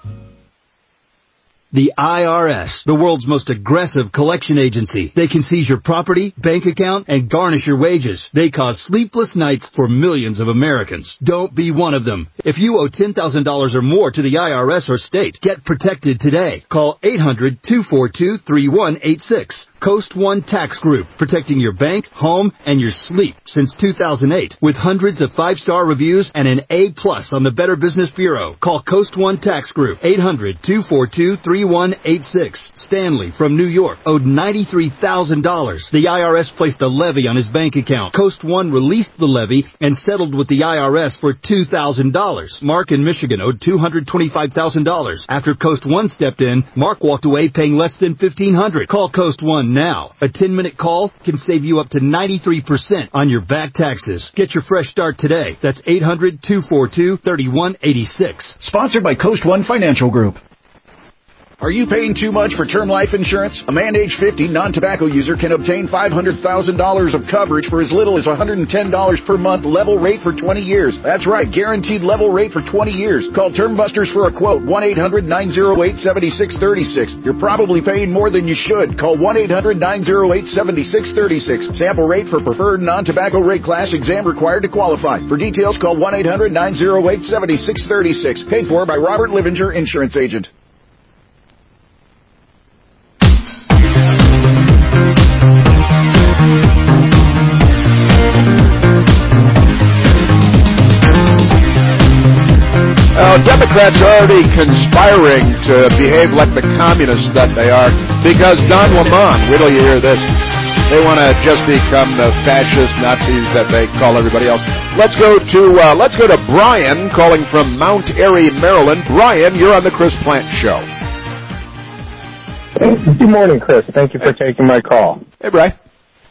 Speaker 27: The IRS, the world's most aggressive collection agency. They can seize your property, bank account, and garnish your wages. They cause sleepless nights for millions of Americans. Don't be one of them. If you owe $10,000 or more to the IRS or state, get protected today. Call 800-242-3186. Coast One Tax Group, protecting your bank, home, and your sleep since 2008 with hundreds of 5-star reviews and an A+ on the Better Business Bureau. Call Coast One Tax Group, 800-242-3186. Stanley from New York owed $93,000. The IRS placed a levy on his bank account. Coast One released the levy and settled with the IRS for $2,000. Mark in Michigan owed $225,000. After Coast One stepped in, Mark walked away paying less than $1,500. Call Coast One now. A 10-minute call can save you up to 93% on your back taxes. Get your fresh start today. That's 800-242-3186.
Speaker 22: Sponsored by Coast One Financial Group. Are you paying too much for term life insurance? A man age 50 non-tobacco user can obtain $500,000 of coverage for as little as $110 per month, level rate for 20 years. That's right, guaranteed level rate for 20 years. Call Term Busters for a quote, 1-800-908-7636. You're probably paying more than you should. Call 1-800-908-7636. Sample rate for preferred non-tobacco rate class, exam required to qualify. For details, call 1-800-908-7636. Paid for by Robert Livinger, Insurance Agent.
Speaker 1: Democrats are already conspiring to behave like the communists that they are because Don Lemon, wait till you hear this, they want to just become the fascist Nazis that they call everybody else. Let's go to Brian calling from Mount Airy, Maryland. Brian, you're on the Chris Plant Show.
Speaker 2: Good morning, Chris. Thank you for taking my call.
Speaker 1: Hey, Brian.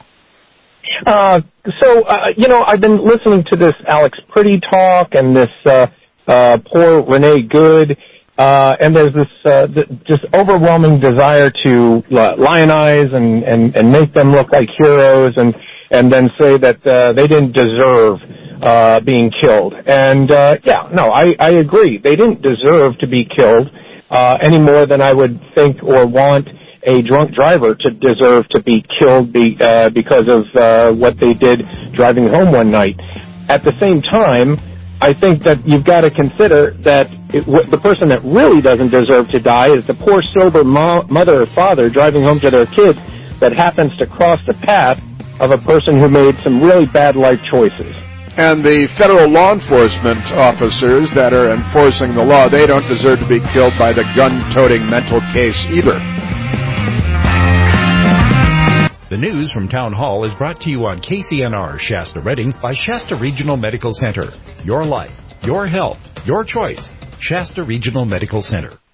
Speaker 2: I've been listening to this Alex Priddy talk and this poor Renee Good, and there's this just overwhelming desire to lionize and make them look like heroes and then say that they didn't deserve being killed. And I agree. They didn't deserve to be killed any more than I would think or want a drunk driver to deserve to be killed because of what they did driving home one night. At the same time, I think that you've got to consider that the person that really doesn't deserve to die is the poor, sober mother or father driving home to their kids that happens to cross the path of a person who made some really bad life choices.
Speaker 1: And the federal law enforcement officers that are enforcing the law, they don't deserve to be killed by the gun-toting mental case either.
Speaker 3: The news from Town Hall is brought to you on KCNR Shasta Redding by Shasta Regional Medical Center. Your life, your health, your choice. Shasta Regional Medical Center.